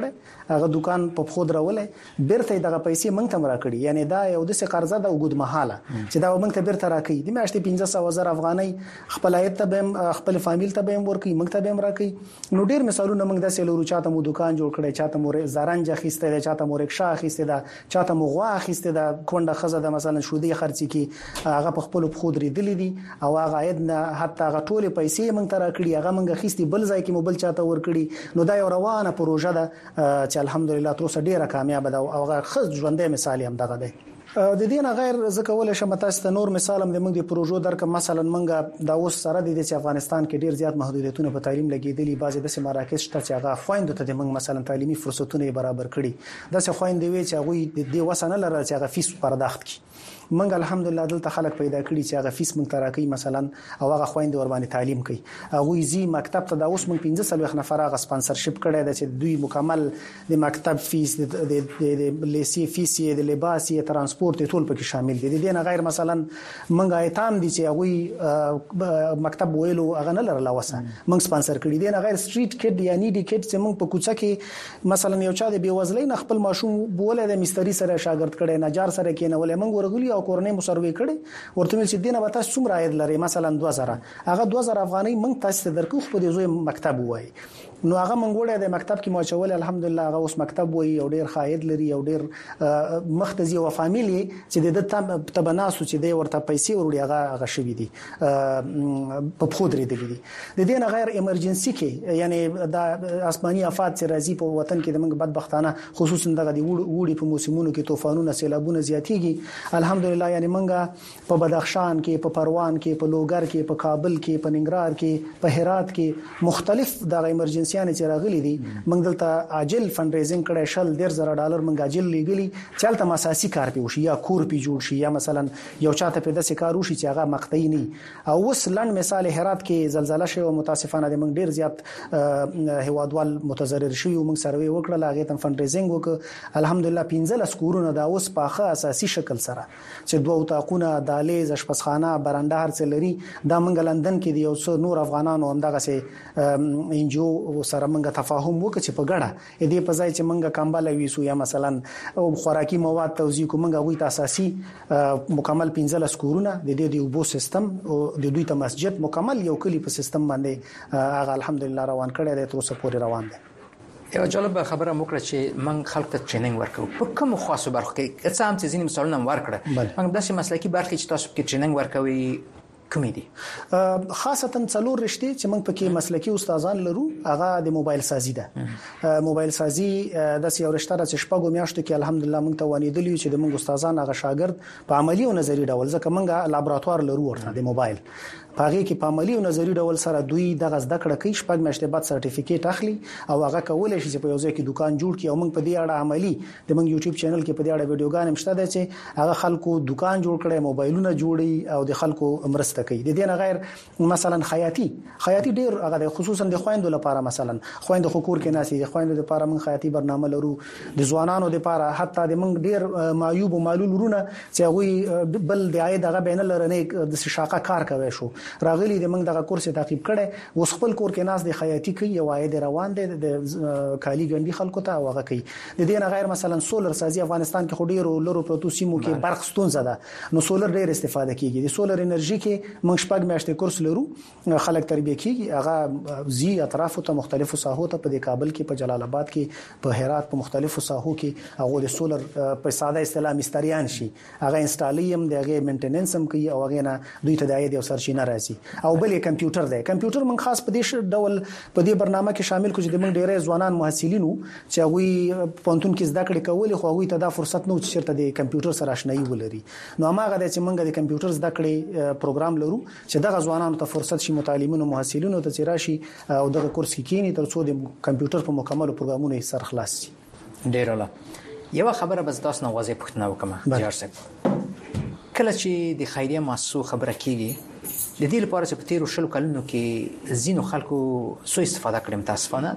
هغه دکان په خود راولې بیرته دغه پیسې مونږ ته راکړي یعنی دا یو د څه قرضه د وګد مهاله چې دا مونږ ته بیرته راکړي د میاشتې پنځه سوه زره افغانۍ خپل عاید ته به خپل فامیل ته به ورکړي مونږ ته به راکړي نو ډیر مثالونه مونږ د سلورو چاته مو دکان جوړ کړی چاته مو زرنج اخیسته ده چاته مو رکشا اخیسته ده چاته مو غوا اخیسته ده کونډه خزه ده مثلا شودي خرڅي کی هغه په خپل خود ریدلې دي او هغه عاید نه حتی هغه ټول پیسې مونږ ته راکړي هغه مونږ خېستي بل ځای کې مو بل چاته ورکړي نو دا یو روانه پروژه ده چې الحمدلله تر اوسه ډیره کامیاب ده او هغه خز ژوندې مثال هم دغه دی د دې نه غیر ځکه ول شم تاسو ته نور مثال هم د موږ د پروژو درک مثلا موږ دا اوس سره د افغانستان کې ډیر زیات محدودیتونه په تعلیم لګیدلي بعضي د مراکز شته چې هغه خويندو ته د موږ مثلا تعلیمي فرصتونه برابر کړي د څه خويندې وي چې هغه د دې وسنه لري چې هغه فیس پرداخت کړي منګ الحمدلله دلته خلک پیدا کړي چې هغه فیس مونږ تراکي مثلا او هغه خويند ور باندې تعلیم کوي هغه زی مکتب ته د اوس مونږ پنځه سلوخ نفر هغه سپانسرشپ کړی دی چې دوی مکمل د مکتب فیس د لیسي فیس د لباس د ترانسپورت ټول پکې شامل دي د دې نه غیر مثلا منګ ایتام دي چې هغه مکتب ویلو هغه نه لرله وسه مونږ سپانسر کړی دی نه غیر سټریټ کډ یا نیډي کډ چې مونږ په کوڅه کې مثلا یو چا د بیوزلۍ نه خپل ماشوم بوله د مستری سره شاګرد کړي نجار سره کې نه ولې مونږ ورغلی او کورنۍ مسروي کړي ورته ویل چې دینه به تاسو څومره عاید لري مثلا دوه زره هغه دوه زره افغانۍ مونږ تاسو ته درکو خو د زوی مکتب وای نو هغه منګوړه د مکتب کې ماچول الحمدلله هغه اوس مکتب وای او ډیر خاید لري او ډیر مختزي او فامیلی چې د تبناسو چې د ورته پیسې وروړي هغه هغه شوی دي په خودري دي د دې نه غیر ایمرجنسي کې یعنی د آسماني آفات چې راځي په وطن کې د موږ بدبختانه خصوصا دغه دی وړي په موسمونو کې طوفانونه سیلابونه زیاتېږي الحمدلله یعنی موږ په بدخشان کې په پروان کې په لوګر کې په کابل کې په ننګرهار کې په هرات کې مختلف د ایمرجنسي چې راغلي دي موږ دلته عاجل فند ریزینګ کړی شل ډیر زره ډالر موږ عاجل لګلی چلته مساسي کار پیوشي یا کور پی جوړ شي یا مثلا یو چاته په داسې کار وشي چې هغه مقطعي نه او وس لند مثال هرات کې زلزلہ شوه متاسفانه د موږ ډیر زیات هوادوال متضرر شوی موږ سروي وکړل هغه تم فند ریزینګ وک الحمدلله پنځه لس کورونه دا اوس پاخه اساسي شکل سره چې دوه تاقونه دالیز اشپزخانه برنده هر څه لري دا موږ لندن کې یو څو نور افغانانو هم دغه سه انجو سره موږ تفاهم وکړو چې په ګډه دې په ځای چې موږ کمباله ویسو یا مثلا خوراکي مواد توزیع کوو موږ غوي اساسي مکمل پنځه لس کورونه د دې د وبو سیستم او د دوی ته مسجد مکمل یو کلی په سیستم باندې هغه الحمدلله روان کړی دی تر اوسه پورې روان دی یو جالب خبره مو کړه چې من خلک ته ټریننګ ورکو په کوم خاصو برخو کې څه هم چې ځینې مثالونه ورکړه موږ داسې مسلکي برخې چې تاسو کې ټریننګ ورکوي کومې دي خاصتا څلور رشتې چې موږ پکې مسلکي استادان لرو هغه د موبایل سازي ده موبایل سازي د سیاو رشته چې شپږو میاشتو کې الحمدلله موږ ته وانیدلی چې د موږ استادان هغه شاګرد په عملی او نظری ډول ځکه موږ لابراتوار لرو ورته د موبایل پاره کې په عملی او نظری ډول سره دوی دغه زده کړه کوي شپږ میاشتې بعد سرټیفیکیټ اخلي او هغه کولای شي چې په یو ځای کې دکان جوړ کړي او موږ په دې اړه عملی د موږ یوټیوب چینل کې په دې اړه ویډیوګان هم شته چې هغه خلکو دکان جوړ کړي موبایلونه جوړي او د خلکو مرسته کوي د دې نه غیر مثلا خیاطي خیاطي ډیر هغه خصوصا د خويندو لپاره مثلا خويندو خکور کې ناسي د خويندو لپاره موږ خیاطي برنامه لرو د ځوانانو لپاره حتی د موږ ډیر معیوب او معلول ورونه چې هغه بل د عاید هغه بین لرنه د شاقه کار کوي شو راغلي د دغه کورس تعقیب کړي اوس خپل کور کې ناس د خیاطي کوي او عاید روان دي د کالی ګنډي خلکو ته هغه کوي د دې نه غیر مثلا سولر سازي افغانستان کې خډيرو لرو پروتو سیمو کې برق ستونزه ده نو سولر ډیر استفاده کیږي د سولر انرژي کې موږ شپږ میاشتې کورس لرو خلک تربیه کیږي هغه زی اطرافو ته مختلفو ساحو ته په کابل کې په جلال آباد کې په هرات په مختلفو ساحو کې هغه د سولر په ساده اصطلاح مستریان شي هغه انسټالیم دغه مینټیننس هم کوي او هغه نه دوی ته د عاید او سرچینه راځي او بل کمپیوټر دی کمپیوټر من خاص په دې ډول په دې برنامه کې شامل کو چې د من ډېرې ځوانان محصلینو چې هغه پونتون کې زده کړې کولې خو هغه ته دا فرصت نو چې چیرته د کمپیوټر سره آشنایي ولري نو هغه د چې موږ د کمپیوټر زده کړې پروګرام لرو چې دغه ځوانانو ته فرصت شي متعلمینو محصلینو ته چې راشي او دغه کورس کې کینی تر څو د کمپیوټر په مکمل پروګرامونو سر خلاص شي ډېر الله یو خبره بس تاسو نو واځي پښتنه وکم جار صاحب کله چې د خیریه مؤسسو خبره کیږي د دې لپاره چې په تیرو شلو کلونو کې زینو خلکو سو استفاده کړم تاسفانه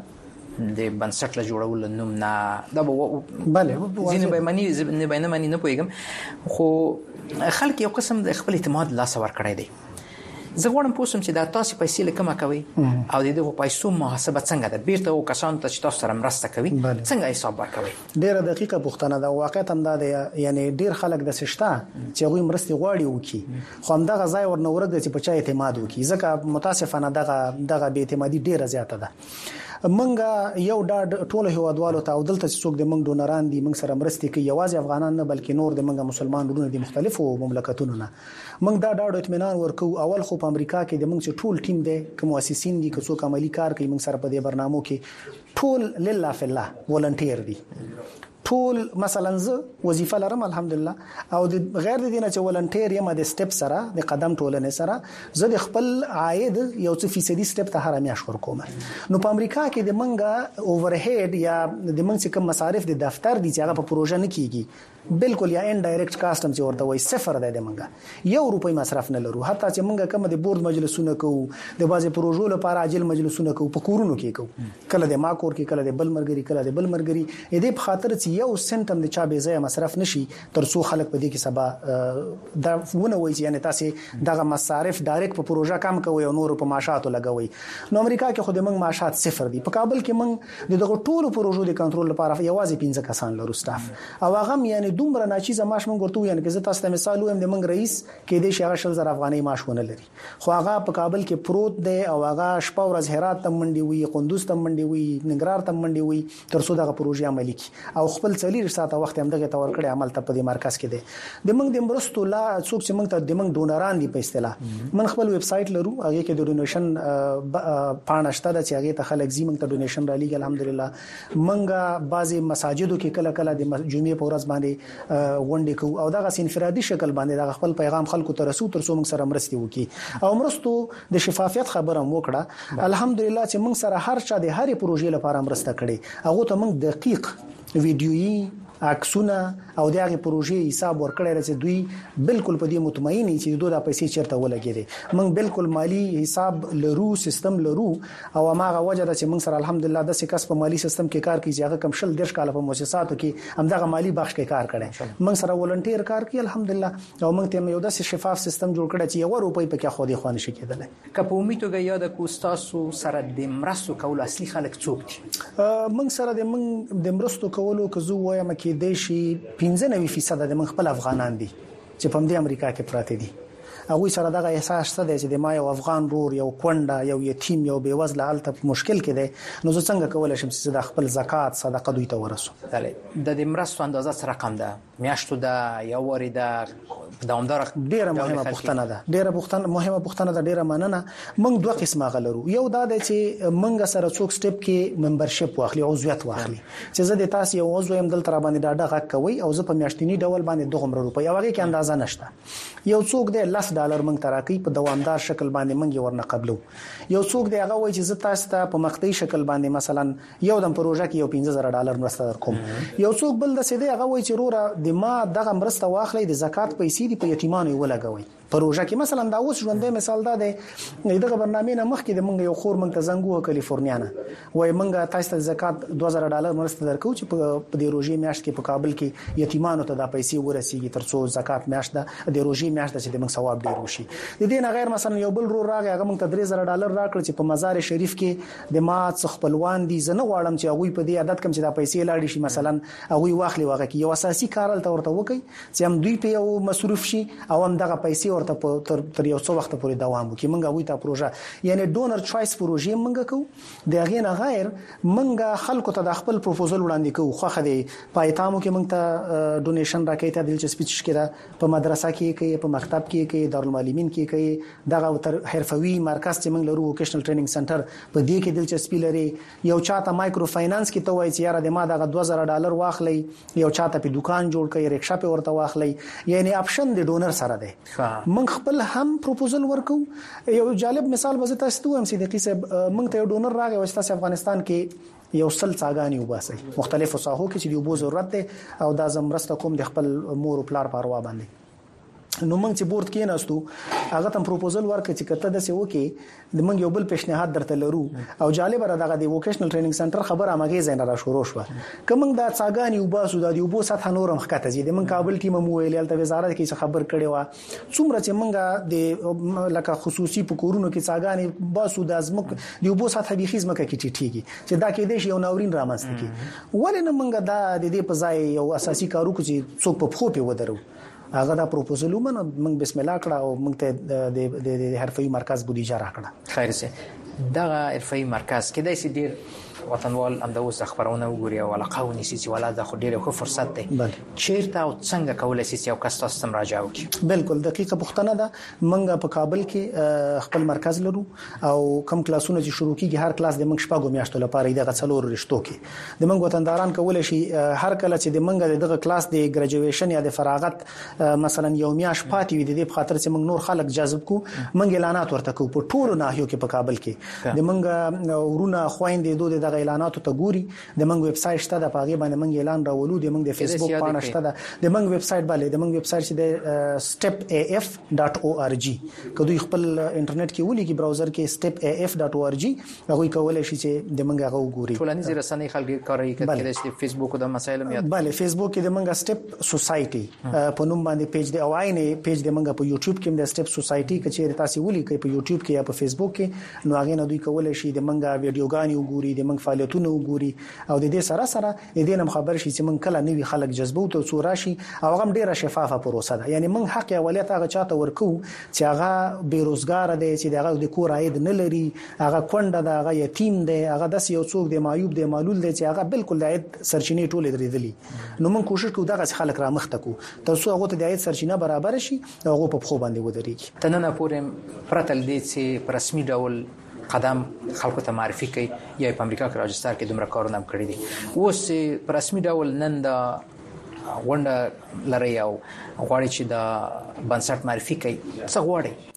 د بنسټ له جوړول نوم نه دا بله زینو به معنی نه به نه معنی نه پويګم خو خلک یو قسم د خپل اعتماد لاس ور کړی دی زه غواړم پوښتم چې دا تاسو پیسې لکه ما کوي او د دې پیسو محاسبه څنګه ده بیرته او کسان ته چې تاسو سره مرسته کوي څنګه حساب ورکوي؟ ډیره دقیقه پوښتنه ده. واقعیت هم دا ده، یعنی ډیر خلک د سشتا چې غوي مرستي غواړي وکي خو هم دغه ځای ورنورګ د چې په چا اعتماد وکي، ځکه متاسفانه دغه دغه بې اعتمادي ډیره زیاته ده. منګه یو ډاډ ټول هیوادوالو ته او دلته چې څوک د منګ ډونران دي منګ سره مرستي کوي، یوازې افغانان نه بلکې نور د منګ مسلمان ورونه دي مختلفو مملکتونو نه. منګ دا ډاډ اطمینان ورکو. اول خو په امریکا کې د منګ ټول ټیم دی، کوم مؤسسین دي، که څوک عملی کار کوي منګ سره په دې برنامو کې ټول لله فی الله ولنټیر دي. ټول مثلا زه وظیفه لرم الحمدلله او د غیر د دینه چې ولنټیر یم د سټپ سره د قدم ټولنې سره زه د خپل عاید یو څه فیصدي سټپ ته هر میاشت ورکوم. نو په امریکا کې د منګه اوورهید یا د منګ کوم مصارف د دفتر دي چې هغه په پروژه نه کیږي بالکل یا ان ډایرکټ کاستم چې ورته وای صفر دی د منګه یو روپۍ مصرف نه لرو. حتی چې منګه کوم د بورډ مجلسونه کوو د بازي پروژو لپاره عاجل مجلسونه کوو په کورونو کې کوو، کله د ماکور کې کله د بل مرګري کله د بل مرګري دې په خاطر چې یو سنت هم د چا به ځای مصرف نشي تر څو خلک په دې کې سبا دا ونه وایي یعنی تاسو دغه مصارف ډایرکټ په پروژه کم کوي او نور په معاشاتو لګوي. نو امریکا کې خو د منګ معاشات صفر دي. په کابل کې منګ دغه ټولو پروژو د کنټرول لپاره یوازې پنځه کسان لرو سټاف او هغه یعنی دومره ناچیزه معاش مونږ ورته یعنی که زه تاسو ته مثال وایم د منګ رئیس کې د شغه شل زر افغاني معاش ونه لري خو هغه په کابل کې پروت دی او هغه شپه ورځ هرات ته منډي وي، قندوز ته منډي وي، ننګرهار ته منډي وي تر څو دغه پروژه عملي کی او خپل څلور ساعته وخت هم دغه تور کړی عمل ته په دې مرکز کې دی. د منګ د مرستو لا څوک چې منګ ته د منګ ډونران دي په اصطلاح من خپل ویب سټ لرو هغه کې د ډونیشن پاڼه شته چې هغه ته خلک زی منګ ته ډونیشن را لېږي. الحمدلله منګه بعضي مساجدو کې کله کله د جمعې په ورځ باندې ونډې کو او دغه انفرادي شکل باندې دغه خپل پیغام خلکو ته رسو تر څو موږ سره مرستي وکي او مرستو د شفافیت خبره مو وکړه. الحمدلله چې موږ سره هر چا د هرې پروژې لپاره مرسته کړي هغه ته موږ دقیق ویډیويي عکسونه او دغه پروژې حساب ورکړی چې دوی بالکل په دې مطمئن دي چې دوی د پیسې چیرته ولګي. موږ بالکل مالی حساب لرو، سیستم لرو او هغه وجه ده چې موږ سره الحمدلله د سکس په مالی سیستم کې کار کوي چې هغه کم شل دیش کاله په مؤسساتو کې هم دغه مالی بخش کې کار کړي. موږ سره ولنټیر کار کوي الحمدلله او موږ ته یو داسې شفاف سیستم جوړ کړی چې یو روپۍ پکې خو دې خو نشي کېدلی. که په امیتوګه یاد کو تاسو سره د مرستو کول اصلي خلک څوک دي؟ موږ سره د موږ د مرستو کولو که زه وایم کې د شي پنځه نوي فیصد د من خپل افغانان دي چې په دې امریکا کې پراته دي. هغه سره دغه احساس ته دی چې د ما یو افغان رور یو کونډه یو یتیم یو بیوزله حالت مشکل کې دی نو زه څنګه کولای شم چې د خپل زکات صدقه دوی ته ورسو. د دې مرستو اندازه سره رقم ده میاشتو ده یو وری ده دوامدار؟ ډیره مهمه پوښتنه ده ډیره پوښتنه مهمه پوښتنه ده ډیره مننه. موږ دوه قسمه غلرو. یو دا دی چې موږ سره څوک سټپ کې ممبرشپ واخلي او عضویت واخلي چې زه د تاسو یو عضو يم دلته را باندې ډاډه غږ کوي او زه په میاشتنی ډول باندې دوه روپۍ او هغه کې اندازه نشته. یو څوک دی لس ډالر موږ تراکي په دوامدار شکل باندې موږ ورنه قبلو. یو څوک دی هغه وایي چې زه تاسو ته په مقطعي شکل باندې مثلا یو د پروژه کې یو پنځه زره ډالر مرسته درکوم. یو څوک بل د سیده هغه وایي چې روره د ما دغه مرسته واخلې د زکات پیسې دی په یتیمانو ولګوي پروژه کې. مثلا دا اوس ژوندې مثال دا دی دغه برنامه نه مخکې د منګ یو خور منګ ته زنګ و کالیفورنیا نه وای منګ تاسو ته زکات دوه زره ډالر مرسته درکو چې په د روزي میاشت کې په کابل کې یتیمانو ته د پیسې ورسیږي تر څو زکات میاشت د روزي میاشت چې د منګ ثواب ډیر وشي. د دې نه غیر مثلا یو بل رو راغی هغه منګ ته درې زره ډالر راکړ چې په مزار شریف کې د ما څخ خپلوان دي زنه غواړم چې هغه په دې عادت کم چې د پیسې لاړ شي مثلا هغه واخلي واغه کې یو اساسي کار ته ورته وکي چې هم دوی په یو مصروف شي او هم دغه پیسې ورته تر تر یو څو وخت پورې دوام وکړي. منګه وې تا پروژه یعنی ډونر چوایس پروژه منګه کو د غیر غیر منګه خلکو ته د خپل پروپوزل وړاندې کو خو خدي پایتامو کې منګه ته ډونیشن راکې ته دلچسپي شکره په مدرسه کې کې په مکتب کې کې دارالمعلمین کې کې دغه تر حرفوي مرکز چې منګه لرو ووکیشنل ټریننګ سنټر په دې کې دلچسپي لري. یو چاته مایکرو فاینانس کې ته وایي چې یاره د ما دغه دوه زره ډالر واخلي یو چاته په دکان جوړ کړي رکشا په ورته واخلي یعنی اپشن د ډونر سره ده. من خپل هم پروپوزل ورکو. یو جالب مثال به تاسو ته هم صدیقي صاحب موږ ته یو ډونر راغی او تاسو افغانستان کې یو سل څاګانی وباسي مختلفو ساحو کې چې یو بو ضرورت ده او دا زمرسته کوم د خپل مور او پلار پروا باندې نو موږ چې بورډ کې ناستو هغه تم پروپوزل ورکړ چې کته د څه وکی د موږ یو بل پیشنهاد درته لرو او جالب را دغه د ووکیشنل ټریننګ سنټر خبره مګي زین را شروع شو کوم دا څاګانی وباسو د یو بو سات نورم خکته زی د من کابل ټیم مو ویل ته وزارت کې خبر کړي وا څومره چې موږ د لکه خصوصي په کورونو کې څاګانی باسو د ازمک د یو بو سات حبيخیز مکه کې ټیټیږي چې دا کې د یو ناورین رامنځته کی ولنه موږ دا د دې په ځای یو اساسي کارو کې څوک په خو په ودرو هغه دا پروپوزل ومن موږ بسم الله کړه او موږ ته د حرفي مرکز بودیجه راکړه خیر سه دا حرفي مرکز کې د سې ډیر وطنوال هم د اوس خبرونه وګوري او علاقه ونیسي چې ولا د خو ډیره خو فرصت دی چیرته او څنګه کولای شي یو کس تاسو مراجعه وکړي بالکل دقیقه پوښتنه ده منګه په کابل کې خپل مرکز لرو او کم کلاسونه چې شروع کیږي هر کلاس د منګ شپږو میاشتو لپاره دغه څلور رښتو کې د منګ وطنداران کولای شي هر کله چې د منګ دغه کلاس د ګریجویشن یا د فراغت مثلا یو میاش پاتې وي د دې په خاطر چې منګ نور خلک جذب کو منګ اعلانات ورته کو په ټولو ناحیو کې په کابل کې د منګ ورونه خويندې دوه دغه اعلاناتو ته ګوري د منګ ویب سټ شته د پاغي باندې منګ اعلان راولو د منګ د فیسبوک پاڼه شته د منګ ویب سټ باندې د منګ ویب سټ چې د step a f dot org کدوې خپل انټرنیټ کې ولي کې براوزر کې step a f dot org هغه کولای شي چې د منګ هغه وګوري ټولنیز رسنۍ خلک کاروي کله چې فیسبوک د مسایلو یاد bale فیسبوک کې د منګ step society په نوم باندې پیج دی او عینه پیج د منګ په یوټیوب کې د step society کې چې تاسو ولي کې په یوټیوب کې یا په فیسبوک کې نو هغه نه دوی کولای شي د منګ ویډیوګانی وګوري د منګ فعالیتونه وګوري او د دې سره سره د دې نم خبر شي چې من کله نوی خلک جذبو ته څو راشي او هغه ډیره شفافه پروسه ده یعنی من حق اولیت هغه چاته ورکو چې هغه بیروزګار دی چې هغه د کور عاید نه لري هغه کونډه ده هغه یتیم دی هغه د یو څوک دی معیوب دی معلول دی چې هغه بالکل د عاید سرچینې ټولې درېدلې نو من کوشش کوو دغه خلک را مخ تکو تاسو هغه ته د عاید سرچینه برابر شي هغه په خو باندې ودرېږي تننه پورې پرتل دي چې په رسمي ډول قدم خلکو ته معرفي کوي یا په امریکا کې راجستر کې دومره کارونه هم کړی دي اوس په رسمي ډول نن د غونډه لري او غواړي چې د بنسټ معرفي کوي څه غواړي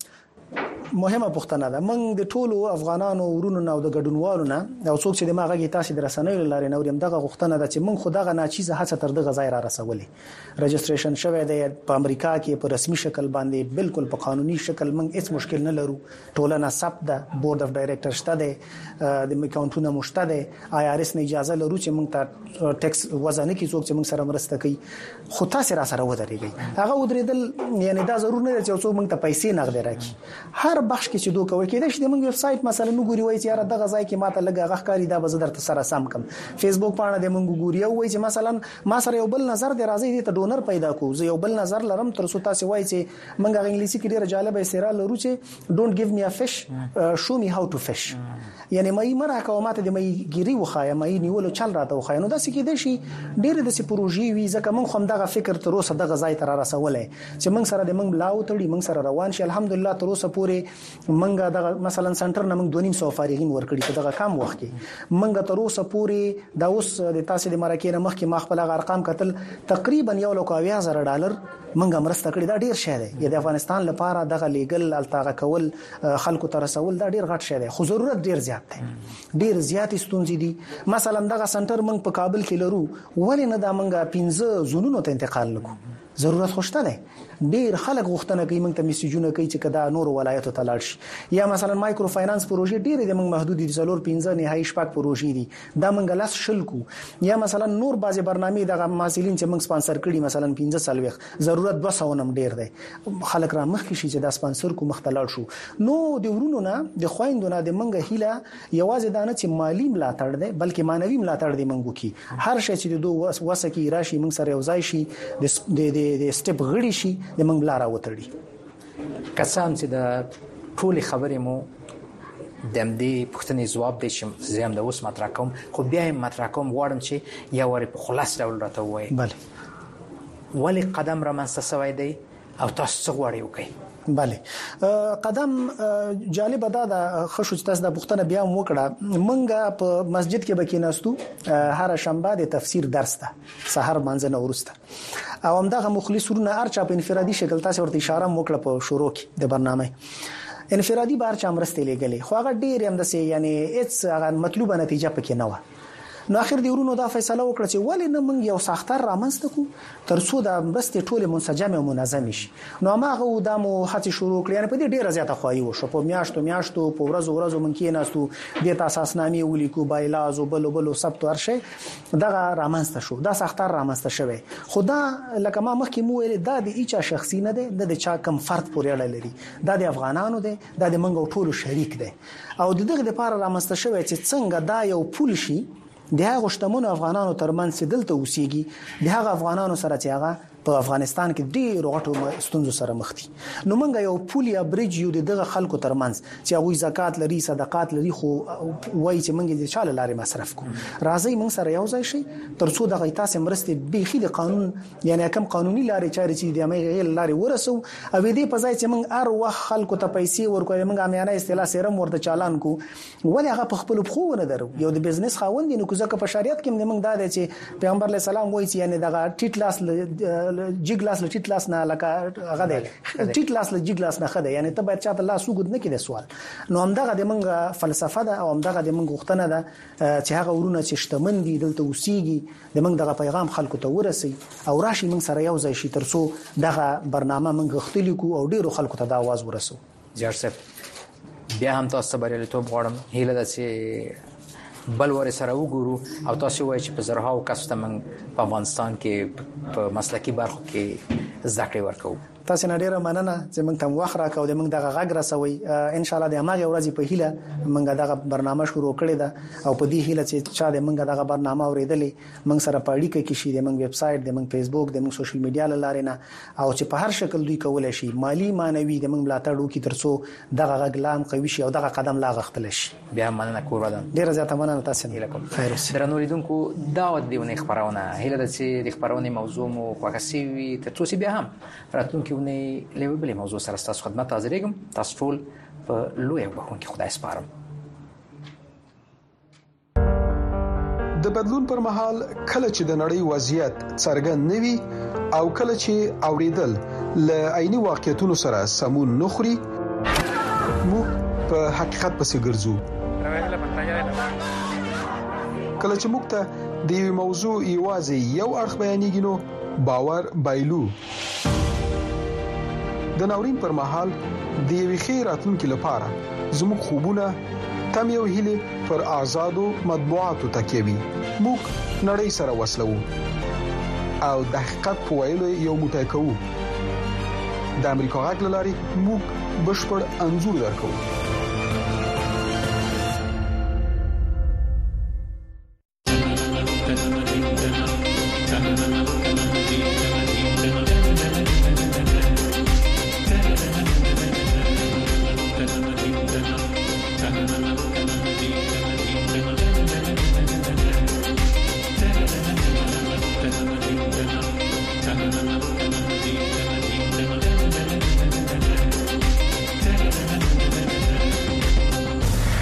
مهمه پوښتنه ده موږ د ټولو افغانانو ورونو او د ګډونوالو نه او څوک چې د ماغه تاسو د رسنیو لارې نو دغه غوښتنه ده چې موږ خدغه ناچیزه هڅه تر دغه ځای را رسولې رجستریشن شوه دی په امریکا کې په رسمي شکل باندې بالکل په قانوني شکل موږ هیڅ مشکل نه لرو ټولنه ثبت ده بورډ اف ډایریکټر شته دی د اکاونټونو مشته دی آی آر اس نه اجازه لرو چې موږ ته ټیکس وزن کې څوک چې موږ سره مرسته کوي خو تاسو را سره ودرېږئ هغه ودرېدل یعنی دا ضرور نه دی چې څوک موږ ته پیسې نغد راکړي هر بخش کې چې دوه کوي کېدای شي د موږ ویب سټ مثلا نو ګوري وای چې یاره دغه ځای کې ماته لګه غخکاری دا به زه درته سره سم کم فیسبوک پاڼه د موږ ګوري او وای چې مثلا ما سره یو بل نظر دی راځي دې ته ډونر پیدا کو زه یو بل نظر لرم تر څو تاسو وای چې موږ انګلیسي کې ډیره جالب استعاره لرو چې ډونټ ګیو می ا فش شو می هاو ټو فش یعنی مې مرا کومات د مې ګيري وخایا مې نیولو چل راته وخایا نو دا سې کې د شي ډیره د سي پروژې وی ځکه موږ هم دغه فکر تر اوسه دغه ځای تر رسولې چې موږ سره د موږ لاو تړي موږ سره روان شي الحمدلله تر اوسه پورې موږ دغه مثلا سنټر نه موږ دوه نیم سو فارغین ورکړي په دغه کم وخت کې موږ تر اوسه پورې د اوس د تاسو د مرکې نه مخکې ما خپل ارقام کتل تقریبا یو لک اویا زره ډالر موږ مرسته کړې دا ډیر شه دی د افغانستان لپاره دغه لیګل التاغه کول خلکو ته رسول دا ډیر غټ شه دی خو ضرورت ډیر زیات دی ډیر زیات ستونزې دي مثلا دغه سنټر موږ په کابل کې لرو ولې نه دا موږ پنځه زونونو ته انتقال نکو ضرورت خوشته ده ډیر خلک غوښتنه کوي موږ ته میسیجونه کوي چې کدا نور ولایتو ته لاړ شي یا مثلا مایکرو فاینانس پروژې ډیر د موږ محدود دي څلور پنځه نهایي شپږ پروژې دي دا موږ لاس شل کو یا مثلا نور بعضي برنامه دغه محصلین چې موږ سپانسر کړي مثلا پنځه سالويخ ضرورت دوه سو نم ډیر دی خلک را مخ کې شي چې دا سپانسر کو مختلل شو نو د ورونو نه د خويندونو د منګه هیله یوازې دانه چې مالی ملاتړ دی بلکې مانوي ملاتړ دی منګو کی هر شي چې د دوه وسکی راشي موږ سره یوځای شي د د سټپ غړي شي د منګ لاره وتړي کسان چې د ټولي خبرې مو د دې پوښتنې جواب دي چې زه هم د اوس مطرح کوم خو بیا هم مطرح کوم غواړم چې یو ور په خلاص ډول راته وایي bale ولی قدم را منځته سوی دی او تاسو څه غواړئ وکړئ bale قدم جالب ده د خشو چې تاسو د پښتنه بیا وکړه منګه په مسجد کې بکیناستو هر شنبه د تفسیر درس ده سحر منځنه ورسته او همدغه مخلصونه ارچا په انفرادي شکل تاسو ورته اشاره وکړه په شروع کې د برنامه انفرادي بار چا مرسته لګلې خو هغه ډیر هم د سي یعنی اټس هغه مطلوبه نتیجه پکې نه و نو اخر دی ورونو دا فیصله وکړه چې ولې نه موږ یو ساختار رامنځته کو ترڅو د مرستې ټوله منسجم او منظم شي. نو هغه د مو هڅې شروع کړې، یعنی په دې ډیره زیاته خوایي وشو. په میاشتو میاشتو په ورځو ورځو مونږ کې ناستو د اساسنامې ولیکو، بایلاز او بل بل سبت ورشه دغه رامنځته شو، دا ساختار رامنځته شوی. خدا لکه ما مخکې مو ویل دا د ایچا شخصي نه ده، د چا کم فرد پورې اړه لري، دا د افغانانو ده، دا د منګو ټولو شریک ده. او دغه لپاره رامنځته شوی چې څنګه دا یو پول شي د هغه شتمنو افغانانو ترمنځ چې دلته اوسېږي، د هغه افغانانو سره چې هغه په افغانستان کې ډېر غټو ستونزو سره مخ دي. نو موږ یو پول یا برج یو دغه خلکو ترمنځ چې هغه زکات لري، صدقات لري، خو وایي چې موږ د چاله لارې مصرف کوو. راځي موږ سره یو ځای شي ترڅو د غیتاسې مرستې بيخي د قانون یعنی کوم قانوني لارې چارې چې د امغه لارې ورسو او دې په ځای چې موږ هر وخت خلکو ته پیسې ورکوي، موږ امیانه اصطلاح سرم ورته چالان کو ولې هغه په خپل خو نه درو. یو د بزنس خاوند نه کو ځکه په شریعت کې موږ دا دی چې پیغمبر علیه السلام وایي چې یعنی دغه ټیټ لاس جګ لاس ټیټ لاس نه لکه هغه دی ټیټ لاس له جګ لاس نه خده، یعنی ته باید چاته لاس وګد نه کړي سوال. نو همدغه د موږ فلسفه ده او همدغه د موږ غوښتنه ده چې هغه ورونه چې شتمن دي دلته اوسېږي د موږ دغه پیغام خلکو ته ورسي او راشي موږ سره یو ځای شي ترڅو دغه برنامه موږ غختلی کو او ډیرو خلکو ته دا आवाज ورسو. جار صاحب بیا هم تاسو بریالیتوب غواړم، هیله ده چې بل ور سره وګورو او تاسو وایي چې په زرهاو کسته موږ په افغانستان کې په مسلکی برخو کې زده کړې ورکو. تاسو نه ډیره مننه چې موږ ته وخت راکاو د موږ دغه غږ رسوي. ان شاء الله د اماغه ورځې په هیله موږ دغه برنامه شروع کړې ده او په دې هیله چې چا د موږ دغه برنامه اوریدلې موږ سره په اړیکه کې شي، د موږ ویب سټ، د موږ فیسبوک، د موږ سوشل میډیا لارې نه او چې په هر شکل دوی کولای شي مالی مانوي د موږ ملاتړ وکړي ترڅو دغه غږ لام قوي شي او دغه قدم لا غختل شي. بیا مننه کوردم ډیره زیاته مننه تاسو نه کوم. خیر درنو لیدونکو دا د دیونه خبرونه هیله ده چې د خبرونه موضوع مو خوښی وي ترڅو بیا هم راتلونکي ونه له بلې موضوع سره تاسو خدمت حاضرېږم. تاسو ټول په لوی وبخون کې خدای سپارم. د بدلون پر مهال کله چې د نړۍ وضعیت څرګند نوي او کله چې اوریدل ل عیني واقعیتونو سره سمون نخري موږ په حقیقت پسې ګرځو. کله چې موږ ته د یو موضوع یوازې یو اړخ بیانېږي نو باور بایلو. د ناورین پر مهال د یوې ښې راتلونکي لپاره زموږ خوبونه تم یو هیله پر آزادو مطبوعاتو تکیه وي. موږ نړۍ سره وصلو او د حقیقت په ویلو یو موټی کوو. د امریکا غږ لاري موږ بشپړ انځور درکو. Thank you.